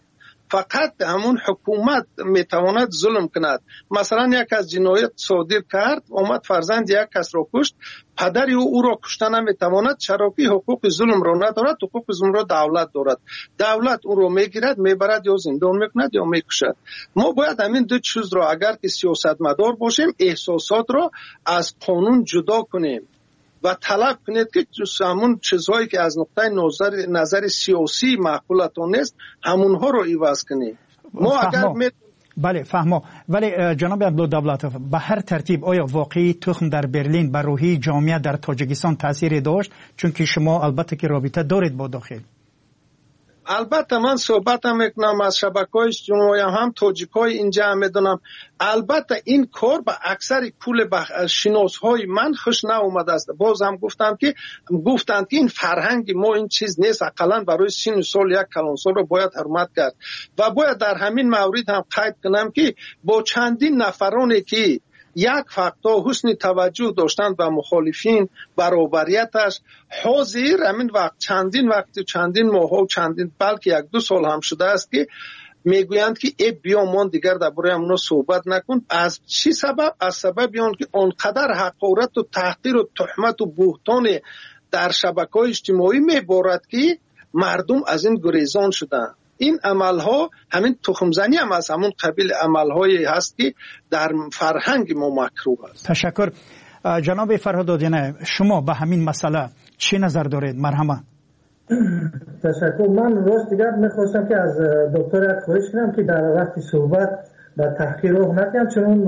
Speaker 1: فقط همون حکومت میتواند ظلم کند. مثلا یک از جنایت صادر کرد، اومد فرزند یک کس را کشت، پدر او او را کشتن نمیتواند، چرا که حقوق ظلم را ندارد. حقوق ظلم را دولت دارد، دولت او را میگیرد، میبرد یا زندان میکند یا میکشد. ما باید همین دو چیز را اگر که سیاستمدار باشیم احساسات را از قانون جدا کنیم و طلب کنید که همون چیزهایی که از نقطه نظر نظر سیاسی معقولتان نیست همونها رو عوض کنیم. ما اگر می...
Speaker 8: بله فهمو. ولی جناب عبدالدولت، به هر ترتیب آیا واقعی تخم در برلین بر روحی جامعه در تاجیکستان تاثیر داشت؟ چون که شما البته که رابطه دارید با داخل.
Speaker 1: البته من صحبتم میکنم از شبکه‌های اجتماعی، هم تاجیک‌های اینجا میدونم. البته این کار به اکثر کل شناس‌های من خوش ناآمده است. باز هم گفتم که گفتند که این فرهنگ ما این چیز نیست، اقلا برای سن سال یک کلانسال رو باید حرمت کرد. و باید در همین مورد هم قید کنم که با چندین نفرانی که یک فقطا حسن توجه داشتند به مخالفین برابریتش، حاضر همین وقت چندین وقت چندین ماه و چندین بلکه یک دو سال هم شده است که میگویند که ای بیا من دیگر درباره امنا صحبت نکن. از چی سبب؟ از سبب آن که آنقدر حقارت و تحقیر و تهمت و بهتان در شبکه‌های اجتماعی میبارد که مردم از این گریزان شدند. این عملها همین تخمزنی هم از همون قبیل عملهایی هست که در فرهنگ ما مکروه است.
Speaker 8: تشکر. جناب فرهادادینه، شما به همین مسئله چی نظر دارید؟ مرحمت.
Speaker 2: تشکر. من راست دیگر میخواستم که از دکتر خواهش کنم که در وقت صحبت به تحقیر رو نکنم، چون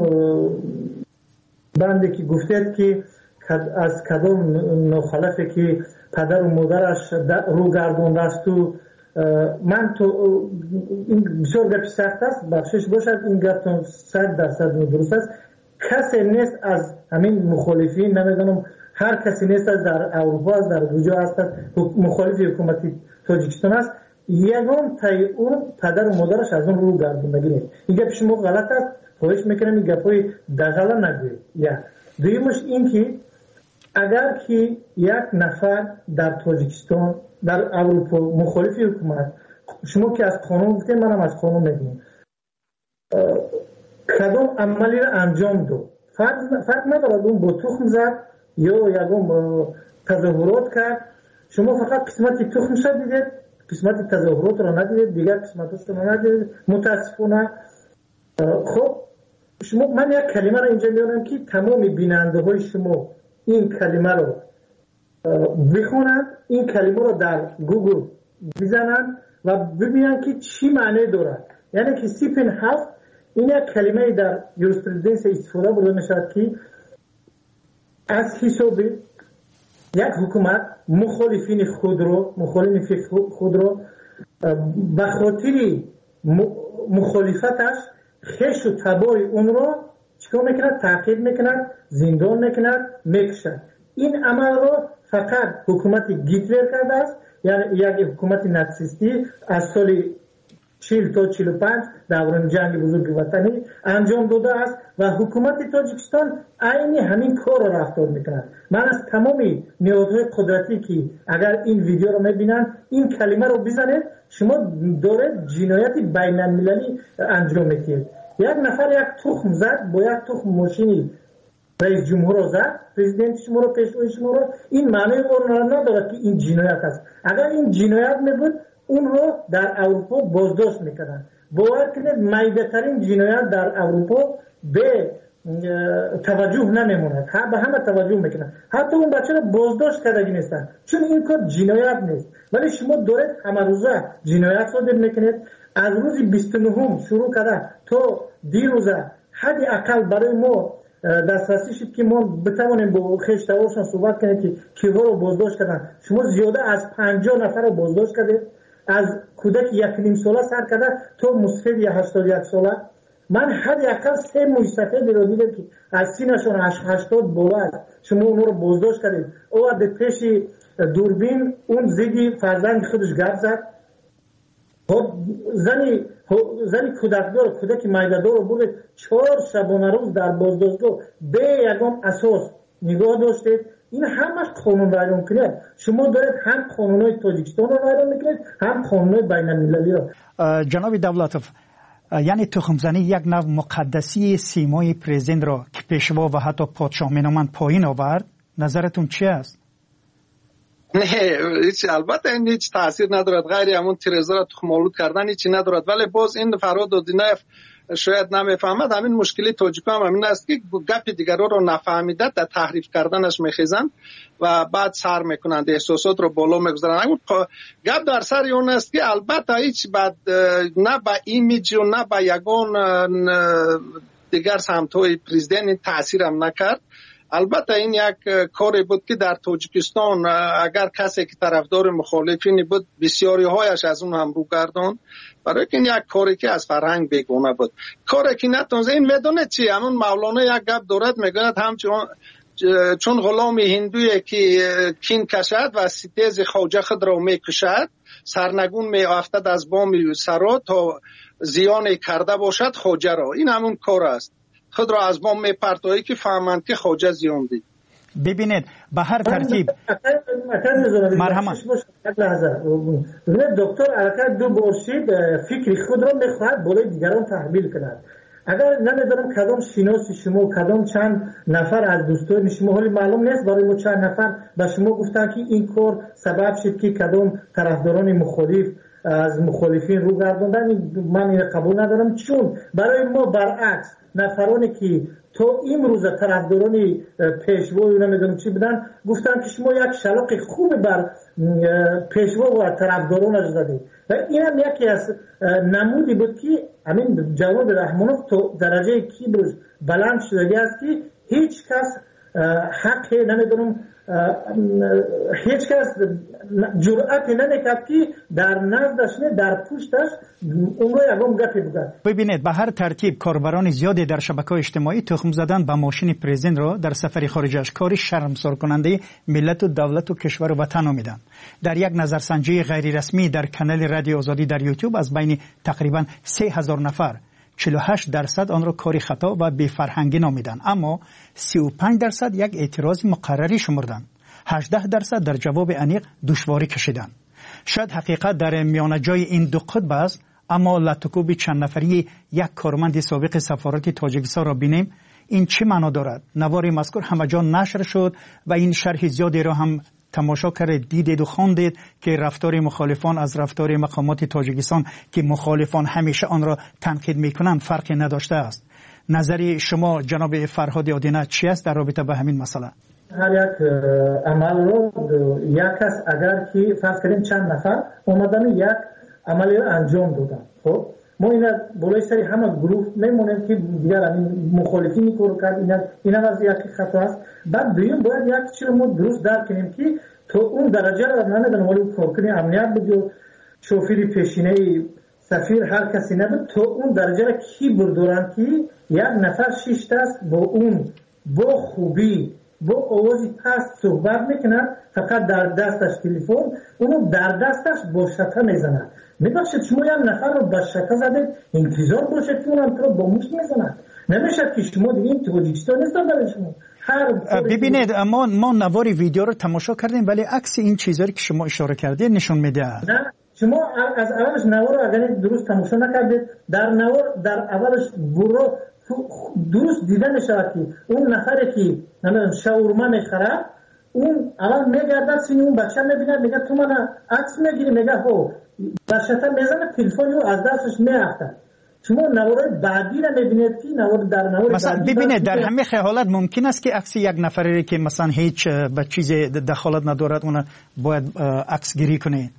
Speaker 2: بنده که گفتید که از کدام ناخلفه که پدر و مادرش رو گردونده است و من تو این بسیار گپ سخت است، بخشش باشد این گپ صد درصد درست است. کسی نیست از همین مخالفین، نمیدونم هر کسی نیست از در اروپا از در کجا هست مخالف حکومت تاجیکستان است، یگان تای اون پدر و مادرش از اون رو گردوندگی نیست. این گپ شما غلط است، خواهش میکنم این گپای دغلا نگویید. یا دویمش این که اگر که یک نفر در تاجیکستان در اروپا مخالف حکومت، شما که از قانون گفتید منم از قانون میگم، کدام عملی را انجام دو فرق, فرق ندارد اون با تخم زد یا یکم تظاهرات کرد، شما فقط قسمت تخم شد دیدید، قسمت تظاهرات را ندیدید، دیگر قسمتش را ندیدید متاسفانه. خب شما من یک کلمه را اینجا میارم که تمام بیننده های شما این کلمه رو بخونند، این کلمه رو در گوگل بزنند و ببینند که چی معنی دارد. یعنی که سیپن هفت این یک کلمه در یوریسپرودنس استفاده برده میشود که از حساب یک حکومت مخالفین خود رو مخالفین خود رو به خاطر مخالفتش خش و تبار اون رو چیکار میکند؟ تعقیب میکند، زندان میکند، میکشد. این عمل رو فقط حکومت گیتلر کرده است، یعنی یک حکومت ناتسیستی از سال چهل تا چهل و پنج دوران جنگ بزرگ وطنی انجام داده است و حکومت تاجیکستان عین همین کار را رفتار میکند. من از تمامی نهادهای قدرتی که اگر این ویدیو رو میبینن این کلمه رو بزنید، شما دارید جنایت بین المللی انجام میدید. یک نفر یک تخم زد با یک تخم ماشینی رئیس جمهور رو زد، پرزیدنت شما رو، پیشوای شما رو، این معنی اون ندارد که این جنایت است. اگر این جنایت میبود اون رو در اروپا بازداشت میکردن. باور کنید میده‌ترین جنایت در اروپا به توجه نمیموند، به همه توجه میکنن، حتی اون بچه رو بازداشت کردگی نیستن، چون این کار جنایت نیست. ولی شما دارید همه روزه جنایت صادر میکنید. از روز بیست و نهم شروع کرده تا دیروزه حد اقل برای ما دسترسی شد که ما بتوانیم با خشتوارشان صحبت کنیم که کیها رو بازداشت کردن. شما زیاده از پنجاه نفر رو بازداشت کردید، از کودک یک نیم ساله سر کرده تا مسفید یا هشتاد یک ساله. من حد اقل سه مستفید رو دیدم که از سینشون هشتاد بالا است، شما اون رو بازداشت کردید. او به پیش دوربین اون زیدی فرزند خودش گپ زد. زنی زنی کودکدار کودک میده‌دار رو برد چهار شبانه روز در بازداشتگاه به یگان اساس نگاه داشتید. این همش قانون ویران کنید. شما دارید هم قانونهای تاجیکستان رو ویران میکنید هم قانونهای بین المللی رو.
Speaker 8: جناب دولتوف، یعنی تخمزنی یک نوع مقدسی سیمای پرزیدنت را که پیشوا و حتی پادشاه مینامند پایین آورد، نظرتون چی است؟
Speaker 1: نه هیچ، البته این هیچ تاثیر ندارد، غیر همون تیرزا را تخم‌آلود کردن هیچی ندارد. ولی باز این فرهاد دودینایف شاید نمیفهمد، همین مشکلی تاجیک‌ها هم همین است که گپ دیگران رو نفهمیده در تحریف کردنش میخیزند و بعد سر میکنند، احساسات رو بالا میگذارند. اما گپ در سر اون است که البته هیچ بعد نه با ایمیج و نه با یگان دیگر سمت‌های پرزیدنت تاثیر هم نکرد. البته این یک کاری بود که در تاجیکستان اگر کسی که طرفدار مخالفین بود بسیاری هایش از اون هم رو گردان، برای که این یک کاری که از فرهنگ بیگانه بود، کاری که نتونسته. این میدونه چی، همون مولانا یک گپ دارد میگوید همچون چون غلام هندویی که کین کشد و ستیز خواجه خود را میکشد، سرنگون میافتد از بام سرا تا زیان کرده باشد خواجه را. این همون کار است، خود را از بام میپرتایی که فهمند که خواجه زیان دید.
Speaker 8: ببینید به هر ترتیب
Speaker 2: مرحمت دکتر حرکت دو باشید فکر خود را میخواهد بالای دیگران تحمیل کند. اگر نمیدونم کدام شناسی شما کدام چند نفر از دوستان شما، حالی معلوم نیست برای ما چند نفر به شما گفتن که این کار سبب شد که کدام طرفداران مخالف از مخالفین رو گرداندن، من این قبول ندارم. چون برای ما برعکس نفرانی که تو امروز طرفداران پیشوا و نمیدونم چی بدن گفتن که شما یک شلاق خوب بر پیشوا و طرفدارانش زدید و این هم یکی از نمودی بود که همین جواد رحمانوف تو درجه کیبرش بلند شده است که هیچ کس حق نمیدونم هیچ کس جرأت نمیکرد که در نزدش نه در پشتش اون رو یکم گپی بگه.
Speaker 8: ببینید به هر ترتیب کاربران زیادی در شبکه‌های اجتماعی تخم زدن به ماشین پرزیدنت را در سفر خارجش کاری شرمسار کننده ملت و دولت و کشور و وطن نامیدند. در یک نظرسنجی غیر رسمی در کانال رادیو آزادی در یوتیوب از بین تقریبا سه هزار نفر چهل و هشت درصد آن را کاری خطا و بی فرهنگی نامیدند، اما سی و پنج درصد یک اعتراض مقرری شمردند. هجده درصد در جواب انیق دشواری کشیدند. شاید حقیقت در میان جای این دو قطب است، اما لطکوب چند نفری یک کارمند سابق سفارت تاجیکستان را بینیم. این چه معنا دارد؟ نوار مذکور همه جا نشر شد و این شرح زیادی را هم تماشا کرد، دیدید و خواندید که رفتار مخالفان از رفتار مقامات تاجیکستان که مخالفان همیشه آن را تنقید میکنند فرقی نداشته است. نظر شما جناب فرهاد آدینه چی است در رابطه با همین مسئله؟
Speaker 2: هر یک عمل رو یک کس اگر که فرض کنیم چند نفر اومدن یک عملی رو انجام دادن، خب ما اینا بالای سری همه گروه میمونیم که دیگر همین مخالفین این کارو کرد، اینا اینا از یک خطا است. بعد دویم باید یک چیز رو ما درست درک کنیم که تو اون درجه رو نمیدونم ولی کارکنی امنیت بود و شوفیر پیشینه سفیر هر کسی نبود، تو اون درجه رو کی بردارن که یک نفر شش دست با اون با خوبی با آوازی پست صحبت میکنن، فقط در دستش تلفن، اونو در دستش با شکه میزنن. میبخشید شما یک نفر رو با شکه زدید انتظار باشید که اونم تو رو با مشت میزنن. نمیشد که شما دیگه این تاجیکستان نیستن برای شما.
Speaker 8: ببینید ما ما نوار ویدیو رو تماشا کردیم ولی عکس این چیزایی که شما اشاره کردید نشون میده.
Speaker 2: نه شما از اولش نوار رو اگر درست تماشا نکردید، در نوار در اولش برو درست دیده نشود که اون نفری که نمیدونم شاورما میخره اون اول میگردد سینی اون بچه میبینه میگه تو من عکس میگیری، میگه هو بچه‌تا میزنه تلفن رو از دستش میافته. شما نوار بعدی رو میبینید که نوار در نوار
Speaker 8: مثلا ببینید در همه حالت ممکن است که عکس یک نفری که مثلا هیچ به چیز دخالت ندارد اون باید عکس گیری کنه.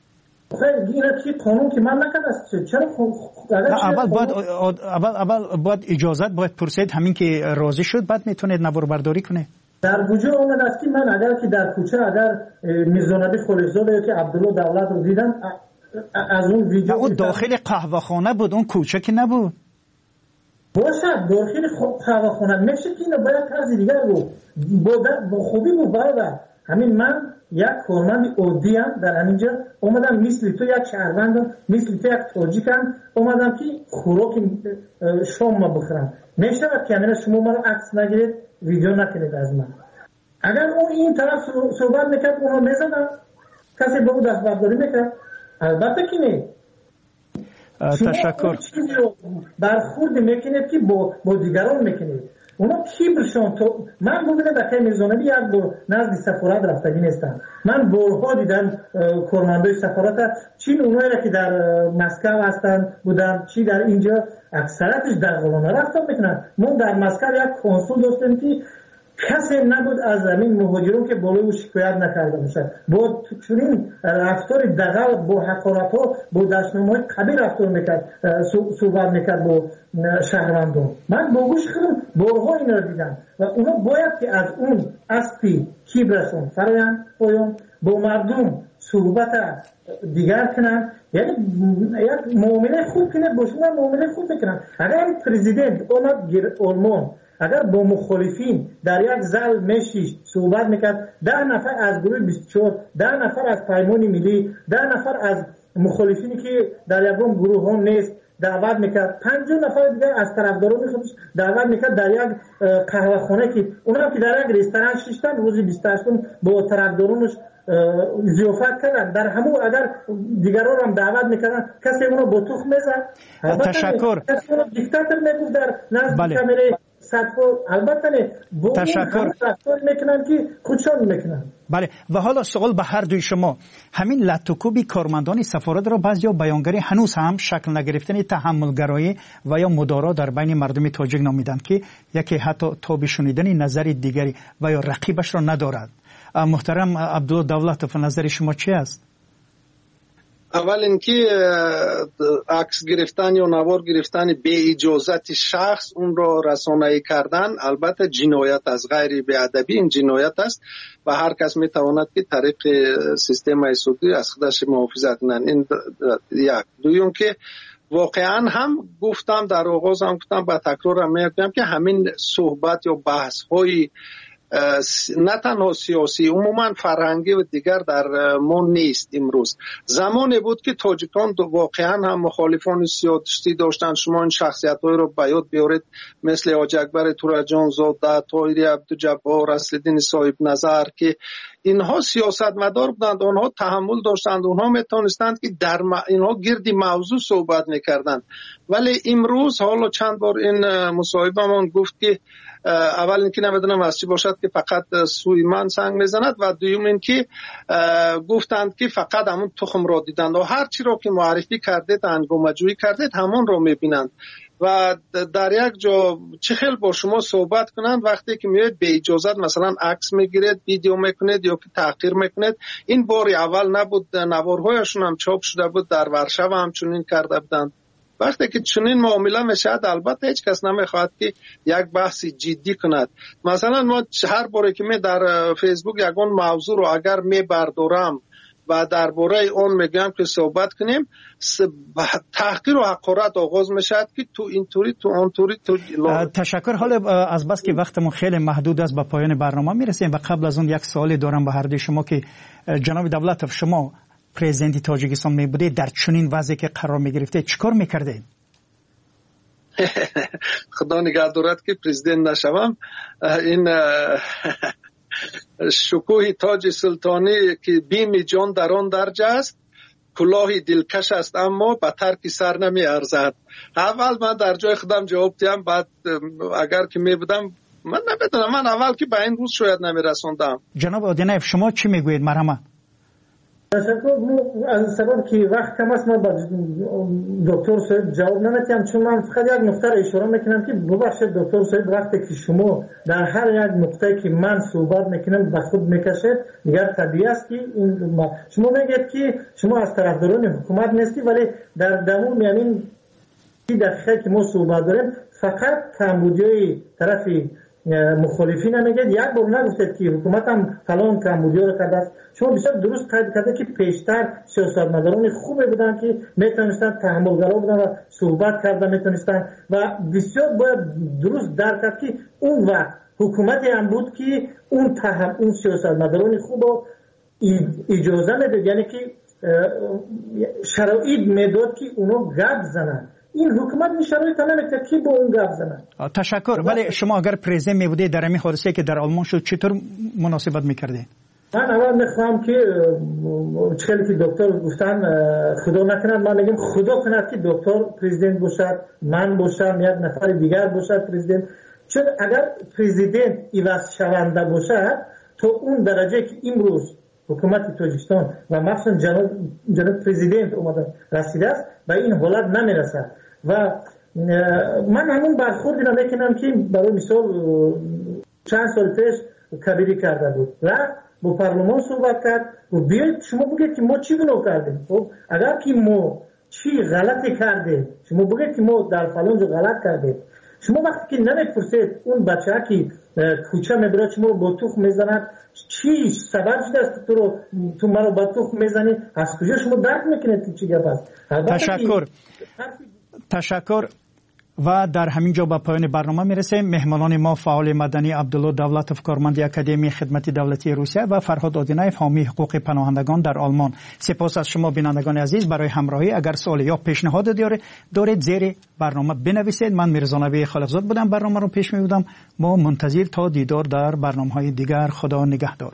Speaker 2: خیلی اینا چی قانون که من نکرد است. چرا
Speaker 8: اول باید اول اول باید اجازت باید پرسید، همین که راضی شد بعد میتونید نوار برداری کنه.
Speaker 2: در بوجه اون است که من اگر که در کوچه اگر میرزانبی خلیزاده یا که عبدالله دولت رو دیدم از اون ویدیو
Speaker 8: اون داخل قهوه خانه بود، اون کوچه که نبود.
Speaker 2: باشد داخل قهوه خانه میشه که اینو باید طرز دیگر رو با خوبی بود برادر. همین من یک کارمند عادی ام در همینجا اومدم مثل تو یک شهروندم مثل تو یک تاجیکم اومدم که خوراک شام ما بخورم. میشه که همین شما منو عکس نگیرید ویدیو نکنید از من. اگر اون این طرف صحبت میکرد اونو میزدن، کسی به اون دست برداری میکرد؟ البته که نه.
Speaker 8: تشکر.
Speaker 2: برخورد میکنید که با, با دیگران میکنید. اونا کیبرشون تو من بودم بخیر میزانبی یک بار نزد سفارت رفتگی نیستم. من بارها دیدم کارمندای سفارت چین اونایی را که در مسکو هستن بودم چی در اینجا اکثرتش در قلانه رفتن میکنن. ما در مسکو یک کنسول داشتیم که کسی نبود از زمین مهاجرون که بالای او شکایت نکرده باشد. با چنین رفتار دغل با حقارت ها با دشنامه‌های قبیح رفتار میکرد، صحبت میکرد با شهروندان. من با گوش خودم بارها اینا رو دیدم و اونا باید که از اون اسبی کیبرشون فرایم پایان با مردم صحبت دیگر کنن، یعنی یک معامله خوب کنه با شما معامله خوب بکنن. اگر پرزیدنت اومد گیر آلمان اگر با مخالفین در یک زل مشیش صحبت میکرد، ده نفر از گروه بیست و چهار، ده نفر از پیمان ملی، ده نفر از مخالفینی که در یکم گروه ها نیست دعوت میکرد، پنجاه نفر دیگر از طرفداران خودش دعوت میکرد در یک قهوه خانه که اونا که در یک رستوران شیشتن روزی بیست و هشت با طرفدارانش ضیافت کردن. در همون اگر دیگران هم دعوت میکردن کسی اونو با تخم میزد.
Speaker 8: تشکر.
Speaker 2: کسی اونو دیکتاتور میگفت در نزد کامره صدفو. البته نه با
Speaker 8: تشکر
Speaker 2: میکنن که خودشان میکنن.
Speaker 8: بله و حالا سوال به هر دوی شما، همین لطوکوبی کارمندان سفارت را بعضیا بیانگری هنوز هم شکل نگرفتن تحملگرایی و یا مدارا در بین مردم تاجیک نامیدند که یکی حتی تاب شنیدن نظر دیگری و یا رقیبش را ندارد. محترم عبدالله دولتوف، نظر شما چی است؟
Speaker 1: اول اینکه عکس گرفتن یا نوار گرفتن به اجازت شخص اون را رسانه‌ای کردن البته جنایت از غیر بی‌ادبی این جنایت است و هر کس میتواند که طریق سیستم سودی از خودش محافظت کنند. این یک. دوم که واقعا هم گفتم در آغاز هم گفتم با تکرار هم میگم که همین صحبت یا بحث های نه تنها سیاسی عموما فرهنگی و دیگر در ما نیست. امروز زمانی بود که تاجیکان واقعا هم مخالفان سیاسی داشتن. شما این شخصیت های رو به یاد بیارید مثل حاج اکبر تورجان زاده، طاهری عبدالجبار، اصلالدین صاحب نظر که اینها سیاستمدار بودند، آنها تحمل داشتند، آنها میتونستند که در م... اینها گردی موضوع صحبت میکردند. ولی امروز حالا چند بار این مصاحبه‌مان گفت که اول اینکه نمیدونم از چی باشد که فقط سوی من سنگ میزند و دوم اینکه گفتند که فقط همون تخم را دیدند و هر چی را که معرفی کردید هنگامه جویی کردید همون را میبینند و در یک جا چه خیلی با شما صحبت کنند وقتی که میاد به اجازت مثلا عکس میگیرید، ویدیو میکنید یا که تحقیر میکنید. این باری اول نبود، نوارهایشون هم چاپ شده بود، در ورشو هم چنین کرده بودند. وقتی که چنین معامله میشد البته هیچ کس نمیخواد که یک بحثی جدی کند. مثلا ما هر باره که می در فیسبوک یگان موضوع رو اگر می بردارم و درباره اون میگم که صحبت کنیم، تحقیر و حقارت آغاز میشد که تو اینطوری تو اونطوری تو
Speaker 8: تشکر. حالا از بس که وقتمون خیلی محدود است به پایان برنامه میرسیم و قبل از اون یک سوالی دارم به هر دوی شما که جناب دولتوف شما پرزیدنت تاجیکستان می بوده در چنین وضعی که قرار می گرفته چیکار میکرده؟
Speaker 1: خدا نگه دارد که پرزیدنت نشوم. این شکوه تاج سلطانی که بیم جان در آن درجه است، کلاهی دلکش است اما به ترک سر نمی ارزد. اول من در جای خودم جواب دیم، بعد اگر که می بودم من نمیدونم، من اول که به این روز شاید نمی رسوندم.
Speaker 8: جناب آدینایف شما چی میگوید؟ مرحمه.
Speaker 2: تشکر. از سبب که وقت کم است ما با دکتر صاحب جواب نمیتونم، چون من فقط یک نقطه را اشاره میکنم که ببخشید دکتر صاحب وقتی که شما در هر یک نقطه که من صحبت میکنم به خود میکشید دیگر طبیعی است که این شما میگید که شما از طرفداران حکومت نیستی، ولی در دمون یعنی دقیقه که ما صحبت داریم فقط کمبودیای طرف مخالفین نمیگید. یک بار نگفتید که حکومت هم فلان کمبودیا رو کرده است. شما بسیار درست قید کرده که پیشتر سیاستمداران خوبی بودن که میتونستن تحملگرا بودن و صحبت کرده میتونستن و بسیار باید درست درک کرد که اون وقت حکومتی هم بود که اون تهم اون سیاستمداران خوب رو اجازه میداد، یعنی که شرایط میداد که اونا گپ زنن. این حکومت این شرایط نمیده که با اون گپ زنه.
Speaker 8: تشکر. ولی شما اگر پرزیدنت می بودید در این حادثه که در آلمان شد چطور مناسبت میکردین؟
Speaker 2: من اول میخوام که چیزی که دکتر گفتن خدا نکند، من میگم خدا کند که دکتر پرزیدنت باشد، من باشم، یک نفر دیگر باشد پرزیدنت. چون اگر پرزیدنت ایواز شونده باشد تا اون درجه که امروز حکومت تاجیکستان و مخصوصا جناب جناب پرزیدنت اومده رسیده است به این حالت نمیرسد. و من همون برخوردی را میکنم که برای مثال چند سال پیش کبیری کرده بود و با پارلمان صحبت کرد و بیاید شما بگید که ما چی گناه کردیم. خب اگر که ما چی غلطی کردیم، شما بگید که ما در فلان جا غلط کردیم. شما وقتی که نمیپرسید اون بچه ها که کوچه میبره شما رو با تخم میزند، چی سبب شده است تو رو تو مرا با تخم میزنی، از کجا شما درک میکنید که چی گپ است؟
Speaker 8: تشکر. تشکر. و در همین جا به پایان برنامه میرسیم. مهمانان ما فعال مدنی عبدالله دولتوف، کارمند اکادمی خدمت دولتی روسیه، و فرهاد آدینایف، حامی حقوق پناهندگان در آلمان. سپاس از شما بینندگان عزیز برای همراهی. اگر سوال یا پیشنهاد دارید زیر برنامه بنویسید. من میرزا نبی خالقزاد بودم، برنامه رو پیش میبردم. ما منتظر تا دیدار در برنامه‌های دیگر. خدا نگهدار.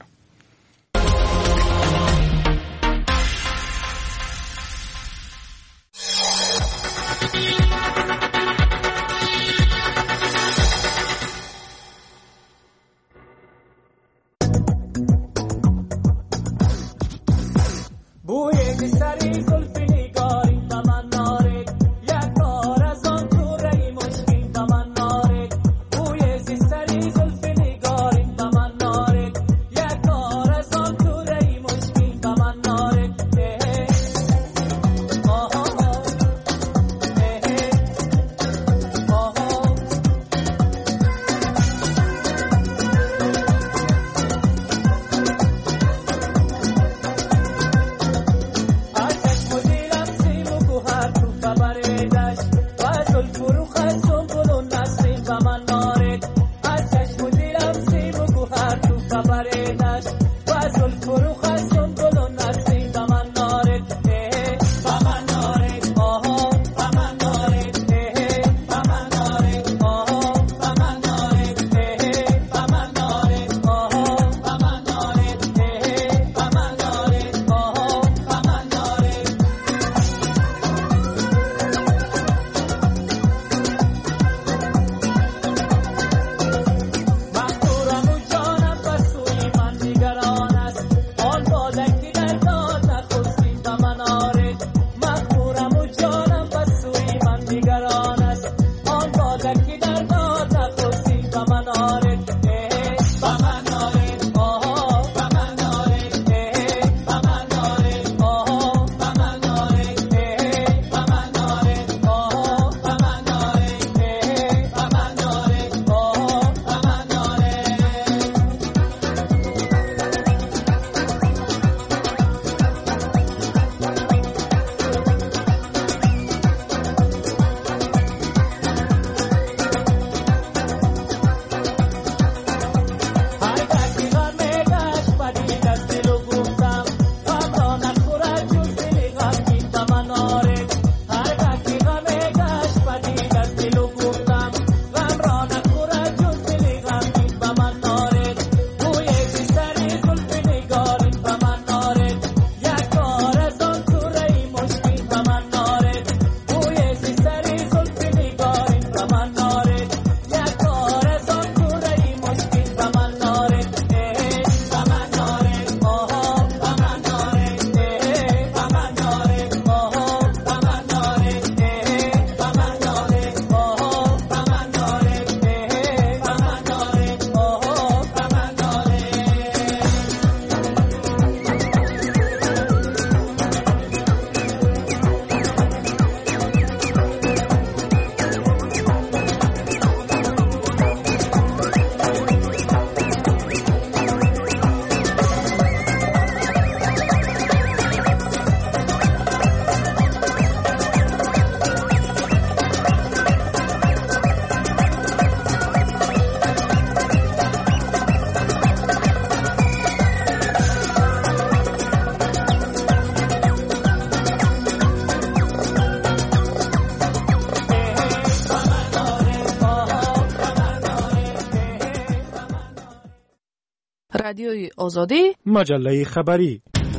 Speaker 16: رادیوی آزادی،
Speaker 9: مجله خبری.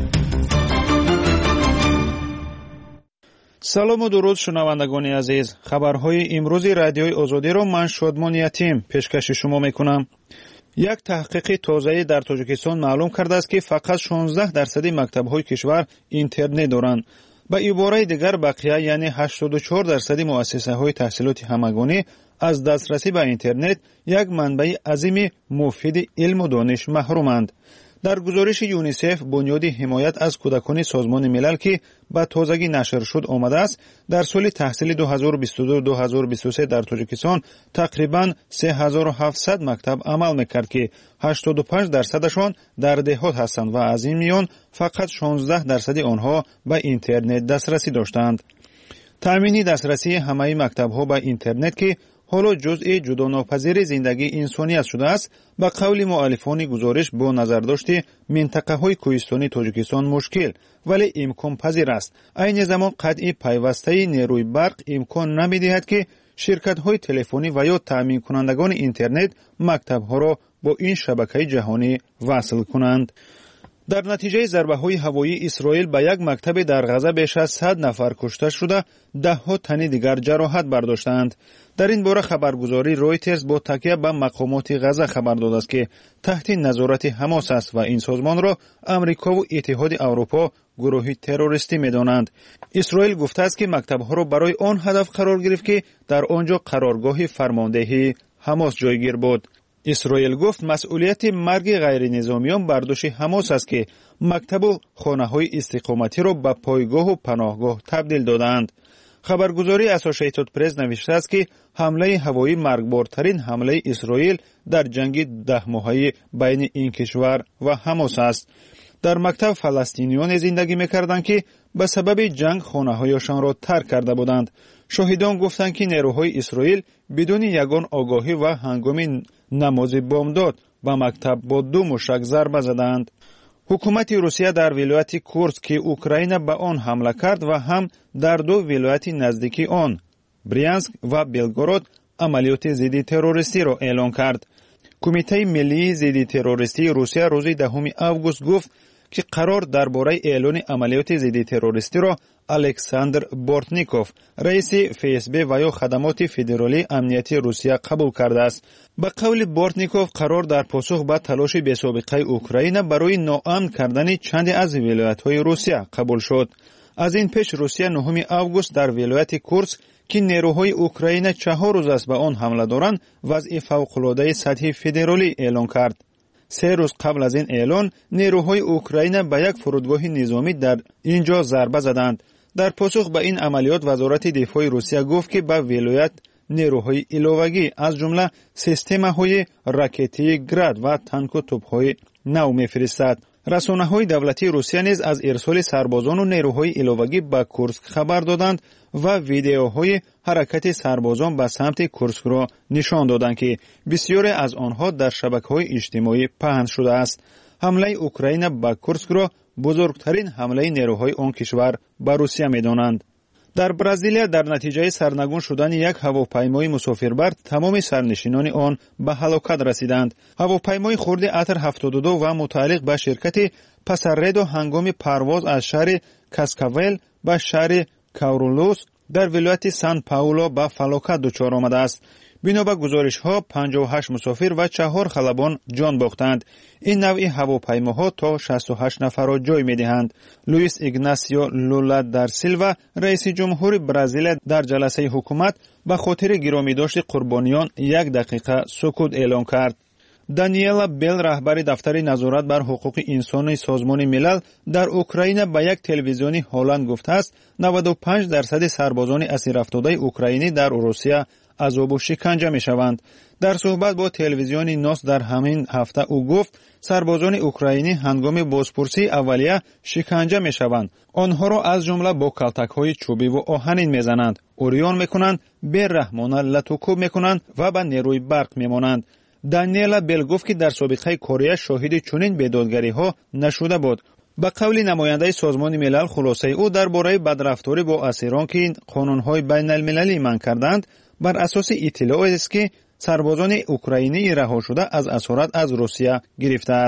Speaker 3: سلام و درود شنوندگان عزیز. خبرهای امروز رادیوی آزادی را من شادمان یتیم پیشکش شما میکنم. یک تحقیق تازه در تاجیکستان معلوم کرده است که فقط شانزده درصد مکتب‌های کشور اینترنت دارند. به عباره دیگر بقیه یعنی هشتاد و چهار درصد مؤسسه‌های تحصیلات همگانی از دسترسی به اینترنت یک منبع عظیم مفید علم و دانش محرومند. در گزارش یونیسف بنیاد حمایت از کودکان سازمان ملل که به تازگی نشر شد آمده است در سال تحصیلی دو هزار و بیست و دو دو هزار و بیست و سه در تاجیکستان تقریباً سه هزار و هفتصد مکتب عمل میکرد که هشتاد و پنج درصدشان در دهات هستند و از این میان فقط شانزده درصد آنها به اینترنت دسترسی داشتند. تامین دسترسی همه مکتب‌ها به اینترنت که حالا جزء جداناپذیر زندگی انسانیت شده است، به قول مؤلفان گزارش با نظر داشته منطقه‌های کوهستانی تاجیکستان مشکل ولی امکان پذیر است. عین زمان قطع پیوسته نیروی برق امکان نمی‌دهد که شرکت‌های تلفنی و یا تامین کنندگان اینترنت مکتب‌ها را با این شبکه جهانی وصل کنند. در نتیجه ضربه‌های هوایی اسرائیل به یک مکتب در غزه بیش از صد نفر کشته شده، ده‌ها تن دیگر جراحت برداشتند. در این باره خبرگزاری رویترز با تکیه به مقامات غزه خبر داده است که تحت نظارت حماس است و این سازمان را امریکا و اتحاد اروپا گروهی تروریستی می‌دانند. اسرائیل گفته است که مکتب‌ها را برای آن هدف قرار گرفت که در آنجا قرارگاه فرماندهی حماس جایگیر بود. اسرائیل گفت مسئولیت مرگ غیر نظامیان بر دوش حماس است که مکتب و خانه‌های استقامتی را به پایگاه و پناهگاه تبدیل دادند. خبرگزاری اسوسییتد پرس نوشته است که حمله هوایی مرگبارترین حمله اسرائیل در جنگ ده ماهه بین این کشور و حماس است. در مکتب فلسطینیان زندگی می‌کردند که به سبب جنگ خانه‌هایشان را ترک کرده بودند. شاهدان گفتند که نیروهای اسرائیل بدون یگان آگاهی و هنگام نماز بامداد به مکتب با دو موشک ضربه زدند. حکومت روسیه در ولایت کورسک که اوکراین به آن حمله کرد و هم در دو ولایت نزدیکی آن بریانسک و بلگورود عملیات ضد تروریستی را اعلان کرد. کمیته ملی ضد تروریستی روسیه روز دهم آگوست گفت که قرار درباره اعلان عملیات ضد تروریستی را الکساندر بورتنیکوف رئیس فی اس بی و یا خدمات فدرالی امنیتی روسیه قبول کرده است. به قول بورتنیکوف قرار در پاسخ به تلاش بی‌سابقه اوکراین برای ناامن کردن چند از ولایت‌های روسیه قبول شد. از این پیش روسیه نهم آگوست در ولایت کورسک که نیروهای اوکراین چهار روز است به آن حمله دارند وضع فوق‌العاده سطحی فدرالی اعلان کرد. سه روز قبل از این اعلان نیروهای اوکراین به یک فرودگاه نظامی در اینجا ضربه زدند. در پاسخ به این عملیات وزارت دفاع روسیه گفت که به ولایت نیروهای علاوگی از جمله سیستم‌های راکتی گراد و تانک و توپ‌های نو می‌فرستد. رسانه‌های دولتی روسیه نیز از ارسال سربازان و نیروهای علاوگی به کورسک خبر دادند و ویدیوهای حرکت سربازان به سمت کورسک را نشان دادند که بسیاری از آنها در شبکه‌های اجتماعی پخش شده است. حمله اوکراین به کورسک را بزرگترین حمله نیروهای آن کشور به روسیه می‌دانند. در برزیل در نتیجه سرنگون شدن یک هواپیمای مسافربر تمام سرنشینان آن به هلاکت رسیدند. هواپیمای خرد اتر هفتاد و دو و متعلق به شرکت پاساریدو هنگام پرواز از شهر کاسکاول به شهر کاورولوس در ولایت سان پائولو به فلاکت دچار آمده است. بنا به گزارش‌ها پنجاه و هشت مسافر و چهار خلبان جان باختند. این نوع هواپیماها تا شصت و هشت نفر را جای می‌دهند. لوئیس ایگناسیو لولا در سیلوا رئیس جمهور برزیل در جلسه حکومت به خاطر گرامی‌داشت قربانیان یک دقیقه سکوت اعلان کرد. دانیلا بیل رهبر دفتر نظارت بر حقوق انسانی سازمان ملل در اوکراین به یک تلویزیونی هلند گفته است نود و پنج درصد سربازان اسیر افتاده اوکراینی در روسیه عذاب و شکنجه می شوند. در صحبت با تلویزیون ناس در همین هفته او گفت سربازان اوکراینی هنگام بازپرسی اولیه شکنجه می شوند. آنها را از جمله با کلتک های چوبی و آهنین می زنند، اوریان می کنند، بی‌رحمانه لطوکوب می کنند و به نیروی برق می مانند. دانیلا بیل گفت که در سابقه کره شاهد چنین بیدادگری ها نشده بود. به قول نماینده سازمان ملل خلاصه او درباره بدرفتاری با اسیران که قانون‌های بین المللی منع کردند بر اساس اطلاع است که سربازان اوکراینی رها شده از اسارت از روسیه گرفته است.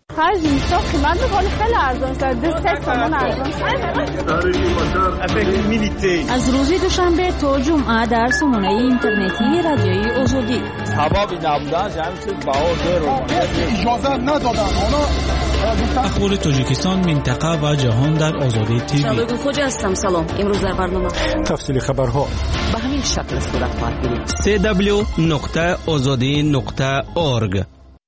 Speaker 4: خرج میشه قیمت میکنه خیلی ارزان شده دست تومن ارزان شده.
Speaker 15: از روز دوشنبه تا جمعه در سامانه اینترنتی رادیوی آزادی
Speaker 5: حبابی نبودن جمعیت باور رو
Speaker 7: اجازه ندادن
Speaker 6: اخبار تاجیکستان منطقه و جهان در آزادی تیوی.
Speaker 15: شبکه خوجا هستم. سلام. امروز در برنامه
Speaker 9: تفصیل خبرها
Speaker 15: به همین شکل صورت خواهد گرفت.
Speaker 13: سی دبلیو نقطه آزادی نقطه اورگ.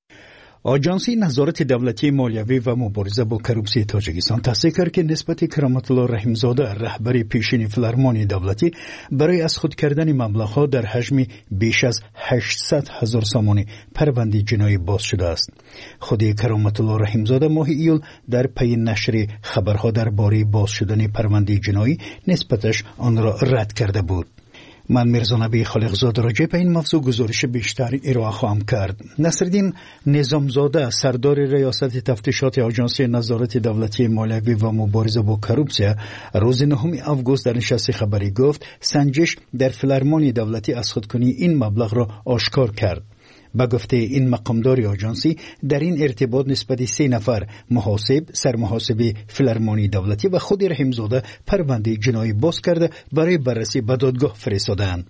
Speaker 8: آژانسی نظارت دولتی مالیوی و مبارزه با کروپسی تاجیکستان تصدیق کرد که نسبت کرامت الله رحیمزاده رهبر پیشین فیلارمونی دولتی برای از خود کردن مبلغ‌ها در حجم بیش از هشتصد هزار سامانی پرونده جنایی باز شده است. خود کرامت الله رحیمزاده ماه ایول در پی نشر خبرها درباره باز شدن پرونده جنایی نسبتش آن را رد کرده بود. من میرزا نبی خالقزاده راجع به این موضوع گزارش بیشتر ارائه خواهم کرد. نصرالدین نظامزاده سردار ریاست تفتیشات آژانس نظارت دولتی مالیوی و مبارزه با کروپسیا روز نهم آگوست در نشست خبری گفت سنجش در فیلارمونی دولتی از خودکنی این مبلغ را آشکار کرد. با گفته این مقامدار آژانسی در این ارتباط نسبت سه نفر محاسب، سرمحاسب فیلارمونی دولتی و خود رحیمزاده پرونده جنایی باز کرده برای بررسی به دادگاه فرستادند.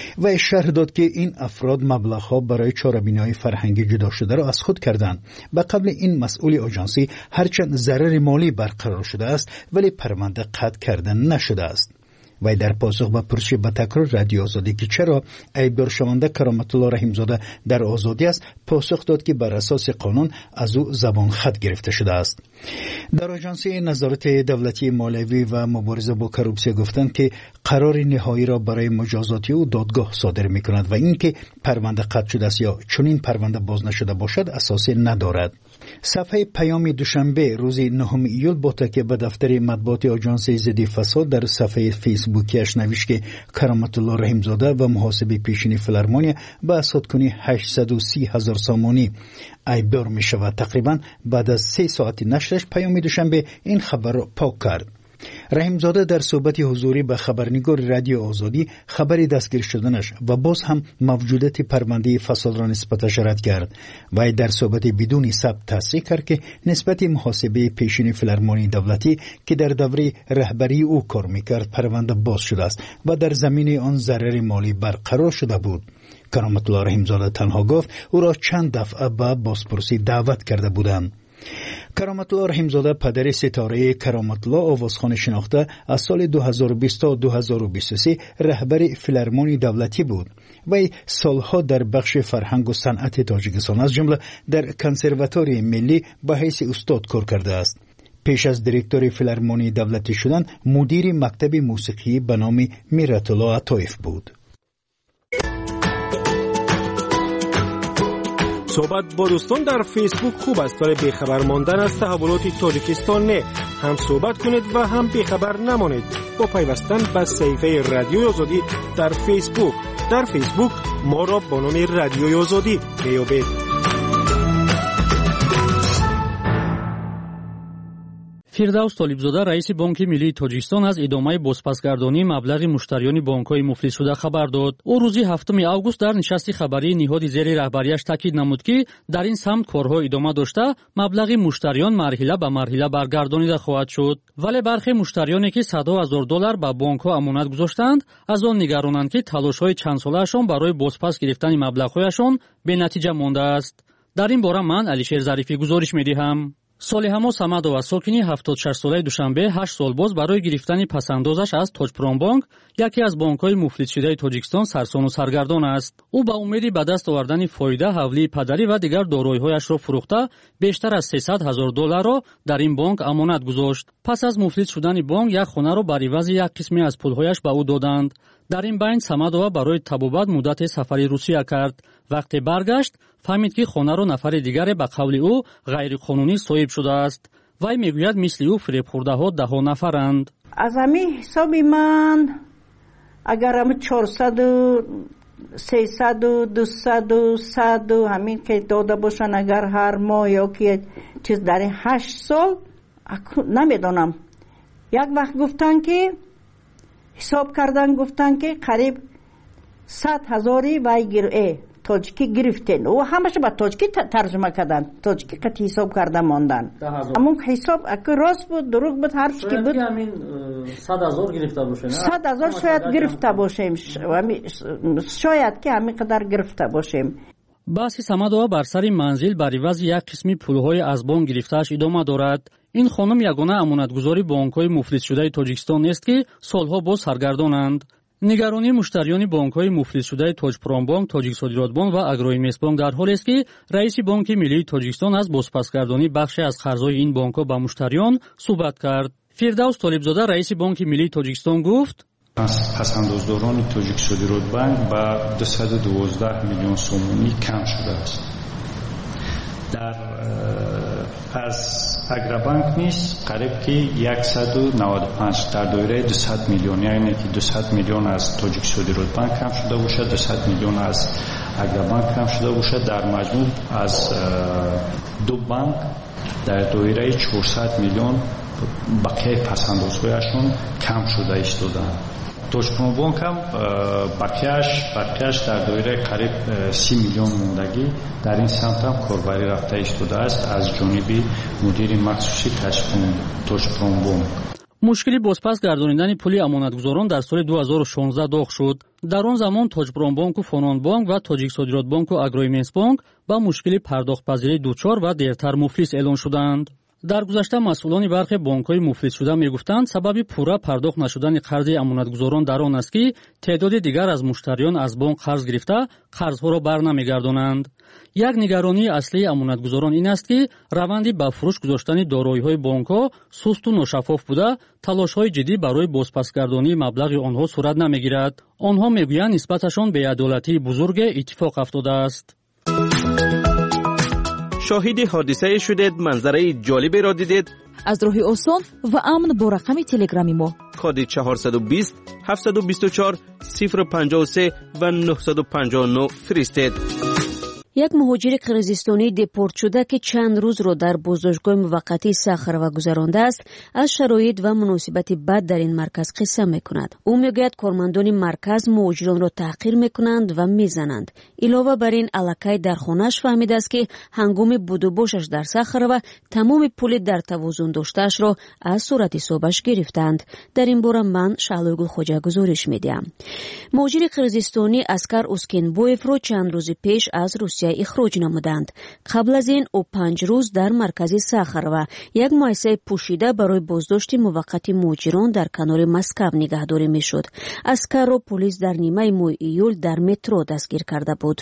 Speaker 8: و شرح داد که این افراد مبلغ‌ها برای چاره‌بینی فرهنگی جدا شده را از خود کردند. به قبل این مسئول آژانسی هرچند ضرر مالی برقرار شده است ولی پرونده قطع کرده نشده است. و در پاسخ به پرسش به تکرار رادیو آزادی که چرا ایبدار شونده کرامت الله رحیمزاده در آزادی است پاسخ داد که بر اساس قانون از او زبان خط گرفته شده است. در آژانسی نظارت دولتی مالیوی و مبارزه با کروپسی گفتند که قرار نهایی را برای مجازات او دادگاه صادر می کند و اینکه پرونده قطع شده است یا چنین پرونده باز نشده باشد اساسی ندارد. صفحه پیام دوشنبه روز نهم ایول با تکیه به دفتر مطبوعات آژانس ضد فساد در صفحه فیسبوکیش نوشت که کرامت الله رحیمزاده و محاسب پیشین فیلارمونی به اسادکنی هشتصد و سی هزار سامانی ایبدار می شود. تقریبا بعد از سه ساعت نشرش پیام دوشنبه این خبر را پاک کرد. رحیمزاده در صحبت حضوری به خبرنگار رادیو آزادی خبر دستگیر شدنش و باز هم موجودیت پرونده فساد را نسبتش رد کرد و در صحبت بدون ثبت تصریح کرد که نسبت محاسبه پیشین فیلارمونی دولتی که در دوره رهبری او کار میکرد پرونده باز شده است و در زمینه آن ضرر مالی برقرار شده بود. کرامت الله رحیمزاده تنها گفت او را چند دفعه به بازپرسی دعوت کرده بودند. کرامت الله رحیمزاده پدر ستاره کرامت الله آوازخوان شناخته از سال دو هزار و بیست تا دو هزار و بیست و سه رهبر فیلارمونی دولتی بود و سالها در بخش فرهنگ و صنعت تاجیکستان از جمله در کنسرواتوری ملی به حیث استاد کار کرده است. پیش از دیرکتور فیلارمونی دولتی شدن مدیر مکتب موسیقی به نام میرت الله عطایف بود.
Speaker 9: صحبت با دوستان در فیسبوک خوب است ولی بیخبر ماندن از تحولات تاجیکستان نه. هم صحبت کنید و هم بیخبر نمانید با پیوستن به صفحه رادیوی آزادی در فیسبوک. در فیسبوک ما را با نام رادیوی آزادی بیابید.
Speaker 10: фирдавс толибзода раиси бонки миллии тоҷикистон аз идомаи бозпасгардонии маблағи муштариёни бонкҳои муфлисшуда хабар дод. ӯ рӯзи ҳафтуми август дар нишасти хабарии ниҳоди зери раҳбарияш таъкид намуд ки дар ин самт корҳо идома дошта маблағи муштариён марҳила ба марҳила баргардонида хоҳад шуд. вале бархе муштариёне ки садҳо ҳазор доллар ба бонкҳо амонат гузоштаанд аз он нигаронанд ки талошҳои чандсолаашон барои бозпас гирифтани маблағҳояшон бенатиҷа мондааст. дар ин бора ман алишер зарифӣ гузориш медиҳам. солиҳамо самадова сокини ҳафтоду шаш солаи душанбе ҳашт сол боз барои гирифтани пасандозаш аз тоҷпромбонк яке аз бонкҳои муфлисшудаи тоҷикистон сарсону саргардон аст. ӯ ба умеди ба даст овардани фоида ҳавлии падарӣ ва дигар дороиҳояшро фурӯхта бештар аз сесад ҳазор долларро дар ин бонк амонат гузошт. пас аз муфлис шудани бонк як хонаро бар ивази як қисме аз пулҳояш ба ӯ доданд. дар ин байн самадова барои табобат муддате сафари русия кард. вақте баргашт фаҳмид ки хонаро нафари дигаре ба қавли ӯ ғайриқонунӣ соҳиб шудааст. вай мегӯяд мисли ӯ фиребхӯрдаҳо даҳо нафаранд.
Speaker 11: аз ҳамин ҳисоби ман агар ҳам чорсаду сесаду дусаду саду ҳамин ки дода бошанд агар ҳар моҳ ё ки чиз дар ин ҳашт сол намедонам. як вақт гуфтанд ки ҳисоб кардан гуфтанд ки қариб сад ҳазори вай гирӯе تاجیکی گرفتن و همش با تاجیکی ترجمه کردن، تاجیکی قطعی حساب کرده ماندن. اما حساب اگه راست بود دروغ بود هر چی که بود
Speaker 10: همین صد هزار گرفته باشه،
Speaker 11: صد هزار شاید گرفته باشیم، شاید که همین قدر گرفته باشیم.
Speaker 10: بحث Самадова бар сари манзил бар ивази як қисми пулҳои аз бонк гирифтааш идома дорад. ин хонум ягона амонатгузори бонкҳои муфлисшудаи Тоҷикистон нест ки солҳо боз саргардонанд. нигаронии муштариёни бонкҳои муфлисшудаи Тоҷпромбонк, Тоҷиксодиротбонк ва Агроинвестбонк дар ҳолест ки раиси Бонки Миллии Тоҷикистон аз бозпасгардонӣ бахше аз қарзҳои ин бонкҳо ба муштариён суҳбат кард. Фирдавс Толибзода раиси Бонки Миллии Тоҷикистон гуфт:
Speaker 12: пасандоздорони Тоҷиксодиротбанк ба дусад و دوازده میلیون сомонӣ кам шудааст. дар аз Агробанк низ қариб ки яксад و نود و پنج дар доираи дусад миллион, яъне ки дусад миллион аз Тоҷиксодиротбанк кам шуда бошад, дусад миллион аз Агробанк кам шуда бошад. дар маҷмӯъ аз ду банк дар доираи чорсад миллион бақияи пасандозҳояшон кам шуда истодаанд. Тоҷпромбонк ҳам бақияш бақияш дар доираи қариб си миллион мондагӣ дар ин самт ҳам корбарӣ рафта истодааст аз ҷониби мудири махсуси Тоҷпромбонк.
Speaker 10: мушкили бозпас гардонидани пули амонатгузорон дар соли ду ҳазору шонздаҳ доғ шуд. дар он замон Тоҷпромбонку Фононбонк ва Тоҷиксодиротбонку Агроинвестбонк ба мушкили пардохтпазирӣ дучор ва дертар муфлис эълон шуданд. дар гузашта масъулони бархе бонкҳои муфлисшуда мегуфтанд сабаби пурра пардохт нашудани қарзи амонатгузорон дар он аст ки теъдоди дигар аз муштариён аз бонк қарз гирифта қарзҳоро барнамегардонанд. як нигаронии аслии амонатгузорон ин аст ки раванди ба фурӯш гузоштани дороиҳои бонкҳо сусту ношаффоф буда талошҳои ҷиддӣ барои бозпасгардонии маблағи онҳо сурат намегирад. онҳо мегӯянд нисбаташон беадолатии бузурге иттифоқ афтодааст.
Speaker 13: شاهد حادثه شدید، منظره جالبی را دیدید؟
Speaker 16: از راه آسان و امن با رقم تلگرامی ما
Speaker 13: کد چهارصد و بیست هفتصد و بیست و چهار صفر پنجاه و سه و نهصد و پنجاه و نه فرستید.
Speaker 15: یک مهاجر قرقیزستانی دیپورت شده که چند روز را در بازداشتگاه موقتی ساخروا گذرانده است از شرایط و مناسبت بد در این مرکز قصه میکند. او میگوید کارمندان مرکز مهاجران را تحقیر میکنند و میزنند. علاوه بر این الکی در خانه‌اش فهمیده است که هنگام بود و باشش در ساخروا تمام پول در توازن داشته‌اش را از صورت حسابش گرفتند. در این باره من شعلوی خوجا گزارش میدم. مهاجر قرقیزستانی اسکر اسکنبویف را چند روز پیش از روسیه اخراج نمودند. قبل از این او پنج روز در مرکز ساخروا یک مؤسسه پوشیده برای بازداشت موقت مهاجران در کنار مسکو نگهداری میشد. اسکر را پلیس در نیمه ماه ایول در مترو دستگیر کرده بود.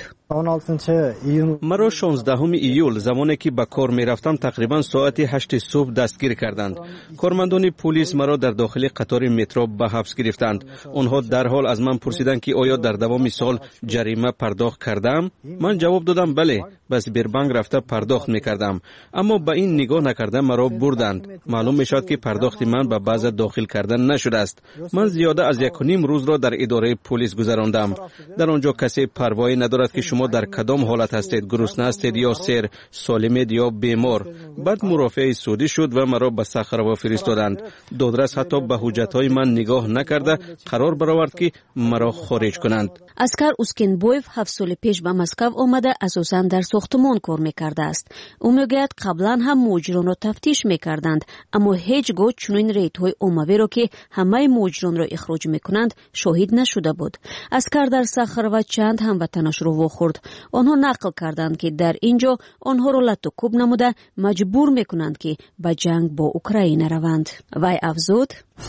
Speaker 13: مرا شانزدهم ایول زمانی که به کار میرفتم تقریبا ساعت هشت صبح دستگیر کردند. کارمندان پلیس مرا در داخل قطار مترو به حبس گرفتند. آنها در حال از من پرسیدند که آیا در دوام سال جریمه پرداخت کردم؟ من جواب دادم بله، بس بربنگ رفته پرداخت میکردم. اما به این نگاه نکرده مرا بردند. معلوم میشد که پرداخت من به باز داخل کردن نشده است. من زیاده از یک و نیم روز را در اداره پلیس گذراندم. در آنجا کسی پروایی ندارد که شما در کدام حالت هستید، گرسنه هستید یا سیر، سالمید یا بیمار. بعد مرافعه سودی شد و مرا به ساخروا فرستادند. دادرس حتی به حجت‌های من نگاه نکرده قرار برآورد که مرا خارج کنند.
Speaker 15: اسکر اسکنبویف هفت سال پیش به مسکو آمده اساساً در ساختمان کار میکرده است. او میگوید قبلا هم مهاجران را تفتیش میکردند اما هیچگاه چنین ریدهای عمومی را که همه مهاجران را اخراج میکنند شاهد نشده بود. اسکر در ساخروا چند هموطنش را واخورد. آنها نقل کردند که در اینجا آنها را لط و کوب نموده مجبور میکنند که به جنگ با اوکراین روند. وی افزود: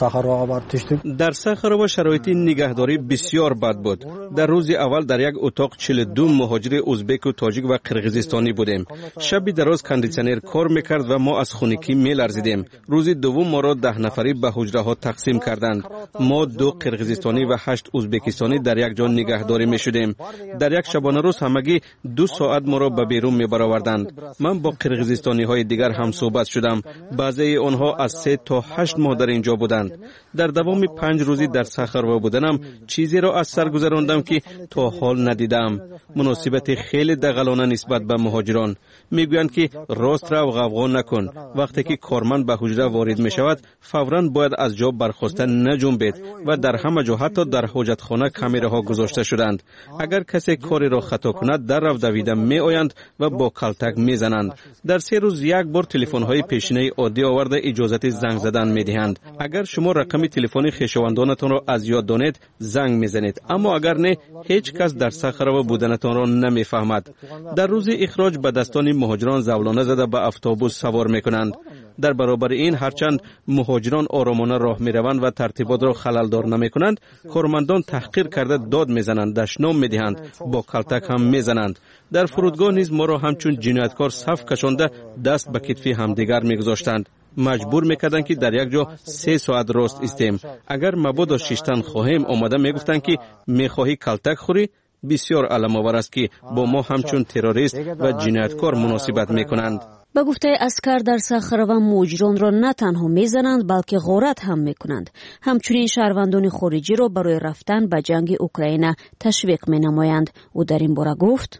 Speaker 13: در ساخروا شرایط نگهداری بسیار بد بود. در روز اول در یک اتاق چهل و دو مهاجر ازبک و تاجیک و قرقیزستانی بودیم. شب دراز کاندیشنر کار میکرد و ما از خنکی میلرزیدیم. روز دوم ما را ده نفری به حجره ها تقسیم کردند. ما دو قرقیزستانی و هشت ازبکستانی در یک جا نگهداری میشدیم. در یک شبانه روز همگی دو ساعت ما را به بیرون میبرآوردند. من با قرقیزستانی های دیگر هم صحبت شدم. بعضی آنها از سه تا هشت ماه در اینجا بودند. در دوام پنج روزی در ساخروا بودنم چیزی را از سر گذراندم که تا حال ندیدم. مناسبت خیلی خیلی دغلانه نسبت به مهاجران. میگویند که راست رو غوغا نکن. وقتی که کارمند به حجره وارد می شود فوراً باید از جا برخاسته نجنبید و در همه جا حتی در حاجتخانه کامیراها گذاشته شدند. اگر کسی کاری را خطا کند در رو دویده می آیند و با کلتک می زنند. در سه روز یک بار تلفن های پیشینه عادی آورده اجازه زنگ زدن می دهند. اگر شما رقم تلفن خویشاوندانتان را از یاد دانید زنگ می زنید، اما اگر نه هیچ کس در صخره بودنتان را نمی فهمد. در روز اخراج به دستان مهاجران زولانه زده به اتوبوس سوار می کنند. در برابر این هرچند مهاجران آرامانه راه می روند و ترتیبات را خللدار نمی کنند، کارمندان تحقیر کرده داد می زنند، دشنام می دهند، با کلتک هم می زنند. در فرودگاه نیز ما را همچون جنایتکار صف کشانده دست به کتفی همدیگر می گذاشتند. مجبور میکردند که در یک جا سه ساعت راست ایستیم. اگر مبادا شیشتن خواهیم آمده میگفتند که میخواهی کلتک خوری. بسیار علم آور است که با ما همچون تروریست و جنایتکار مناسبت میکنند.
Speaker 15: با گفته اسکر در صخره و مهاجران را نه تنها میزنند بلکه غارت هم میکنند. همچنین شهروندان خارجی را برای رفتن به جنگ اوکراین تشویق مینمایند. او در این باره گفت: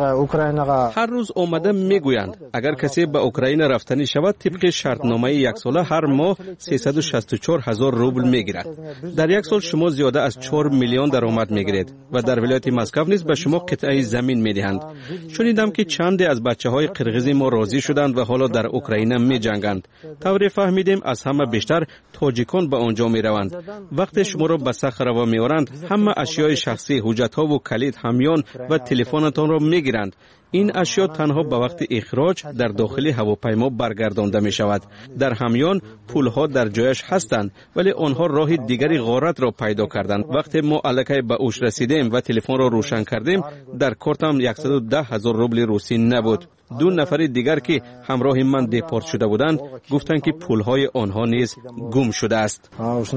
Speaker 13: هر روز آمده میگویند اگر کسی به اوکراین رفتنی شود طبق شرطنامه یک ساله هر ماه سیصد و شصت و چهار هزار روبل میگیرد. در یک سال شما زیاده از چهار میلیون درآمد میگیرید و در ولایت مسکو نیز به شما قطعه زمین میدهند. شنیدم که چندی از بچه‌های قرغیزی ما راضی شدند و حالا در اوکراین میجنگند. طوری فهمیدیم از همه بیشتر تاجیکان به آنجا میروند. وقتی شما را به صخره وا میآورند همه اشیای شخصی، حجت‌ها و کلید، همیان و تلفنتان را میگیرند. این اشیا تنها به وقت اخراج در داخل هواپیما برگردانده می شود. در همیان پولها در جایش هستند ولی آنها راه دیگری غارت را پیدا کردند. وقتی ما الکی به اوش رسیدیم و تلفن را روشن کردیم در کارتم صد و ده هزار روبل روسی نبود. دو نفر دیگر که همراه من دیپورت شده بودند گفتند که پولهای آنها نیز گم شده است.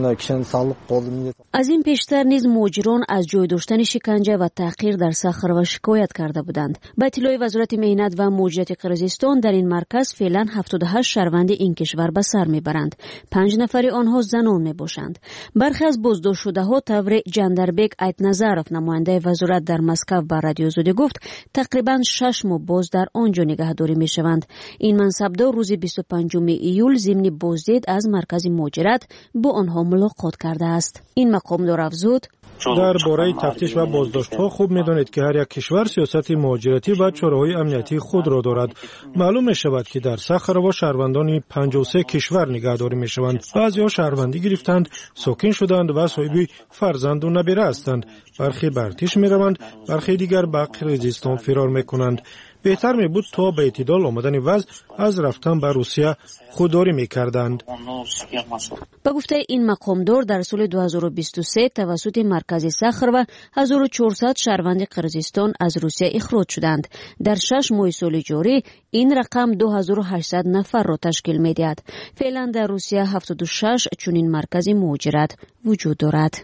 Speaker 15: از این پیشتر نیز مهاجران از جای داشتن شکنجه و تحقیر در صخره و شکایت کرده بودند. با اطلاع وزارت مهنت و مهاجرت قرغیزستان در این مرکز فعلا هفتاد و هشت شهروند این کشور به سر میبرند. پنج نفر آنها زنان میباشند. برخی از بازداشت شده ها طور جندربک ایتنظرف نماینده وزارت در مسکو با رادیو آزادی گفت تقریبا شش ماه باز در آنجا نگهداری میشوند. این منصبدار روز بیست و پنجم ایول ضمن بازدید از مرکز مهاجرت با آنها ملاقات کرده است. این مقامدار افزود:
Speaker 9: در باره تفتیش و بازداشت‌ها خوب می‌دانید که هر یک کشور سیاست مهاجرتی و چاره‌های امنیتی خود را دارد. معلوم می‌شود که در صخره و شهروندان پنجاه و سه کشور نگهداری می‌شوند. بعضی‌ها شهروندی گرفتند، ساکن شدند و صاحب فرزند و نبیره هستند. برخی به ارتش می‌روند، برخی دیگر به قرغیزستان فرار می‌کنند. بهتر می بود تا به اعتدال آمدن وضع از رفتن به روسیه خودداری می کردند.
Speaker 15: با گفته این مقامدار در سال دو هزار و بیست و سه توسط مرکز صخره و هزار و چهارصد شهروند قرغیزستان از روسیه اخراج شدند. در شش ماه سال جاری این رقم دو هزار و هشتصد نفر را تشکیل می دهد. فعلا در روسیه هفتاد و شش چنین مرکز مهاجرت وجود دارد.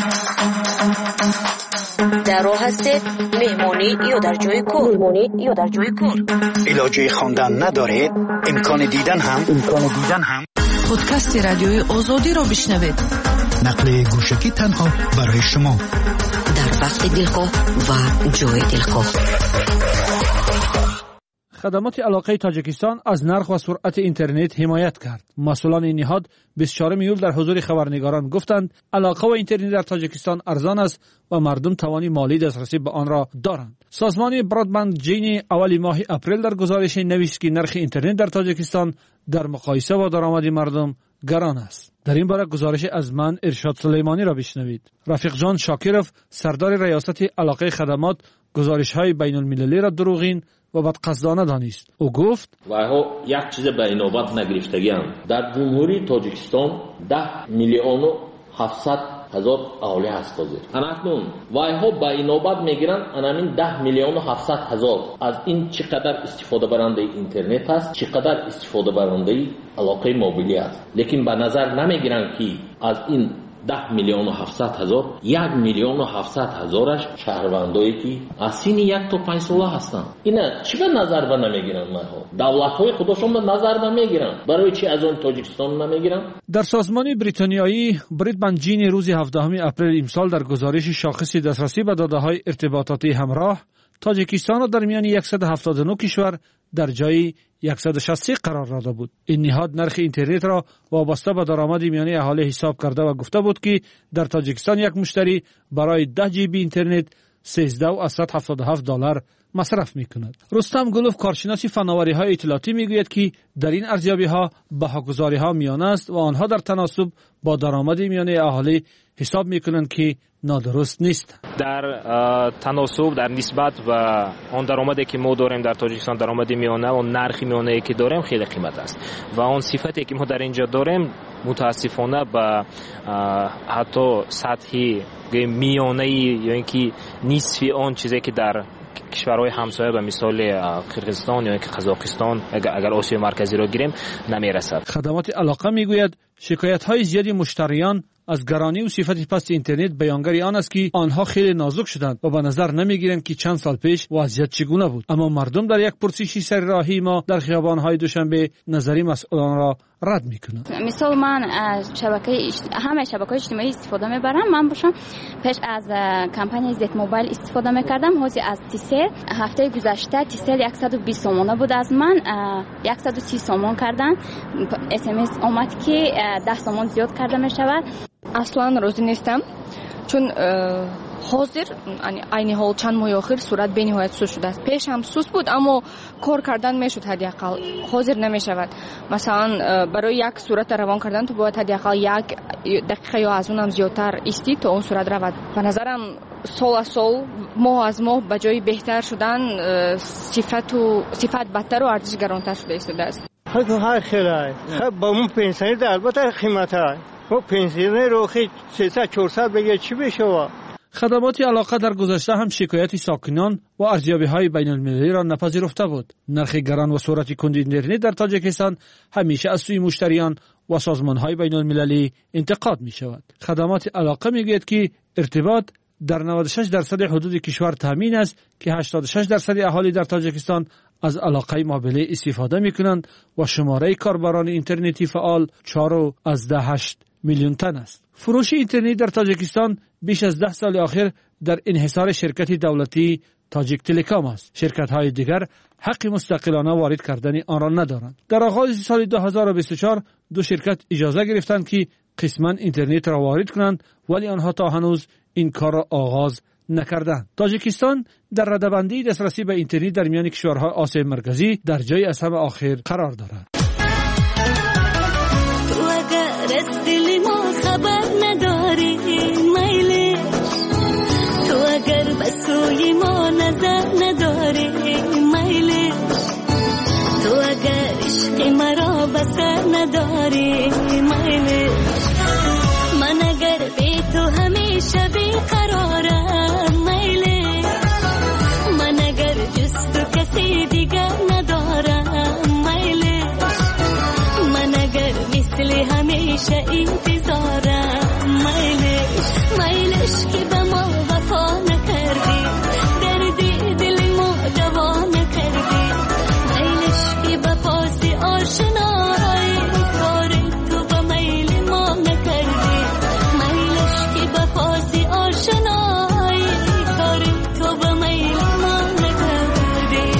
Speaker 14: در راه هستید مهمانی یا در جای کار مهمانی یا در جای کار
Speaker 8: علاجه خواندن ندارید امکان دیدن هم امکان دیدن هم
Speaker 16: پادکست رادیوی آزادی را بشنوید.
Speaker 8: نقل گوشکی تنها برای شما
Speaker 14: در وقت دلخواه و جای دلخواه.
Speaker 19: خدمات علاقه تاجیکستان از نرخ و سرعت اینترنت حمایت کرد. مسئولان این نهاد بیست و چهارم ایول در حضور خبرنگاران گفتند علاقه و اینترنت در تاجیکستان ارزان است و مردم توانی مالی دسترسی به آن را دارند. سازمان برادبند جین اولی ماه اپریل در گزارش نوشت که نرخ اینترنت در تاجیکستان در مقایسه با درآمد مردم گران است. در این باره گزارش از من ارشاد سلیمانی را بشنوید. رفیق جان شاکرف سردار ریاست علاقه خدمات گزارش‌های بین المللی را دروغین و بدقصدانه دانست. او گفت
Speaker 17: وایها یک چیز به اینوبت نگرفتگی‌ام در جمهوری تاجیکستان ده میلیون و هفتصد هزار اهالی هست حاضر. اناکنون وایها به اینوبت میگیرن انامین ده میلیون و هفتصد هزار از این چقدر استفاده برنده اینترنت است، چقدر استفاده برنده علاقه موبیلی است. لیکن به نظر نمیگیرن که از این ده میلیون و هفتصد هزار یک میلیون و هفتصد هزارش شهروندایی که از سین یک تا پنج ساله هستند. اینا چی به نظر به نمیگیرن؟ ماها دولت‌های خودشون به نظر نمیگیرن. برای چی از اون تاجیکستان نمیگیرن؟
Speaker 19: در سازمان بریتانیایی برادبند جین روز هفدهم اپریل امسال در گزارش شاخص دسترسی به داده‌های ارتباطاتی همراه تاجیکستان را در میان صد و هفتاد و نه کشور در جای صد و شصت و سه قرار داده بود. این نهاد نرخ اینترنت را وابسته به درآمد میانه اهالی حساب کرده و گفته بود که در تاجیکستان یک مشتری برای ده جی بی اینترنت سیزده و هفتاد و هفت دلار مصرف میکند. رستم گلوف کارشناس فناوری های اطلاعاتی میگوید که در این ارزیابی ها بهاگذاری ها میانه است و آنها در تناسب با درآمد میانه اهالی حساب میکنند که نادرست نیست.
Speaker 18: در تناسب در نسبت و آن درآمدی که ما داریم در تاجیکستان، درآمد میانه و نرخ میانه که داریم خیلی قیمت است و آن صفتی که ما در اینجا داریم متاسفانه به حتی سطحی میانه یا اینکه نصف آن چیزی که در کشورهای همسایه به مثال قرقیزستان یا قزاقستان اگر آسیای مرکزی را گیریم نمیرسد.
Speaker 19: خدمات علاقه میگوید شکایت های زیادی مشتریان از گرانی و صفت پست اینترنت بیانگر آن است که آنها خیلی نازک شدند و به نظر نمیگیرند که چند سال پیش وضعیت چگونه بود. اما مردم در یک پرسشی سرراهی ما در خیابان‌های دوشنبه نظری مسئولان را رد میکنند.
Speaker 20: مثال من از شبکه همه شبکه‌های اجتماعی استفاده میبرم. من باشم پیش از کمپانی زد موبایل استفاده میکردم. حاضر از تیسل هفته گذشته تیسل صد و بیست سومانه بود، از من صد و سی سومان کردن. اس ام اس اومد که ده سومان زیاد کرده میشود.
Speaker 21: اصلا راضی نیستم چون حاضر عین حال چند ماه آخر صورت به نهایت سوس شده است. پیش هم سوس بود اما کار کردن میشد، حداقل حاضر نمیشود. مثلا برای یک صورت روان کردن تو باید حداقل یک دقیقه یا از اونم زیادتر استی تا اون صورت رود. به نظرم سال از سال ماه از ماه به جای بهتر شدن صفت و صفت بدتر و ارزش گرانتر شده است.
Speaker 22: های خیلی خب با اون پنسیونی در البته قیمت های و پنسیونی رو خیلی سیصد چهارصد بگه چی بشه.
Speaker 19: خدمات علاقه در گذشته هم شکایت ساکنان و ارزیابی های بین المللی را نپذیرفته بود. نرخ گران و سرعت کند اینترنت در تاجیکستان همیشه از سوی مشتریان و سازمان های بین المللی انتقاد می شود. خدمات علاقه می گوید که ارتباط در نود و شش درصد حدود کشور تامین است که هشتاد و شش درصد اهالی در تاجیکستان از علاقه موبیلی استفاده می کنند و شماره کاربران اینترنتی فعال چهار از ده هشت میلیون تن است. فروش اینترنت در تاجیکستان بیش از ده سال اخیر در انحصار شرکت دولتی تاجیک تلکام است. شرکت های دیگر حق مستقلانه وارد کردن آن را ندارند. در آغاز سال دو هزار و بیست و چهار دو شرکت اجازه گرفتند که قسما اینترنت را وارد کنند، ولی آنها تا هنوز این کار را آغاز نکردند. تاجیکستان در رده‌بندی دسترسی به اینترنت در میان کشورهای آسیای مرکزی در جای از همه آخر قرار دارد.
Speaker 23: از دل ما خبر نداری میلش، تو اگر به سوی ما نظر نداری میلش، تو اگر عشق مرا بسر نداری میلش، من اگر بی تو همیشه بیقرارم میلش، من اگر جز تو کسی دیگر ندارم میلش، من اگر مثل همیشه انتظارم میلش، میلش که به ما وفا نکردی، دردی دل ما دوا نکردی، میلش که به پاس آشنایی کار تو به میل ما نکردی، میلش که به پاس آشنایی کار تو به میل ما نکردی.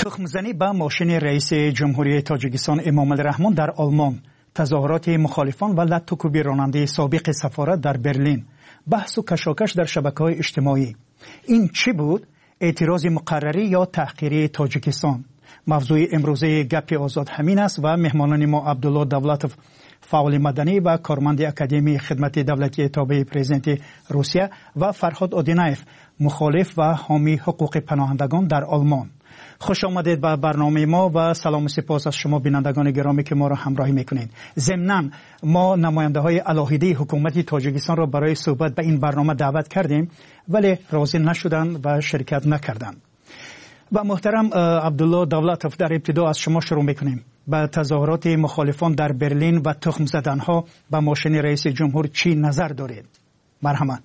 Speaker 8: تخمزنی به ماشین رئیس جمهوری تاجیکستان امام الرحمن در آلمان، تظاهرات مخالفان و لطوکوبی راننده سابق سفارت در برلین، بحث و کشاکش در شبکه‌های اجتماعی. این چی بود؟ اعتراض مقرری یا تحقیری تاجیکستان؟ موضوع امروزه گپ آزاد همین است و مهمانان ما عبدالله دولتوف، فعال مدنی و کارمند اکادمی خدمت دولتی تابع پرزیدنت روسیه، و فرهاد آدینایف، مخالف و حامی حقوق پناهندگان در آلمان. خوش آمدید به برنامه ما و سلام و سپاس از شما بینندگان گرامی که ما را همراهی میکنید. ضمناً ما نماینده های علاهیده حکومت تاجیکستان را برای صحبت به این برنامه دعوت کردیم ولی راضی نشدند و شرکت نکردند. و محترم عبدالله دولتوف، در ابتدا از شما شروع میکنیم. به تظاهرات مخالفان در برلین و تخم زدنها به ماشین رئیس جمهور چی نظر دارید؟ مرحمت.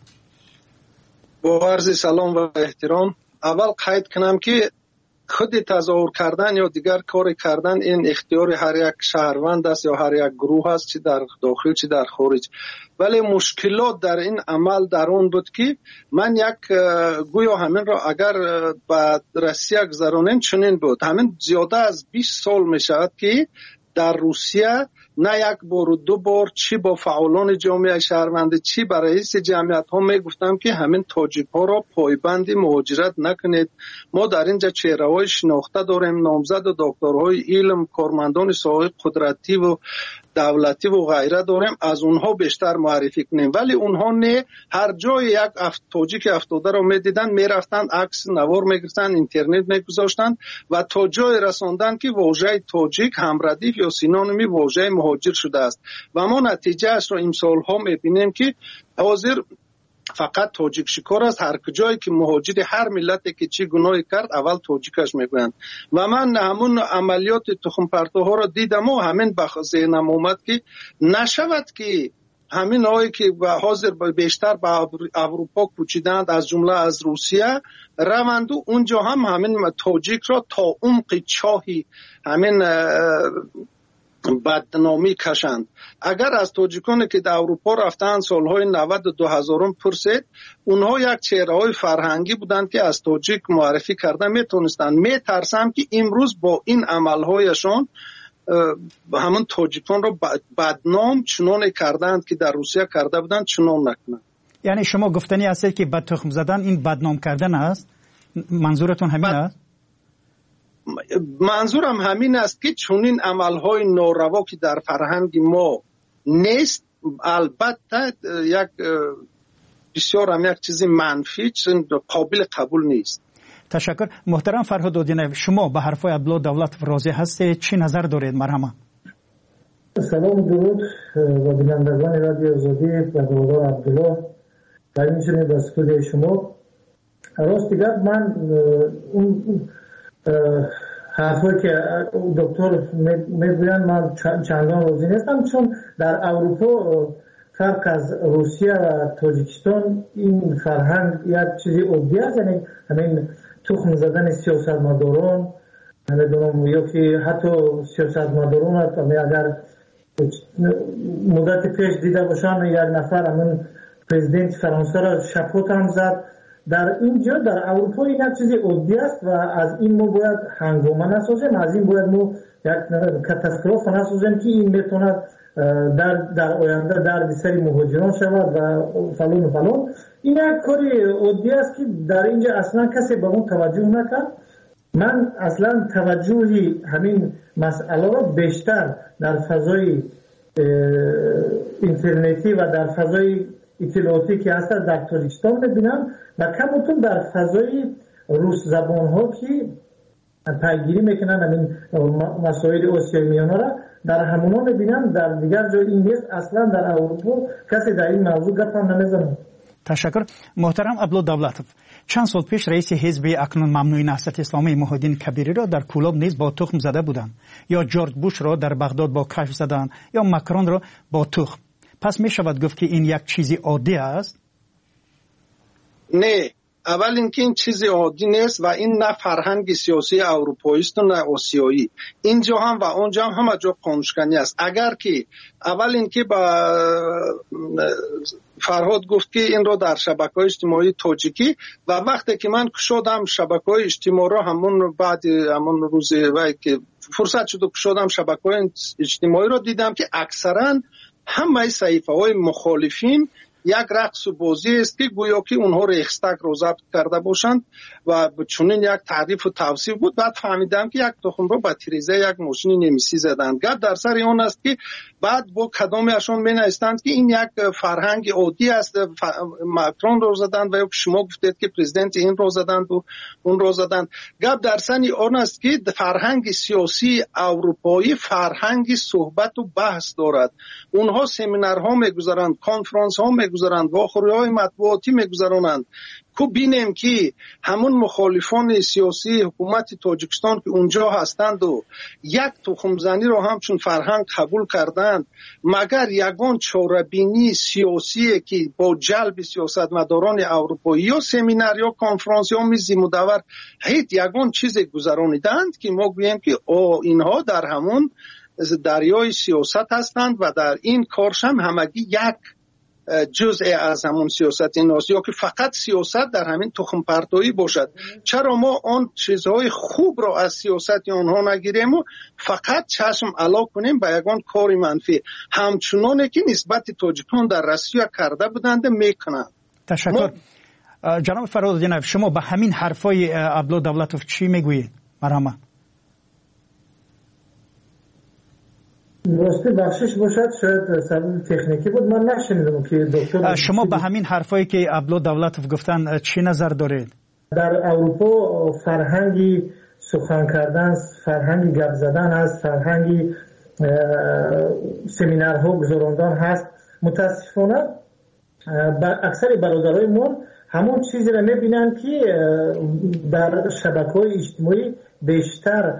Speaker 1: با عرض سلام و احترام، اول قید کنم که خود تظاهر کردن یا دیگر کار کردن این اختیار هر یک شهروند است یا هر یک گروه است، چی در داخل چی در خارج. ولی مشکلات در این عمل در اون بود که من یک گویا همین را اگر به روسیه گذرانیم چنین بود. همین زیاده از بیست سال می شود که در روسیه نه یک بار و دو بار چی با فعالان جامعه شهروندی چی با رئیس جمعیت ها می گفتم که همین تاجیک ها را پایبند مهاجرت نکنید. ما در اینجا چهره های شناخته داریم، نامزد و دکترهای علم، کارمندان صاحب قدرتی و دولتی و غیره داریم، از اونها بیشتر معرفی کنیم. ولی اونها نه، هر جای یک افت تاجیک افتاده رو میدیدن میرفتن عکس نوار میگرفتن، اینترنت میگذاشتن و تا جای رساندن که واژه تاجیک همردیف یا سینونیمی واژه مهاجر شده است. و ما نتیجه اش رو امسال ها میبینیم که حاضر فقط تاجیک شکار است. هر کجایی که مهاجر هر ملتی که چی گناهی کرد اول تاجیکش میگویند. و من همون عملیات تخم پرتوها را دیدم و همین به ذهنم اومد که نشود که همین هایی که حاضر بیشتر به اروپا کوچیدند از جمله از روسیه روند و اونجا هم همین تاجیک را تا عمق چاهی همین بدنامی کشند. اگر از تاجیکانی که در اروپا رفتن سالهای نود و دو هزارم پرسید، اونها یک چهره های فرهنگی بودند که از تاجیک معرفی کردن میتونستند. میترسم که امروز با این عملهایشان همون تاجیکان رو بدنام چنان کردند که در روسیه کرده بودند چنان نکنند.
Speaker 8: یعنی شما گفتنی هستید که بد تخم زدن این بدنام کردن است؟ منظورتون همین بد... است؟
Speaker 1: منظورم همین است که چون این عملهای ناروا که در فرهنگ ما نیست، البته یک بسیار هم یک چیز منفی چون قابل قبول نیست.
Speaker 8: تشکر. محترم فرهاد آدینایف، شما به حرفای عبدالله دولتوف راضی هستید؟ چی نظر دارید؟ مرحمت.
Speaker 2: سلام درود و بینندگان رادیو آزادی و برادر عبدالله و همچنین به استودیو شما. راست دیگر من اون حرفایی که دکتر میگویند من چندان راضی نیستم، چون در اروپا فرق از روسیه و تاجیکستان این فرهنگ یک چیزی عادی است. یعنی همین تخم زدن سیاستمداران، نمیدونم یا که حتی سیاستمداران اگر مدت پیش دیده باشن یک نفر همین پرزیدنت فرانسه را شپوت هم زد. در اینجا در اروپا این یک چیزی عادی است و از این ما باید هنگامه نسازیم، از این باید ما یک کاتاستروف نسازیم که این میتوند در در آینده در سری مهاجران شود و فلان و فلان. این یک کاری عادی است که در اینجا اصلا کسی به اون توجه نکرد. من اصلا توجهی همین مسئله را بیشتر در فضای اینترنتی و در فضای اطلاعاتی که هست در تاجیکستان میبینم و کمتون در فضای روس زبان ها که پیگیری میکنن همین مسائل آسیای میانه را در همونا میبینم. در دیگر جای این نیست. اصلا در اروپا کسی در این موضوع گپ هم نمیزنه.
Speaker 8: تشکر. محترم عبدالله دولتوف، چند سال پیش رئیس حزب اکنون ممنوع نهضت اسلامی محی‌الدین کبیری را در کولاب نیز با تخم زده بودند، یا جورج بوش را در بغداد با کشف زدند، یا مکرون را با تخم. پس می شود گفت که این یک چیزی عادی است؟
Speaker 1: نه، اول اینکه این چیزی عادی نیست و این نه فرهنگ سیاسی اروپایی است و نه آسیایی. اینجا هم و اونجا هم همه جا قانونشکنی است. اگر که اول اینکه با فرهاد گفت که این رو در شبکه‌های اجتماعی تاجیکی و وقتی که من شدم شبکه‌های اجتماعی رو همون بعد همون روز وقتی که فرصت شد شدم شبکه‌های اجتماعی رو دیدم که اکثرا همه صحیفه‌های مخالفین یک رقص و بازی است که گویا که اونها ریخستگ رو ضبط کرده باشند و چنین یک تعریف و توصیف بود. بعد فهمیدم که یک تخم رو با تیریزه یک ماشین نمیسی زدند. گپ در سر اون است که بعد با کدامشون مینایستند که این یک فرهنگ عادی است، ماکرون رو زدند و یک شما گفتید که پرزیدنت این رو زدند و اون رو زدند. گپ در سر اون است که فرهنگ سیاسی اروپایی فرهنگ صحبت و بحث دارد. اونها سمینارها میگذارند، کنفرانس ها میگذارند، واخوری‌های مطبوعاتی میگذارند. کو بینیم که همون مخالفان سیاسی حکومت تاجیکستان که اونجا هستند و یک تخم زنی رو همچون فرهنگ قبول کردند، مگر یگان چاره‌بینی سیاسی که با جلب سیاستمداران اروپایی یا سمینار یا کنفرانس یا میز مدور هیچ یگان چیز گذرانیدند که ما گوییم که او اینها در همون دریای سیاست هستند و در این کارش هم همگی یک جزء از همون سیاست ایناست، یا که فقط سیاست در همین تخم پرتایی باشد. چرا ما آن چیزهای خوب را از سیاست آنها نگیریم و فقط چشم علا کنیم به یگان کار منفی، همچنانه که نسبت تاجیکان در روسیه کرده بودند میکنند.
Speaker 8: تشکر. ما... جناب فرهاد، شما به همین حرفای عبدالله دولتوف چی میگویید؟ مرحبا.
Speaker 2: واسه بخشش باشد، شاید سبب تکنیکی بود، من نشنیدم که دکتر.
Speaker 8: شما به همین حرفایی که عبدالله دولتوف گفتن چی نظر دارید؟
Speaker 2: در اروپا فرهنگی سخن کردن، فرهنگی گپ زدن هست، فرهنگی سمینارها گذراندن هست. متاسفانه اکثر برادرای ما همون چیزی را میبینن که در شبکه‌های اجتماعی بیشتر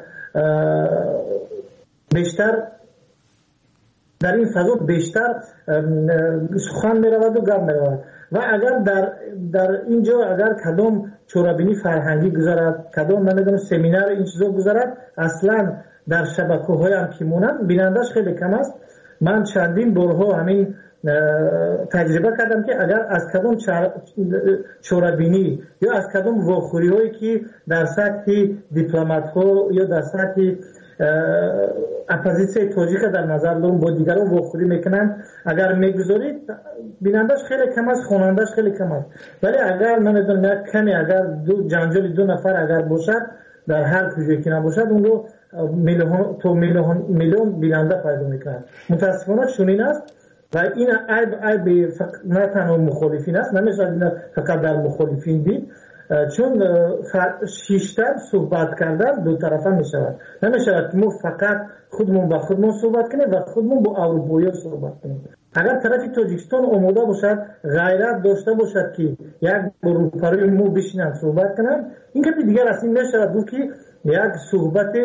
Speaker 2: بیشتر در این فضا بیشتر سخن می رود و گپ می رود و اگر در در اینجا اگر کدام چورابینی فرهنگی گذارد، کدام نمیدونم سمینار این چیزا گذارد، اصلا در شبکه‌های هم که مونن بینندش خیلی کم است. من چندین بارها همین تجربه کردم که اگر از کدام چورابینی یا از کدام واخوری‌هایی که در سطح دیپلمات‌ها یا در سطح اپوزیسیون تاجیک در نظر دارم با دیگران واخوری میکنن، اگر میگذارید بینندش خیلی کم است، خوانندش خیلی کم است. ولی اگر نمیدونم یک کمی اگر دو جنجال دو نفر اگر باشد در هر کجایی که نباشد اون رو میلیون تو میلیون میلیون بیننده پیدا میکنن. متاسفانه چنین است و این عیب عیب نه تنها مخالفین است، نمیشه فقط در مخالفین دید، چون شیشتر صحبت کردن دو طرفه می شود. نمی شود که ما فقط خودمون با خودمون صحبت کنیم و خودمون با اروپایی صحبت کنیم. اگر طرف تاجیکستان آماده باشد، غیرت داشته باشد که یک اروپایی مو بشینن صحبت کنن، این که دیگر از این نشود بود که یک صحبت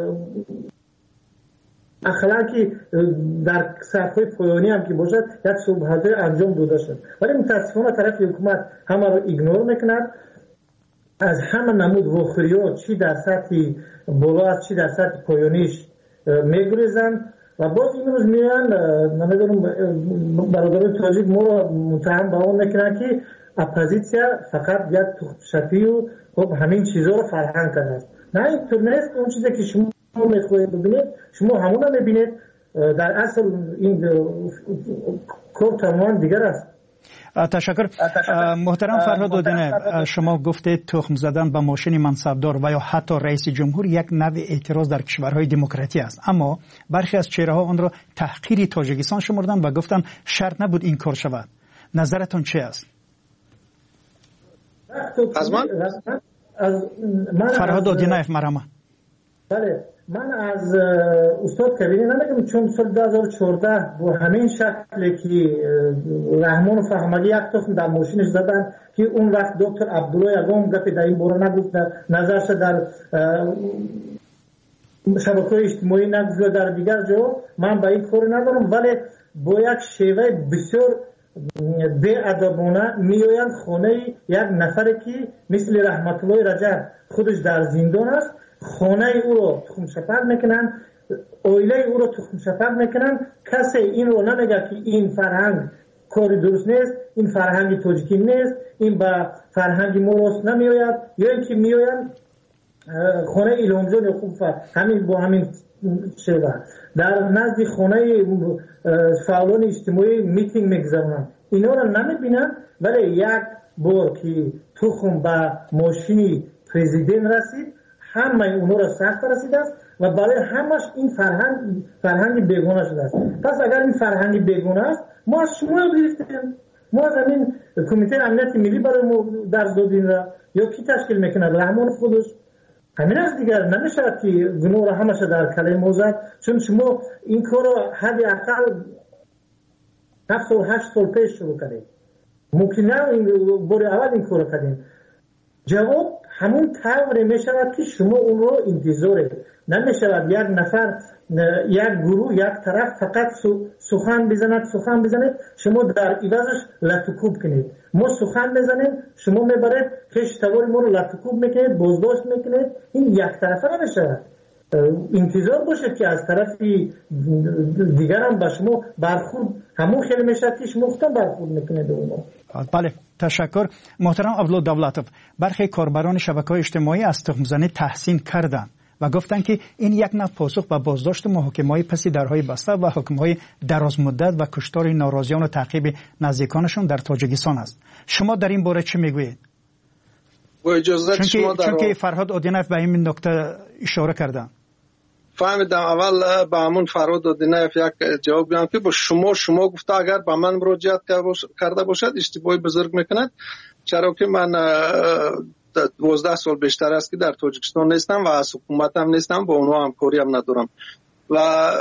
Speaker 2: اخلاقی در صفحه پایانی هم که باشد یک صحبت انجام داده شد. ولی متاسفانه طرف حکومت همه رو ایگنور میکند، از همه نمود واخوری‌ها چی در سطح بالا است چی در سطح پایانیش میگریزن و باز این روز میان نمیدونم برادران تاجیک ما رو متهم به اون میکنن که اپوزیسیا فقط یک تخم‌شپی و خب همین چیزها رو فرهنگ کرده است. نه اینطور نیست. اون چیزی که شما میخواهید ببینید شما همون رو میبینید. در اصل این کار تماما دیگر است.
Speaker 8: تشکر. محترم فرهاد دودینه، شما گفتید تخم زدن به ماشین منصبدار و یا حتی رئیس جمهور یک نوع اعتراض در کشورهای دموکراتی است، اما برخی از چهره‌ها آن را تحقیر تاجیکستان شمردند و گفتند شرط نبود این کار شود. نظرتون چه است؟
Speaker 1: از من
Speaker 8: فرهاد دودینه مرحبا.
Speaker 2: بله، من از استاد کبیری نمیگم، چون سال دو هزار و چهارده با همین شکلی که رحمان و فهمالی یک تخم در ماشینش زدن که اون وقت دکتر عبدالله یگام گفت در این باره نگفت، نظرش در شبکه‌های اجتماعی نگفت در دیگر جا، من با این کار ندارم، ولی با یک شیوه بسیار به ادبانه میآیند خانه یک نفری که مثل رحمت الله رجب خودش در زندان است، خانه او رو تخم شفر میکنن، اویله او رو تخم شفر میکنن. کسی این رو نمیگه که این فرهنگ کاری درست نیست، این فرهنگ تاجیکی نیست، این با فرهنگ موروث نمیآید، یا اینکه میآیند خانه ایلامجان خوب همین با همین شیوه در نزد خانه فعالان اجتماعی میتینگ میگذارن. اینا رو نمیبینن، ولی یک بار که تخم به ماشین پرزیدنت رسید همه اونا رو سخت رسیده است و برای همش این فرهنگ فرهنگ بیگانه شده است. پس اگر این فرهنگ بیگانه است ما از شما گرفتیم، ما از همین کمیته امنیت ملی برای ما درس دادیم یا کی تشکیل میکنه؟ رحمان خودش. همین از دیگر نمیشه که گناه را همش در کله ما زد، چون شما این کار را حداقل هفت سال هشت سال پیش شروع کردید. ممکن نه این بار اول این کار کردیم. جواب همون طوری میشود که شما اون رو انتظار نمیشود یک نفر یک گروه یک طرف فقط سخن بزند سخن بزند شما در عوضش لطکوب کنید. ما سخن بزنیم شما میبرید کشتوار ما رو لطکوب میکنید، بازداشت میکنید. این یک طرفه نمیشود. انتظار باشید که از طرف دیگر هم به شما برخورد همون خیلی میشد که شما خودتان برخورد میکنید اونو.
Speaker 8: بله، تشکر. محترم عبدالله دولتوف، برخی کاربران شبکه‌های اجتماعی از تخم‌زنی تحسین کردند و گفتند که این یک نوع پاسخ به بازداشت محاکمه‌های پس درهای بسته و حکم‌های درازمدت و کشتار ناراضیان و تعقیب نزدیکانشان در تاجیکستان است. شما در این باره چه میگویید؟
Speaker 1: با اجازه شما در
Speaker 8: چون که فرهاد اودینایف به این نکته اشاره کردند.
Speaker 1: فهمیدم. اول با همون فرهاد اودینایف یک جواب بدم که با شما شما گفته اگر با من مراجعت کرده باشد اشتباهی بزرگ میکند، چرا که من دوازده سال بیشتر است که در تاجیکستان نیستم و از حکومت هم نیستم، با اونها همکاری هم ندارم. و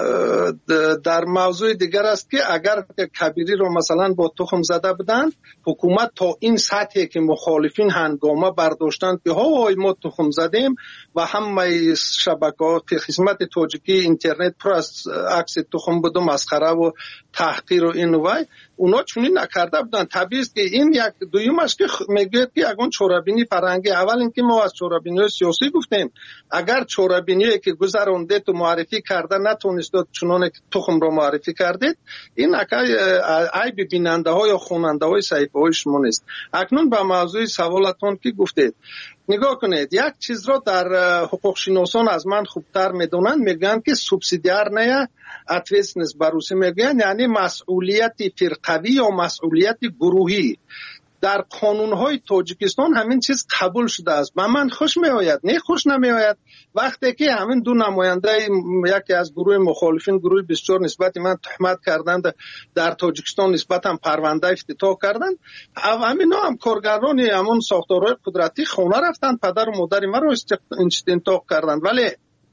Speaker 1: در موضوع دیگر است که اگر کبیری رو مثلا با تخم زده بدن، حکومت تا این سطحی که مخالفین هنگامه برداشتند که ها ما تخم زدیم و همه شبکه‌ها که خدمت تاجیکی اینترنت پر از عکس تخم بود و مسخره و تحقیر و این و اونا چونین نکرده بودن. طبیعی است که این یک دویمش که میگه که اگه چورابینی فرهنگی، اول اینکه ما از چورابینی سیاسی گفتیم، اگر چورابینی که گذرونده تو معرفی کرده نتونست چنانه که تخم رو معرفی کردید، این عیب بیننده ها یا خواننده های صحیفه های شما نیست. اکنون به موضوع سوالتون که گفتید نگاه کنید، یک چیز را در حقوق شناسان از من خوبتر میدونن، میگن که سوبسیدیار نه اتویسنس بروسی میگن، یعنی مسئولیت فرقوی یا مسئولیت گروهی. در قانون‌های تاجیکستان همین چیز قبول شده است. به من خوش میآید، نه خوش نمیآید وقتی که همین دو نماینده یکی از گروه مخالفین، گروه بیست و چهار نسبت من تهمت کردند در تاجیکستان، نسبت هم پرونده افتتاح کردند. همین هم کارگران همون ساختارهای قدرتی خونه رفتند، پدر و مادر ما رو استنطاق کردند. ولی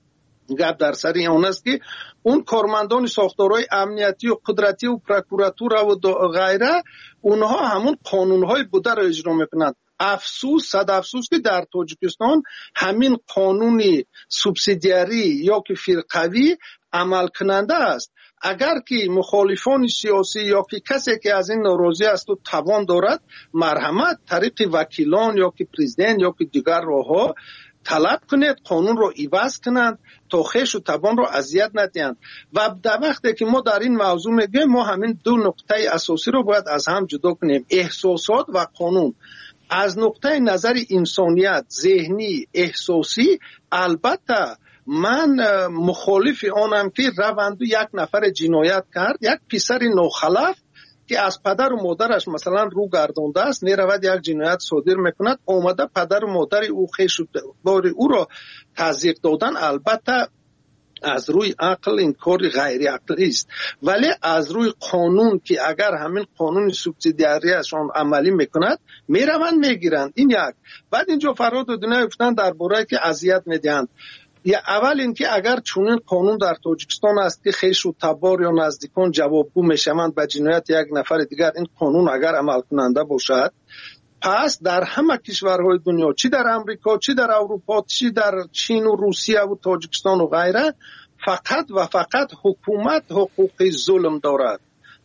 Speaker 1: گپ در سر اون است که اون کارمندان ساختارهای امنیتی و قدرتی و پروکوراتور و غیره اونها همون قانونهای بوده را اجرا میکنند. افسوس، صد افسوس که در تاجیکستان همین قانونی سوبسیدیاری یا که فرقوی عمل کننده است. اگر که مخالفان سیاسی یا که کسی که از این ناراضی است و توان دارد، مرحمت طریق وکیلان یا که پرزیدنت یا که دیگر راهها طلب کنید قانون رو عوض کنند تا خویش و توان رو اذیت ندهند. و در وقتی که ما در این موضوع میگیم، ما همین دو نقطه اساسی رو باید از هم جدا کنیم، احساسات و قانون. از نقطه نظر انسانیت، ذهنی، احساسی، البته من مخالف آنم که روند یک نفر جنایت کرد، یک پسر ناخلف که از پدر و مادرش مثلا رو گردانده است، میرود یک جنایت صادر میکند، آمده پدر و مادر او خویش بار او را تضییق دادن، البته از روی عقل این کار غیر عقلی است. ولی از روی قانون که اگر همین قانون سوبسیدیاریشان عملی میکند، میروند میگیرند. این یک. بعد اینجا فرهاد اودینایف گفتن درباره که اذیت میدهند. یا اول اینکه اگر چونین قانون در تاجیکستان است که خویش و تبار یا نزدیکان جوابگو میشوند به جنایت یک نفر دیگر، این قانون اگر عمل کننده باشد، پس در همه کشورهای دنیا، چی در امریکا، چی در اروپا، چی در چین و روسیه و تاجیکستان و غیره، فقط و فقط حکومت حقوق ظلم دارد.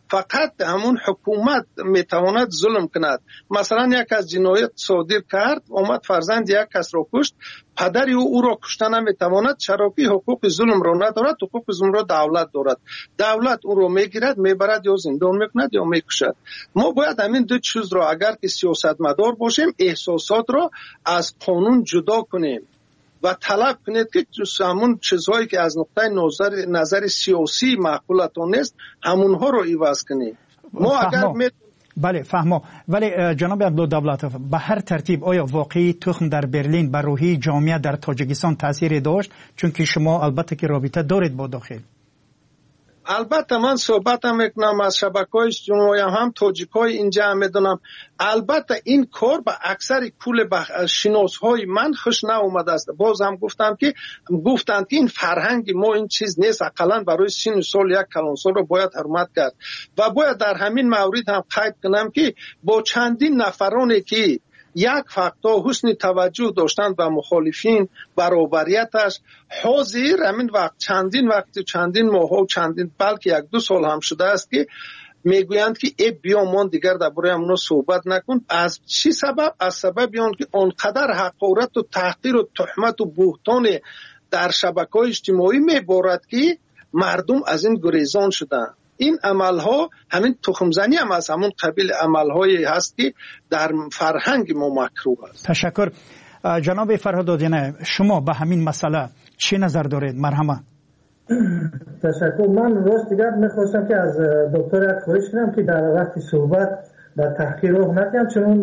Speaker 1: فقط همون حکومت میتواند ظلم کند. مثلا یک از جنایت صادر کرد، اومد فرزند یک کس را کشت، پدر او او را کشته نمیتواند، چرا که حقوق ظلم را ندارد. حقوق ظلم را دولت دارد. دولت او را میگیرد، میبرد یا زندان میکند یا میکشد. ما باید همین دو چیز را اگر که سیاستمدار باشیم، احساسات را از قانون جدا کنیم و طلب کنید که همون چیزهایی که از نقطه نظر نظر سیاسی معقولتان نیست همونها رو عوض کنیم. ما اگر می...
Speaker 8: بله فهمو. ولی جناب عبدالدولت، به هر ترتیب آیا واقعی تخم در برلین بر روحی جامعه در تاجیکستان تاثیر داشت؟ چون که شما البته که رابطه دارید با داخل.
Speaker 1: البته من صحبتم میکنم از شبکه‌های اجتماعی، هم تاجیک‌های اینجا هم میدونم. البته این کار به اکثر کل شناس‌های من خوش ناآمده است. باز هم گفتم که گفتند که این فرهنگ ما این چیز نیست، اقلا برای سن سال یک کلانسال رو باید حرمت کرد. و باید در همین مورد هم قید کنم که با چندین نفرانی که یک فقطا حسن توجه داشتند به مخالفین برابریتش، حاضر همین وقت چندین وقت چندین ماه و چندین بلکه یک دو سال هم شده است که میگویند که ای بیا ما دیگر درباره امنا صحبت نکن. از چی سبب؟ از سبب آن که آنقدر حقارت و تحقیر و تهمت و بهتان در شبکه‌های اجتماعی میبارد که مردم از این گریزان شدند. این عملها همین تخمزنی هم از همون قبیل عملهایی هست که در فرهنگ ما مکروه است.
Speaker 8: تشکر. جناب فرهادادینه، شما به همین مسئله چی نظر دارید؟ مرحمت.
Speaker 2: تشکر. من راست دیگر میخواستم که از دکتر یک خواهش کنم که در وقت صحبت در تحقیر رو نکنم، چون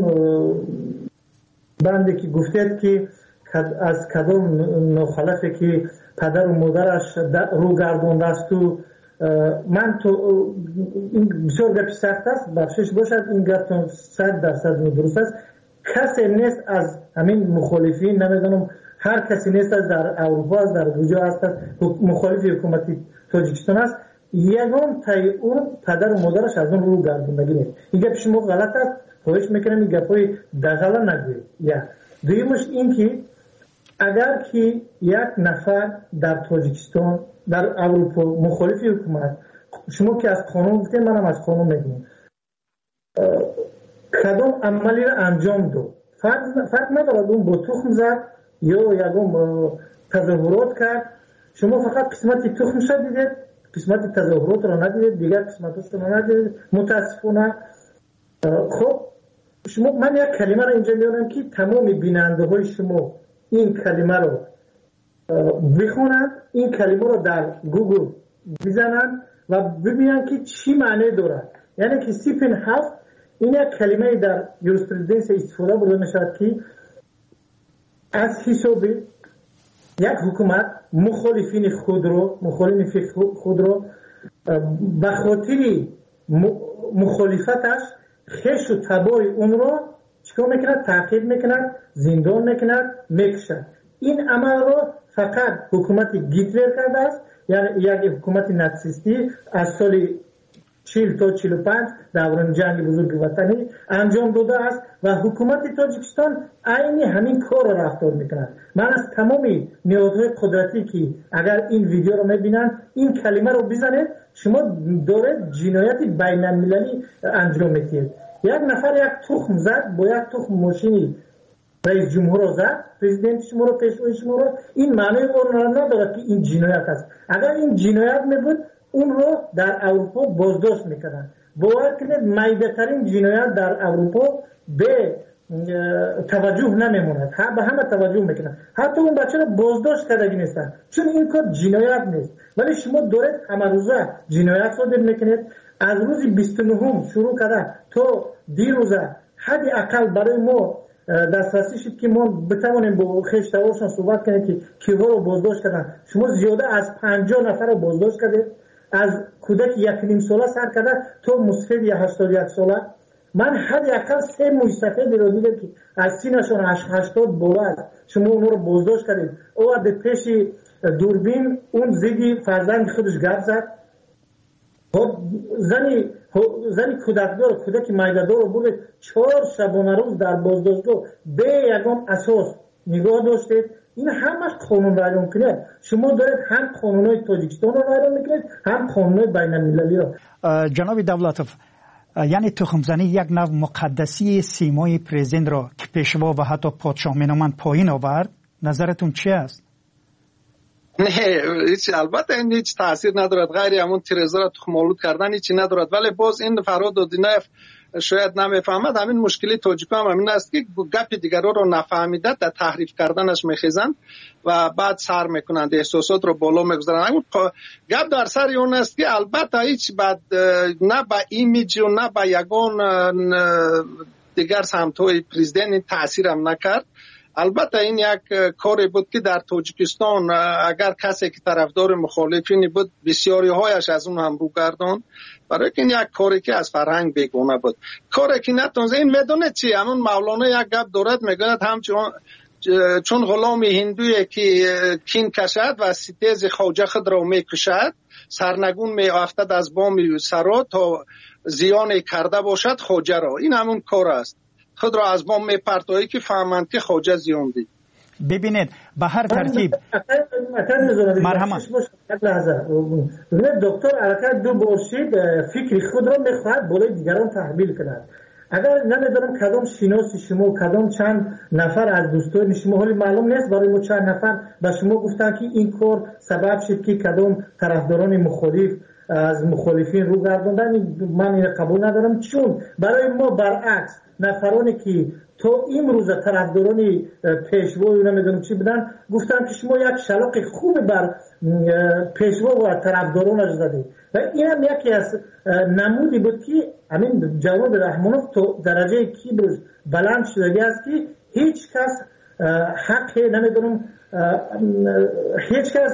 Speaker 2: بنده که گفتید که از کدام ناخلفی که پدر و مادرش رو گردونده است و من تو این بسیار گپ سخت است، بخشش باشد این گپ صد درصد درست است. کسی نیست از همین مخالفین، نمیدونم هر کسی نیست از در اروپا از در کجا است مخالف حکومت تاجیکستان است، یگان تای اون پدر و مادرش از اون رو گردوندگی نیست. این گپ شما غلط است، خواهش میکنم این گپای دغلا نگویید. یا دویمش این که اگر که یک نفر در تاجیکستان در اروپا مخالف حکومت، شما که از قانون گفتید منم از قانون میگم، کدام عملی را انجام داد فرق, فرق ندارد اون با تخم زد یا یکم تظاهرات کرد، شما فقط قسمت تخمش را دیدید، قسمت تظاهرات را ندیدید، دیگر قسمتش را ندیدید متاسفانه. خب شما من یک کلمه را اینجا میارم که تمام بیننده های شما این کلمه رو بخونند، این کلمه رو در گوگل بزنند و ببینند که چی معنی دارد. یعنی که سیپن هفت این یک کلمه در یوریسپرودنس استفاده برده میشود که از حساب یک حکومت مخالفین خود رو مخالفین خود رو به خاطر مخالفتش خش و تبار اون رو چیکار میکند؟ تعقیب میکند، زندان میکند، میکشد. این عمل رو فقط حکومت گیتلر کرده است، یعنی یک حکومت ناتسیستی از سال چهل تا چهل و پنج دوران جنگ بزرگ وطنی انجام داده است و حکومت تاجیکستان عین همین کار را رفتار میکند. من از تمام نهادهای قدرتی که اگر این ویدیو رو میبینن این کلمه رو بزنید، شما دارید جنایت بین المللی انجام میدید. یک نفر یک تخم زد با یک تخم ماشینی رئیس جمهور رو زد، پرزیدنت شما رو، پیشوای شما رو، این معنی اون ندارد که این جنایت است. اگر این جنایت میبود اون رو در اروپا بازداشت میکردن. باور کنید میده‌ترین جنایت در اروپا به توجه نمیموند، به همه توجه میکنن، حتی اون بچه رو بازداشت کردگی نیستن، چون این کار جنایت نیست. ولی شما دارید همه روزه جنایت صادر میکنید. از روز بیست و نه شروع کرده تا دیروزه حد اقل برای ما دسترسی شد که ما بتوانیم با خشتوارشان صحبت کنیم که کیها رو بازداشت کردن. شما زیاده از پنجاه نفر رو بازداشت کردید، از کودک یک نیم ساله سر کرده تا مسفید یا هشتاد و یک ساله. من حد اقل سه مستفید رو دیدم که از سینشون هشتاد بالا است، شما اون رو بازداشت کردید. او به پیش دوربین اون زیدی فرزند خودش گپ زد. زنی زنی کودکدار کودک میده‌دار رو برد چهار شبانه روز در بازداشتگاه به یگان اساس نگاه داشتید. این همش قانون ویران کنید. شما دارید هم قانونهای تاجیکستان رو ویران میکنید هم قانونهای بین المللی رو.
Speaker 8: جناب دولتوف، یعنی تخمزنی یک نوع مقدسی سیمای پرزیدنت را که پیشوا و حتی پادشاه مینامند پایین آورد، نظرتون چی است؟
Speaker 1: نه هیچ، البته این هیچ تاثیر ندارد، غیر همون تیرزا را تخم‌آلود کردن هیچی ندارد. ولی باز این فرهاد دودینایف شاید نمیفهمد، همین مشکلی تاجیک‌ها هم همین است که گپ دیگران رو نفهمیده در تحریف کردنش میخیزند و بعد سر میکنند، احساسات رو بالا میگذارند. اما گپ در سر اون است که البته هیچ بعد نه با ایمیج و نه با یگان دیگر سمت‌های پرزیدنت تاثیر هم نکرد. البته این یک کاری بود که در تاجیکستان اگر کسی که طرفدار مخالفین بود بسیاری هایش از اون هم رو گردان، برای که این یک کاری که از فرهنگ بیگانه بود، کاری که نتونسته. این میدونه چی، همون مولانا یک گپ دارد، میگوید همچون چون غلام هندویی که کین کشد و ستیز خواجه خود را میکشد، سرنگون میافتد از بام سرا تا زیان کرده باشد خواجه را. این همون کار است، خود را از بام میپرتایی که فهمند که خواجه زیان دید.
Speaker 8: ببینید به هر ترتیب
Speaker 2: مرحمت دکتر حرکت دو باشید فکر خود را میخواهد بالای دیگران تحمیل کند. اگر نمیدونم کدام شناسی شما کدام چند نفر از دوستان شما، حالی معلوم نیست برای ما چند نفر به شما گفتن که این کار سبب شد که کدام طرفداران مخالف از مخالفین رو گرداندن، من این قبول ندارم. چون برای ما برعکس نفرانی که تو امروز طرفداران پیشوا و نمیدونم چی بودن گفتن که شما یک شلاق خوب بر پیشوا و طرفدارانش زدید و این هم یکی از نمودی بود که همین جواد رحمانوف تو درجه کیبر بلند شده است که هیچ کس حق نمیدونم هیچ کس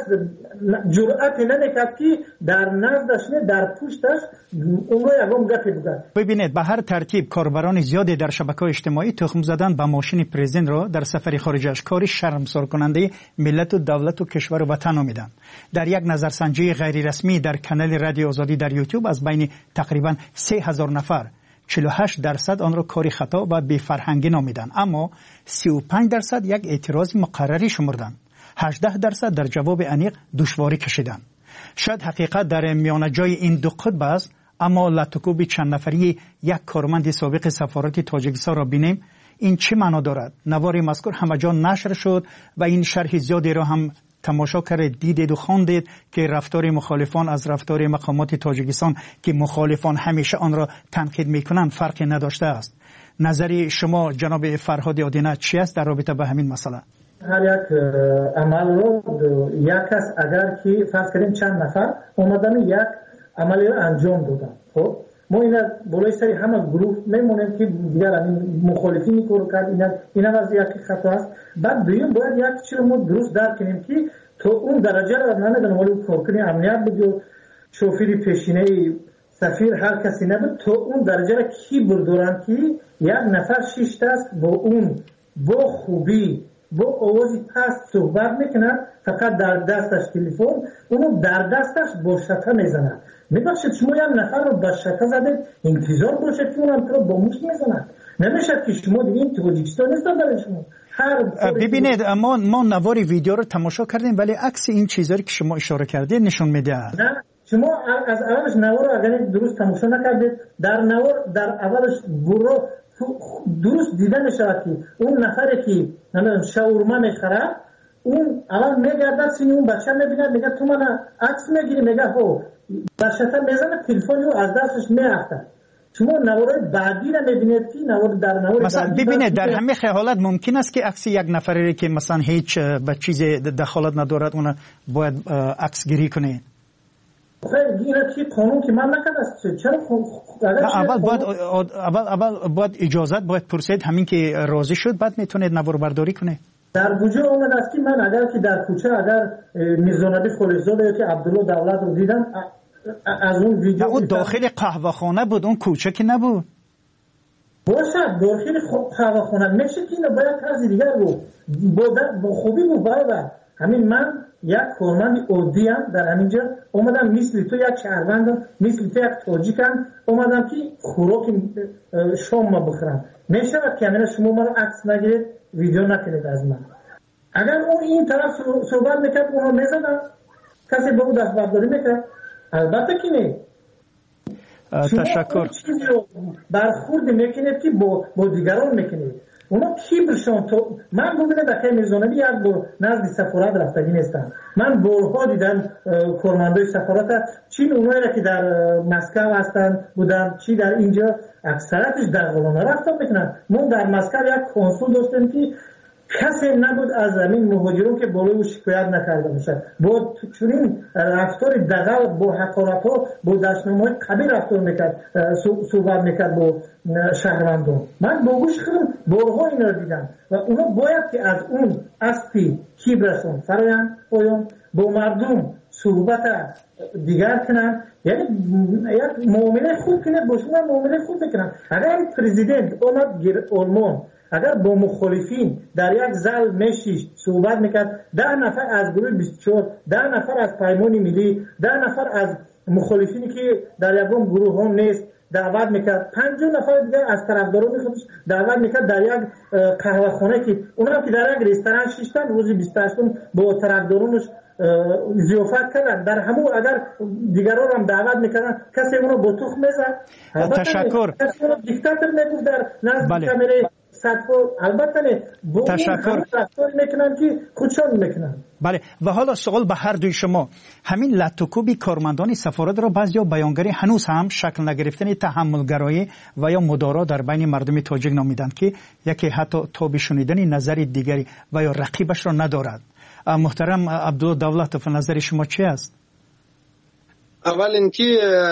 Speaker 2: جرأت نمیکرد که در نزدش نه در پشتش اون رو یکم گپی بگه.
Speaker 8: ببینید به هر ترتیب کاربران زیادی در شبکه‌های اجتماعی تخم زدن به ماشین پرزیدنت را در سفر خارج کاری شرمسار کننده ملت و دولت و کشور و وطن نامیدند. در یک نظرسنجی غیر رسمی در کانال رادیو آزادی در یوتیوب از بین تقریبا سه هزار نفر چهل و هشت درصد آن را کاری خطا و بی فرهنگی نامیدند، اما سی و پنج درصد یک اعتراض مقرری شمردند. هجده درصد در جواب انیق دشواری کشیدند. شاید حقیقت در میان جای این دو قطب است، اما لطکوب چند نفری یک کارمند سابق سفارت تاجیکستان را بینیم. این چه معنا دارد؟ نوار مذکور همه جا نشر شد و این شرح زیادی را هم تماشا کرد، دیدید و خواندید که رفتار مخالفان از رفتار مقامات تاجیکستان که مخالفان همیشه آن را تنقید میکنند فرقی نداشته است. نظری شما جناب فرهاد آدینه چی است در رابطه با همین مسئله؟
Speaker 2: هر یک عمل رو یک کس اگر که فرض کنیم چند نفر اومدن یک عملی رو انجام دادن، خب ما اینا بالای سری همه گروه میمونیم که دیگر این مخالفین این کارو کرد، اینا اینا از یک خطا است. بعد دویم باید یک چیز رو ما درست درک کنیم که تو اون درجه رو نمیدونم ولی کارکنی امنیت بگو شوفیر پیشینه سفیر هر کسی نبود، تو اون درجه رو کی بردارن که یک نفر شش دست با اون با خوبی با آوازی پست صحبت میکنن، فقط در دستش تلفن، اونو در دستش با شکه میزنن. میبخشید شما یک نفر رو با شکه زدید انتظار باشد که اونم تو رو با موش میزنن. نمیشد که شما دیگه این تاجیکستان نیست برای شما.
Speaker 8: ببینید ما ما نوار ویدیو رو تماشا کردیم ولی عکس این چیزایی که شما اشاره کردید نشون میده.
Speaker 2: نه شما از اولش نوار رو اگر درست تماشا نکردید، در نوار در اولش برو درست دیده نشود که اون نفری که نمیدونم شاورما میخره اون اول میگرده سینی اون بچه میبینه میگه تو من عکس میگیری، میگه هو بچه میزنه تلفن رو از دستش میافته. شما نوارای بعدی را میبینید که نوار در نوار
Speaker 8: مثلا ببینید در همه حالت ممکن است که عکس یک نفری که مثلا هیچ به چیز دخالت ندارد اون باید عکس گیری کنه.
Speaker 2: خیلی اینا چی قانون که من نکرد است. چرا
Speaker 8: اول باید اول اول باید اجازت باید پرسید، همین که راضی شد بعد میتونید نوار برداری کنه.
Speaker 2: در بوجه اومد است که من اگر که در کوچه اگر میزانبی خلیزاده یا که عبدالله دولت رو دیدم از اون ویدیو
Speaker 8: اون داخل قهوه خانه بود، اون کوچه که نبود.
Speaker 2: باشد داخل قهوه خانه میشه که اینو باید طرز دیگر رو با خوبی بود برادر. همین من یک کارمند عادی ام در همینجا اومدم مثل تو یک شهروندم مثل تو یک تاجیکم اومدم که خوراک شام ما بخورم. میشه که همین شما من عکس نگیرید ویدیو نکنید از من. اگر اون این طرف صحبت میکرد اونو میزدن، کسی به اون دست برداری میکرد؟ البته که نه.
Speaker 8: تشکر.
Speaker 2: چیزی رو برخورد میکنید که با, با دیگران میکنید. اونا کیبرشون تو من ببینم دقیقه میزانبی یک بار نزد سفارت رفتگی نیستم. من بارها دیدم کارمندای سفارت چین اونایی را که در مسکو هستن بودن چی در اینجا اکثرتش در قلانه رفتن میکنن. ما در مسکو یک کنسول داشتیم که کسی نبود از زمین مهاجرون که بالای او شکایت نکرده باشه. با چنین رفتار دغل با حقارت ها با دشنامه‌های قبیل رفتار میکرد، صحبت میکرد با شهروندان. من با گوش خودم بارها این را دیدم و اونا باید که از اون اسبی کیبرشون فرایم پایان با مردم صحبت دیگر کنن، یعنی یک معامله خوب کنه با شما معامله خوب بکنن. اگر پرزیدنت اومد گیر آلمان اگر با مخالفین در یک زل میشیش صحبت میکرد، ده نفر از گروه بیست و چهار، ده نفر از پیمان ملی، ده نفر از مخالفینی که در یکم گروه هم نیست دعوت میکرد، پنجاه نفر دیگر از طرفداران خودش دعوت میکرد در یک قهوه خانه که اونا که در یک رستوران شیشتن روزی بیست و هشت با طرفدارانش ضیافت کردن. در همون اگر دیگران هم دعوت میکردن کسی اونو با تخم میزد.
Speaker 8: تشکر.
Speaker 2: کسی اونو دیکتاتور میگفت در نزد کامره البته نه با
Speaker 8: تشکر
Speaker 2: میکنن که خودشان میکنن.
Speaker 8: بله و حالا سوال به هر دوی شما، همین لطوکوبی کارمندان سفارت را بعضیا بیانگری هنوز هم شکل نگرفتن تحملگرایی و یا مدارا در بین مردم تاجیک نامیدند که یکی حتی تاب شنیدن نظر دیگری و یا رقیبش را ندارد. محترم عبدالله دولتوف، نظر شما چی است؟
Speaker 1: اول اینکه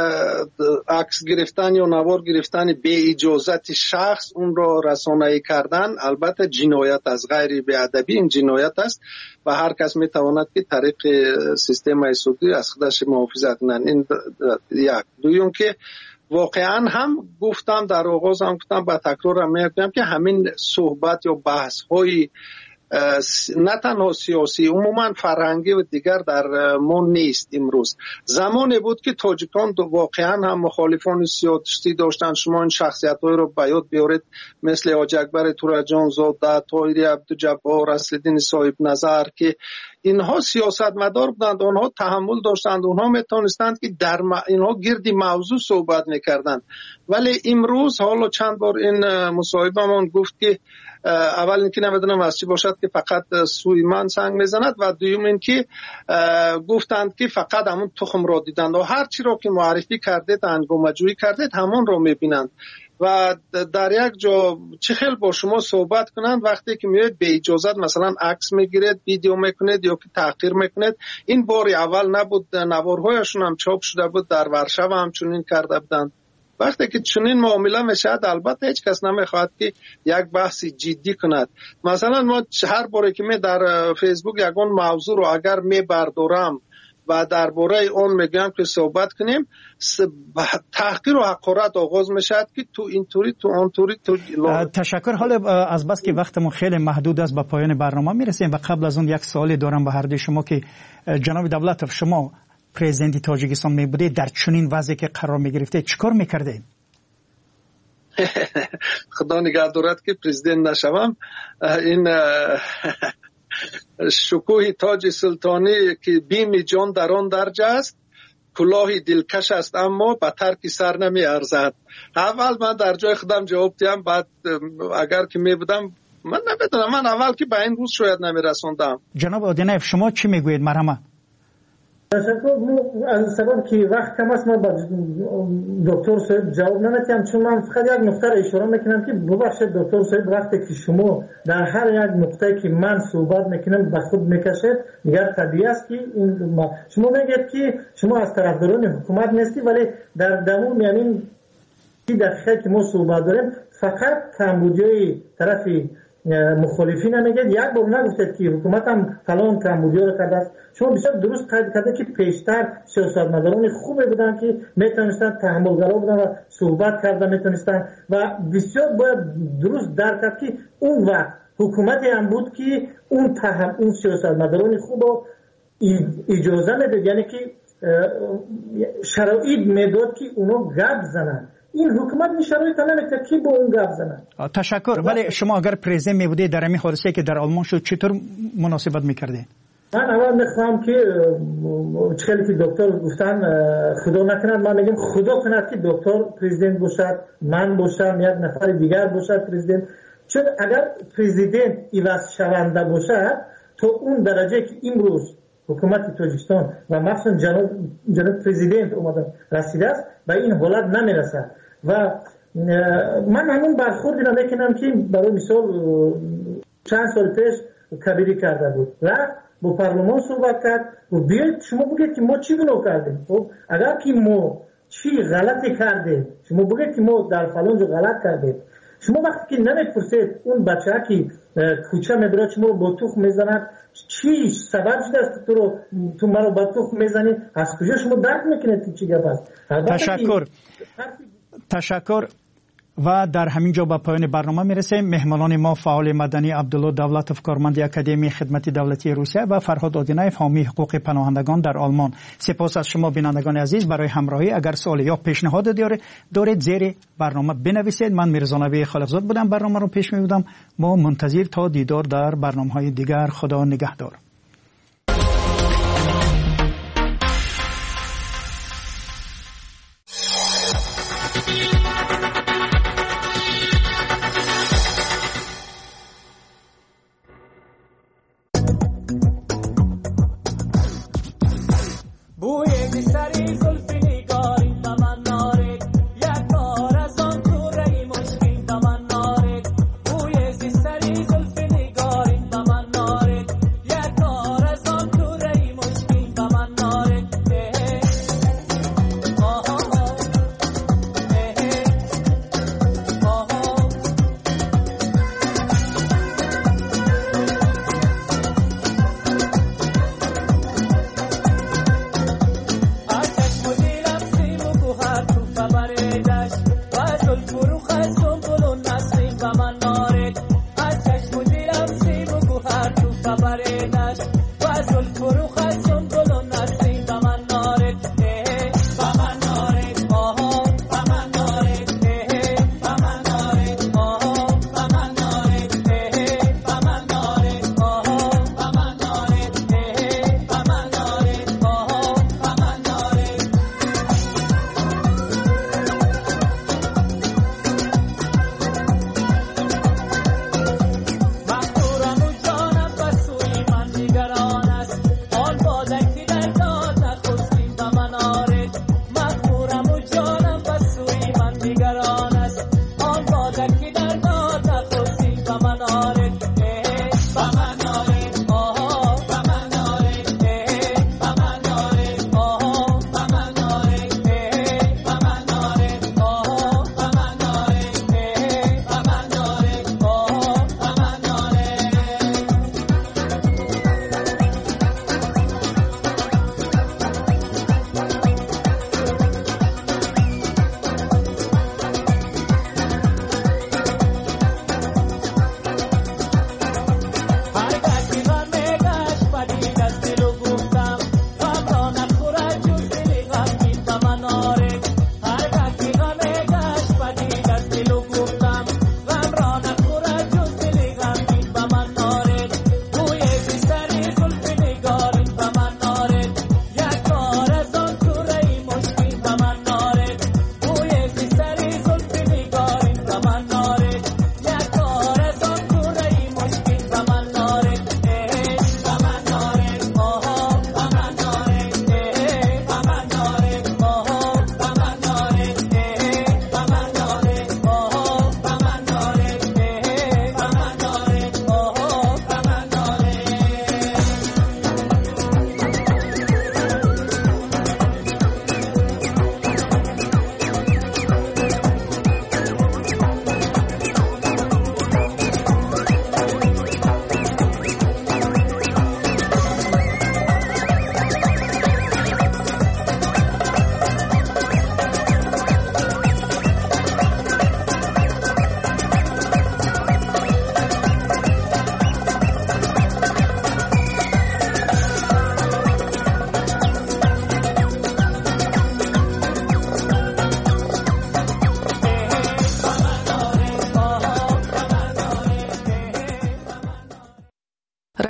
Speaker 1: عکس گرفتن یا نوار گرفتن به اجازت شخص اون را رسانه‌ای کردن البته جنایت از غیر بی‌ادبی این جنایت است و هر کس میتواند که طریق سیستم سودی از خودش محافظت کنند. این یک. دوم که واقعا هم گفتم در آغاز هم گفتم با تکرار هم میگم که همین صحبت یا بحث های نه تنها سیاسی عموما فرهنگی و دیگر در ما نیست. امروز زمانی بود که تاجیکان واقعا هم مخالفان سیاسی داشتن. شما این شخصیت‌های رو به یاد بیارید مثل حاجی اکبر تورجان زاده، طاهری عبدالجبار، اصل‌الدین صاحب نظر که اینها سیاستمدار بودند، آنها تحمل داشتند، آنها میتونستند که در م... اینها گردی موضوع صحبت میکردند. ولی امروز حالا چند بار این مصاحبه‌مان گفت که اول اینکه نمیدونم از چی باشد که فقط سوی من سنگ میزند و دوم اینکه گفتند که فقط همون تخم را دیدند و هر چی را که معرفی کردید هنگامه جویی کردید همون را میبینند و در یک جا چه خیلی با شما صحبت کنند وقتی که میاد به اجازت مثلا عکس میگیرید، ویدیو میکنید یا که تحقیر میکنید. این باری اول نبود، نوارهایشون هم چاپ شده بود، در ورشو هم چنین کرده بودند. وقتی که چنین معامله میشد البته هیچ کس نمیخواد که یک بحثی جدی کند. مثلا ما هر باره که می در فیسبوک یگان موضوع رو اگر می بردارم و درباره اون میگم که صحبت کنیم، تحقیر و حقارت آغاز میشد که تو اینطوری تو اونطوری تو
Speaker 8: تشکر. حالا از بس که وقتمون خیلی محدود است به پایان برنامه میرسیم و قبل از اون یک سوالی دارم به هر دوی شما که جناب دولتوف شما پرزیدنت تاجیکستان می بودید، در چنین وضعی که قرار می گرفته چیکار میکردید؟
Speaker 1: خدا نگه دارد که پرزیدنت نشوم. این شکوه تاج سلطانی که بیم جان در آن درجه است، کلاهی دلکش است اما به ترک سر نمی ارزد. اول من در جای خودم جواب دیم، بعد اگر که می بودم من نمیدونم، من اول که به این روز شاید نمی رسوندم.
Speaker 8: جناب آدینایف شما چی میگویید؟ مرحمه.
Speaker 2: تشکر. از سبب که وقت کم است ما با دکتر صاحب جواب نمیتیم، چون من فقط یک نکته را اشاره میکنم که ببخشید دکتر صاحب وقتی که شما در هر یک نکته که من صحبت میکنم به خود میکشید دیگر طبیعی است که شما میگید که شما از طرفداران حکومت نیستی، ولی در دمون یعنی دقیقه که ما صحبت داریم فقط کمبودیای طرف مخالفین نمیگید. یک بار نگفتید که حکومت هم فلان کمبودیا رو کرده است. شما بسیار درست قید کرده که پیشتر سیاستمداران خوبی بودن که میتونستن تحملگرا بودن و صحبت کرده میتونستن و بسیار باید درست درک کرد که اون وقت حکومتی هم بود که اون تهم اون سیاستمداران خوب رو اجازه میداد، یعنی که شرایط میداد که اونا گپ زنن. این حکومت این شرایط نمیده که با اون گپ زنه.
Speaker 8: تشکر. ولی شما اگر پرزیدنت می بودید در این حادثه که در آلمان شد چطور مناسبت میکردین؟
Speaker 2: من اول میخوام که چخیلی که دکتر گفتن خدا نکند، من میگم خدا کند که دکتر پرزیدنت باشد، من باشم، یک نفر دیگر باشد پرزیدنت. چون اگر پرزیدنت عوض شونده باشد تا اون درجه که امروز حکومت تاجیکستان و مخصوصا جناب جناب پرزیدنت اومدن رسیده است به این حالت نمیرسد. و من همون برخوردی را میکنم که برای مثال چند سال پیش کبیری کرده بود و با پارلمان صحبت کرد و بیاید شما بگید که ما چی گناه کردیم. خب اگر که ما چی غلطی کردیم، شما بگید که ما در فلان جا غلط کردیم. شما وقتی که نمیپرسید اون بچه ها که کوچه میبره شما رو با تخم میزند، چی سبب شده است تو رو تو مرا با تخم میزنی، از کجا شما درک میکنید که چی گپ است؟
Speaker 8: تشکر. تشکر. و در همین جا به پایان برنامه میرسیم. مهمانان ما فعال مدنی عبدالله دولتوف، کارمند اکادمی خدمت دولتی روسیه، و فرهاد آدینایف، حامی حقوق پناهندگان در آلمان. سپاس از شما بینندگان عزیز برای همراهی. اگر سوال یا پیشنهاد دارید زیر برنامه بنویسید. من میرزا نبی خالقزاد بودم، برنامه رو پیش میبردم. ما منتظر تا دیدار در برنامه‌های دیگر. خدا نگهدار.
Speaker 3: خبر نش و از الفروغ